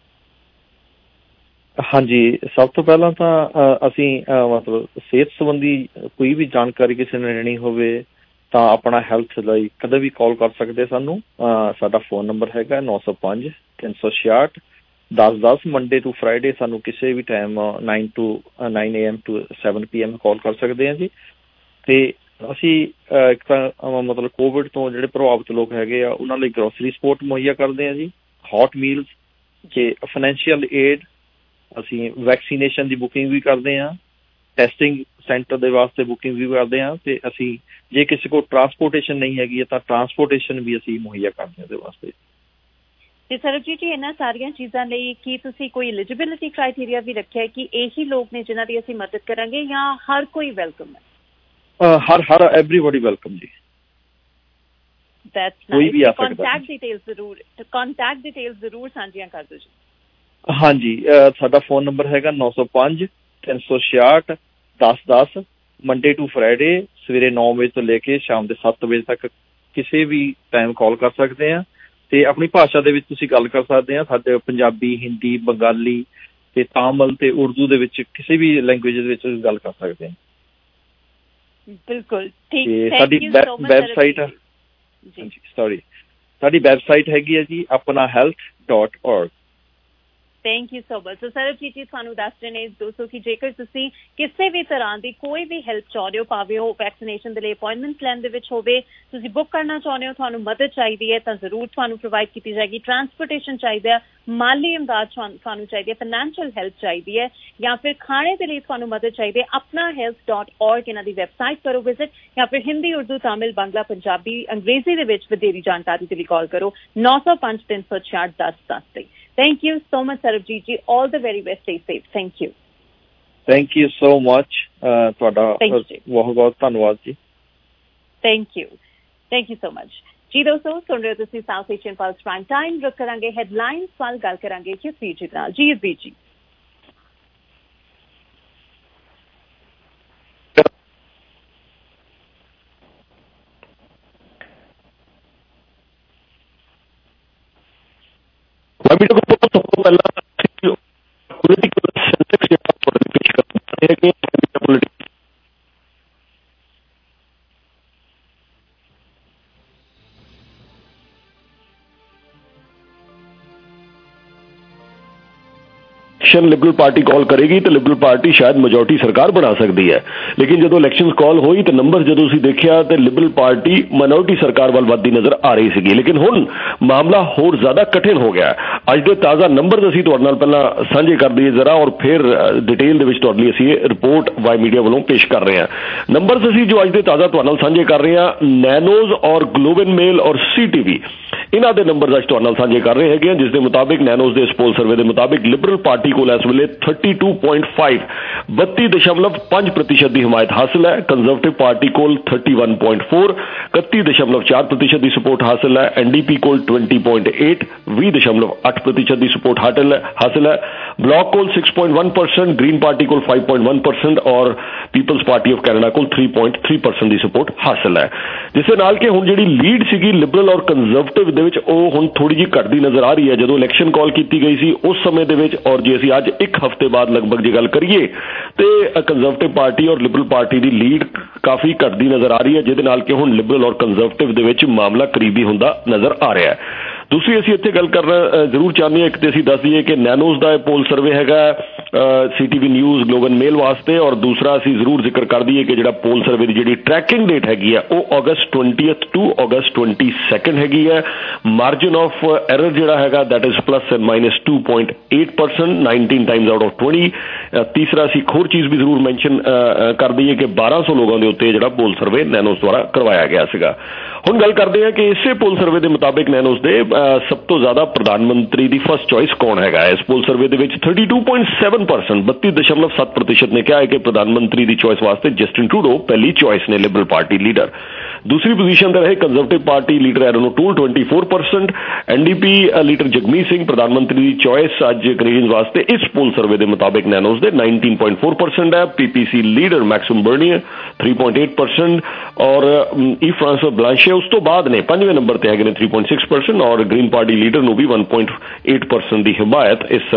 ਹਾਂਜੀ, ਸਭ ਤੋਂ ਪਹਿਲਾਂ ਤਾਂ ਅਸੀਂ ਮਤਲਬ ਸਿਹਤ ਸੰਬੰਧੀ ਕੋਈ ਵੀ ਜਾਣਕਾਰੀ ਕਿਸੇ ਨੇ ਲੈਣੀ ਹੋਵੇ ਤਾਂ ਆਪਣਾ ਹੈਲਥ ਲਈ ਕਦੇ ਵੀ ਕਾਲ ਕਰ ਸਕਦੇ ਸਾਨੂੰ. ਸਾਡਾ ਫੋਨ ਨੰਬਰ ਹੈਗਾ ਨੌ ਸੌ ਪੰਜ ਤਿੰਨ ਸੌ ਛਿਆਹਠ ਦਸ ਦਸ. ਮੰਡੇ ਟੂ ਫਰਾਈਡੇ ਸਾਨੂੰ ਕਿਸੇ ਵੀ time nine to nine A M to seven P M call ਕਰ ਸਕਦੇ ਹਾਂ ਜੀ. ਅਤੇ ਅਸੀਂ ਇੱਕ ਤਾਂ ਮਤਲਬ ਕੋਵਿਡ ਤੋਂ ਜਿਹੜੇ ਪ੍ਰਭਾਵਿਤ ਲੋਕ ਹੈਗੇ ਆ ਉਹਨਾਂ ਲਈ ਗਰੋਸਰੀ ਸਪੋਰਟ ਮੁਹੱਈਆ ਕਰਦੇ ਹਾਂ ਜੀ, ਹੌਟ ਮੀਲਸ ਅਤੇ ਫਾਈਨੈਂਸ਼ੀਅਲ ਏਡ. ਅਸੀਂ ਵੈਕਸੀਨੇਸ਼ਨ ਦੀ ਬੁਕਿੰਗ ਵੀ ਕਰਦੇ ਹਾਂ, ਟੈਸਟਿੰਗ ਸੈਂਟਰ ਦੇ ਵਾਸਤੇ ਬੁਕਿੰਗ ਵੀ ਕਰਦੇ ਹਾਂ, ਅਤੇ ਅਸੀਂ ਜੇ ਕਿਸੇ ਕੋਲ ਟਰਾਂਸਪੋਰਟੇਸ਼ਨ ਨਹੀਂ ਹੈਗੀ ਤਾਂ ਟਰਾਂਸਪੋਰਟੇਸ਼ਨ ਵੀ ਅਸੀਂ ਮੁਹੱਈਆ ਕਰਦੇ ਹਾਂ ਉਹਦੇ ਵਾਸਤੇ. ਤੇ ਸਰਬਜੀਤ ਜੀ ਇਹਨਾਂ ਸਾਰੀਆਂ ਚੀਜ਼ਾਂ ਲਈ ਕੀ ਤੁਸੀਂ ਕੋਈ ਐਲੀਜੀਬਿਲਿਟੀ ਕ੍ਰਾਈਟੇਰੀਆ ਵੀ ਰੱਖਿਆ ਕਿ ਇਹੀ ਲੋਕ ਨੇ ਜਿਨ੍ਹਾਂ ਦੀ ਅਸੀਂ ਮਦਦ ਕਰਾਂਗੇ ਜਾਂ ਹਰ ਕੋਈ ਵੈਲਕਮ ਹੈ? ਹਰ ਹਰ ਐਵਰੀਬਾਡੀ ਵੈਲਕਮ ਜੀ. That's nice. ਕੰਟੈਕਟ ਡਿਟੇਲਸ ਜ਼ਰੂਰ ਕੰਟੈਕਟ ਡਿਟੇਲਸ ਜ਼ਰੂਰ ਸਾਂਝੀਆਂ ਕਰ ਦਿਓ ਜੀ. ਹਾਂਜੀ, ਸਾਡਾ ਫੋਨ ਨੰਬਰ ਹੈਗਾ ਨੌ ਸੌ ਪੰਜ ਤਿੰਨ ਸੌ ਛਿਆਹਠ ਦਸ ਦਸ. ਮੰਡੇ ਟੂ ਫਰਾਈਡੇ ਸਵੇਰੇ ਨੌ ਵਜੇ ਤੋਂ ਲੈ ਕੇ ਸ਼ਾਮ ਦੇ ਸੱਤ ਵਜੇ ਤੱਕ ਕਿਸੇ ਵੀ ਟਾਈਮ ਕਾਲ ਕਰ ਸਕਦੇ ਹਾਂ ਅਤੇ ਆਪਣੀ ਭਾਸ਼ਾ ਦੇ ਵਿੱਚ ਤੁਸੀਂ ਗੱਲ ਕਰ ਸਕਦੇ ਹਾਂ. ਸਾਡੇ ਪੰਜਾਬੀ, ਹਿੰਦੀ, ਬੰਗਾਲੀ ਅਤੇ ਤਾਮਿਲ ਅਤੇ ਉਰਦੂ ਦੇ ਵਿੱਚ ਕਿਸੇ ਵੀ ਲੈਂਗੁਏਜ ਦੇ ਵਿੱਚ ਤੁਸੀਂ ਗੱਲ ਕਰ ਸਕਦੇ ਹਾਂ. ਬਿਲਕੁਲ ਠੀਕ. ਸਾਡੀ ਵੈਬਸਾਈਟ ਹਾਂਜੀ ਸੋਰੀ ਸਾਡੀ ਵੈਬਸਾਈਟ ਹੈਗੀ ਹੈ ਜੀ ਆਪਣਾ health dot org. Thank you so much. So Sarabjit ji ਤੁਹਾਨੂੰ ਦੱਸ ਰਹੇ ਨੇ ਦੋਸਤੋ ਕਿ ਜੇਕਰ ਤੁਸੀਂ ਕਿਸੇ ਵੀ ਤਰ੍ਹਾਂ ਦੀ ਕੋਈ ਵੀ ਹੈਲਪ ਚਾਹੁੰਦੇ ਹੋ, ਭਾਵੇਂ ਉਹ ਵੈਕਸੀਨੇਸ਼ਨ ਦੇ ਲਈ ਅਪੁਆਇੰਟਮੈਂਟ ਲੈਣ ਦੇ ਵਿੱਚ ਹੋਵੇ, ਤੁਸੀਂ ਬੁੱਕ ਕਰਨਾ ਚਾਹੁੰਦੇ ਹੋ, ਤੁਹਾਨੂੰ ਮਦਦ ਚਾਹੀਦੀ ਹੈ ਤਾਂ ਜ਼ਰੂਰ ਤੁਹਾਨੂੰ ਪ੍ਰੋਵਾਈਡ ਕੀਤੀ ਜਾਏਗੀ. ਟਰਾਂਸਪੋਰਟੇਸ਼ਨ ਚਾਹੀਦਾ ਹੈ, ਮਾਲੀ ਇਮਦਾਦ ਤੁਹਾਨੂੰ ਚਾਹੀਦੀ ਹੈ, ਫਾਈਨੈਂਸ਼ੀਅਲ ਹੈਲਪ ਚਾਹੀਦੀ ਹੈ ਜਾਂ ਫਿਰ ਖਾਣੇ ਦੇ ਲਈ ਤੁਹਾਨੂੰ ਮਦਦ ਚਾਹੀਦੀ ਹੈ, ਆਪਣਾ ਹੈਲਥ ਡੋਟ ਔਰਗ ਇਹਨਾਂ ਦੀ ਵੈਬਸਾਈਟ ਕਰੋ ਵਿਜ਼ਿਟ ਜਾਂ ਫਿਰ ਹਿੰਦੀ, ਉਰਦੂ, ਤਾਮਿਲ, ਬਾਂਗਲਾ, ਪੰਜਾਬੀ, ਅੰਗਰੇਜ਼ੀ ਦੇ ਵਿੱਚ ਵਧੇਰੀ ਜਾਣਕਾਰੀ ਦੇ ਲਈ ਕਾਲ ਕਰੋ ਨੌ ਸੌ ਪੰਜ ਤਿੰਨ ਸੌ ਛਿਆਹਠ ਦਸ ਦਸ ਤੇ. Thank you so much, Sarabjit ji. All the very best. Stay safe. Thank you. Thank you so much. ਤੁਹਾਡਾ ਬਹੁਤ ਬਹੁਤ ਧੰਨਵਾਦ ਜੀ. Thank you. Thank you so much. ਜੀ ਦੋਸਤੋ ਸੁਣ ਰਹੇ ਹੋ ਤੁਸੀਂ south Asian plus prime Time. ਰੁਕ ਕਰਾਂਗੇ ਹੈਡਲਾਈਨਸ ਵੱਲ, ਗੱਲ ਕਰਾਂਗੇ ਯੁਧਵੀਰ ਜੀ ਨਾਲ. ਜੀ ਯੁਧਵੀਰ ਜੀ. ਸਭ ਤੋਂ ਪਹਿਲਾਂ ਪੋਲੀਟੀਕਲ ਸੈਂਟੈਕਸ ਜਿਹੜਾ ਤੁਹਾਡੇ ਪੇਸ਼ ਕਰਦੇ ਹੈਗੇ ਪੋਲੀਟਿਕਲ ਲਿਬਰਲ ਪਾਰਟੀ ਕਾਲ ਕਰੇਗੀ ਤੇ ਲਿਬਰਲ ਪਾਰਟੀ ਸ਼ਾਇਦ ਮੈਜੋਰਟੀ ਸਰਕਾਰ ਬਣਾ ਸਕਦੀ ਹੈ, ਲੇਕਿਨ ਜਦੋਂ ਇਲੈਕਸ਼ਨ ਕਾਲ ਹੋਈ ਤੇ ਨੰਬਰ ਜਦੋਂ ਅਸੀਂ ਦੇਖਿਆ ਤੇ ਲਿਬਰਲ ਪਾਰਟੀ ਮਾਈਨੋਰਟੀ ਸਰਕਾਰ ਵੱਲ ਵੱਧਦੀ ਨਜ਼ਰ ਆ ਰਹੀ ਸੀਗੀ, ਲੇਕਿਨ ਹੁਣ ਮਾਮਲਾ ਹੋਰ ਜ਼ਿਆਦਾ ਕਠਿਨ ਹੋ ਗਿਆ. ਅੱਜ ਦੇ ਤਾਜ਼ਾ ਨੰਬਰ ਅਸੀਂ ਤੁਹਾਡੇ ਨਾਲ ਪਹਿਲਾਂ ਸਾਂਝੇ ਕਰ ਦਈਏ ਜ਼ਰਾ ਔਰ ਫਿਰ ਡਿਟੇਲ ਦੇ ਵਿੱਚ ਤੁਹਾਡੇ ਲਈ ਅਸੀਂ ਇਹ ਰਿਪੋਰਟ ਵਾਈ ਮੀਡੀਆ ਵੱਲੋਂ ਪੇਸ਼ ਕਰ ਰਹੇ ਹਾਂ. ਨੰਬਰਸ ਅਸੀਂ ਜੋ ਅੱਜ ਦੇ ਤਾਜ਼ਾ ਤੁਹਾਡੇ ਨਾਲ ਸਾਂਝੇ ਕਰ ਰਹੇ ਹਾਂ, ਨੈਨੋਜ਼ ਔਰ ਗਲੋਬਨ ਮੇਲ ਔਰ ਸੀ ਟੀ ਵੀ ਇਹਨਾਂ ਦੇ ਨੰਬਰ ਅੱਜ ਤੁਹਾਡੇ ਨਾਲ ਸਾਂਝੇ ਕਰ ਰਹੇ ਹੈਗੇ, ਜਿਸ ਦੇ ਮੁਤਾਬਿਕ ਨੈਨੋਜ਼ ਦੇ ਇਸ ਪੋਲ ਸਰਵੇ ਦੇ ਮੁਤਾਬਿਕ ਲਿਬਰਲ ਪਾਰਟੀ ਕੋਲ ਇਸ ਵੇਲੇ ਥਰਟੀ ਟੂ ਪੁਆਇੰਟ ਫਾਈਵ ਬੱਤੀ ਦਸ਼ਮਲਵ ਪੰਜ ਪ੍ਰਤੀਸ਼ਤ ਦੀ ਹਮਾਇਤ ਹਾਸਿਲ ਹੈ. ਕੰਜ਼ਰਵੇਟਿਵ ਪਾਰਟੀ ਕੋਲ ਥਰਟੀ ਵਨ ਪੁਆਇੰਟ ਫੋਰ ਇਕੱਤੀ ਦਸ਼ਮਲਵ ਚਾਰ ਪ੍ਰਤੀਸ਼ਤ ਦੀ ਸਪੋਰਟ ਹਾਸਿਲ ਹੈ. ਐਨ ਡੀ ਪੀ ਕੋਲ ਟਵੈਂਟੀ ਪੁਆਇੰਟ ਏਟ ਵੀਹ ਦਸ਼ਮਲਵ ਅੱਠ ਪ੍ਰਤੀਸ਼ਤ ਦੀ ਸਪੋਰਟ ਹਾਸਿਲ ਹੈ. ਬਲੌਕ ਕੋਲ six point one percent, Green Party ਕੋਲ ਫਾਈਵ ਪੁਆਇੰਟ ਵਨ ਪਰਸੈਂਟ ਔਰ ਪੀਪਲਸ ਪਾਰਟੀ ਆਫ ਕੈਨੇਡਾ ਕੋਲ ਥ੍ਰੀ ਪੁਆਇੰਟ ਥ੍ਰੀ ਪਰਸੈਂਟ ਦੀ ਸਪੋਰਟ ਹਾਸਿਲ ਹੈ. ਜਿਸ ਦੇ ਨਾਲ ਕਿ ਹੁਣ ਜਿਹੜੀ ਲੀਡ ਸੀਗੀ ਲਿਬਰਲ ਔਰ ਕੰਜ਼ਰਵੇਟਿਵ ਦੇ ਵਿੱਚ ਉਹ ਹੁਣ ਥੋੜੀ ਜਿਹੀ ਘਟਦੀ ਨਜ਼ਰ ਆ ਰਹੀ ਹੈ। ਜਦੋਂ ਇਲੈਕਸ਼ਨ ਕਾਲ ਕੀਤੀ ਗਈ ਸੀ ਉਸ ਸਮੇਂ ਦੇ ਵਿੱਚ ਔਰ ਜੇ ਅਸੀਂ ਅੱਜ ਇੱਕ ਹਫ਼ਤੇ ਬਾਅਦ ਲਗਭਗ ਜੇ ਗੱਲ ਕਰੀਏ ਤੇ ਕੰਜ਼ਰਵੇਟਿਵ ਪਾਰਟੀ ਔਰ ਲਿਬਰਲ ਪਾਰਟੀ ਦੀ ਲੀਡ ਕਾਫੀ ਘਟਦੀ ਨਜ਼ਰ ਆ ਰਹੀ ਹੈ, ਜਿਹਦੇ ਨਾਲ ਕਿ ਹੁਣ ਲਿਬਰਲ ਔਰ ਕੰਜ਼ਰਵੇਟਿਵ ਦੇ ਵਿੱਚ ਮਾਮਲਾ ਕਰੀਬੀ ਹੁੰਦਾ ਨਜ਼ਰ ਆ ਰਿਹਾ ਹੈ। ਦੂਸਰੀ ਅਸੀਂ ਇੱਥੇ ਗੱਲ ਕਰਨਾ ਜ਼ਰੂਰ ਚਾਹੁੰਦੇ ਹਾਂ, ਇੱਕ ਤੇ ਅਸੀਂ ਦੱਸ ਦਈਏ ਕਿ ਨੈਨੋਜ਼ ਦਾ ਇਹ ਪੋਲ ਸਰਵੇ ਹੈਗਾ C T V news Global Mail ਵਾਸਤੇ, ਔਰ ਦੂਸਰਾ ਅਸੀਂ ਜ਼ਰੂਰ ਜ਼ਿਕਰ ਕਰ ਦਈਏ ਕਿ ਜਿਹੜਾ ਪੋਲ ਸਰਵੇ ਦੀ ਜਿਹੜੀ ਟਰੈਕਿੰਗ ਡੇਟ ਹੈਗੀ ਆ ਉਹ August twentieth to August twenty second ਹੈਗੀ ਹੈ। ਮਾਰਜਨ ਆਫ ਐਰਰ ਜਿਹੜਾ ਹੈਗਾ that is plus and minus two point eight percent nineteen times out of twenty. ਤੀਸਰਾ ਅਸੀਂ ਇੱਕ ਹੋਰ ਚੀਜ਼ ਵੀ ਜ਼ਰੂਰ ਮੈਂਸ਼ਨ ਕਰ ਦਈਏ ਕਿ ਬਾਰਾਂ ਸੌ ਲੋਕਾਂ ਦੇ ਉੱਤੇ ਜਿਹੜਾ ਪੋਲ ਸਰਵੇ ਨੈਨੋਜ਼ ਦੁਆਰਾ ਕਰਵਾਇਆ ਗਿਆ ਸੀਗਾ। ਹੁਣ ਗੱਲ ਕਰਦੇ ਹਾਂ ਕਿ ਇਸੇ ਪੋਲ ਸਰਵੇ ਦੇ ਮੁਤਾਬਿਕ ਨੈਨੋਜ਼ ਦੇ ਸਭ ਤੋਂ ਜ਼ਿਆਦਾ ਪ੍ਰਧਾਨ ਮੰਤਰੀ ਦੀ ਫਸਟ ਚੋਇਸ ਕੌਣ ਹੈਗਾ। ਇਸ ਪੋਲ ਸਰਵੇ ਦੇ ਵਿੱਚ thirty two point seven percent ਬੱਤੀ ਦਸ਼ਮਲਵ ਸੱਤ ਪ੍ਰਤੀਸ਼ਤ ਨੇ ਕਿਹਾ ਹੈ ਕਿ ਪ੍ਰਧਾਨ ਮੰਤਰੀ ਦੀ ਚੋਇਸ ਵਾਸਤੇ ਜਸਟਿਨ ਟਰੂਡੋ ਪਹਿਲੀ ਚੋਇਸ ਨੇ ਲਿਬਰਲ ਪਾਰਟੀ ਲੀਡਰ। ਦੂਸਰੀ ਪੋਜੀਸ਼ਨ ਤੇ ਰਹੇ Conservative Party leader Erin O'Toole twenty four percent. NDP leader Jagmeet Singh ਪ੍ਰਧਾਨ ਮੰਤਰੀ ਦੀ ਚੋਇਸ ਅੱਜ ਕੈਨੇਡੀਅਨ ਵਾਸਤੇ ਇਸ ਪੋਲ ਸਰਵੇ ਦੇ ਮੁਤਾਬਿਕ ਨੈਨੋਜ਼ ਦੇ ਨਾਈਨਟੀਨ ਪੁਆਇੰਟ ਫੋਰ ਪਰਸੈਂਟ ਹੈ। PPC leader Maxime Bernier three point eight percent ਔਰ ਈ ਫਰਾਂਸੋ ਬਲਾਂਸ਼ੇ ਉਸ ਤੋਂ ਬਾਅਦ ਨੇ ਪੰਜਵੇਂ ਨੰਬਰ ਤੇ ਹੈਗੇ ਨੇ ਥ੍ਰੀ ਪੁਆਇੰਟ ਸਿਕਸ ਪਰਸੈਂਟ ਔਰ ਗ੍ਰੀਨ ਪਾਰਟੀ ਲੀਡਰ ਨੂੰ ਵੀ वन पॉइंट एट परसेंट ਦੀ ਹਿਮਾਇਤ ਇਸ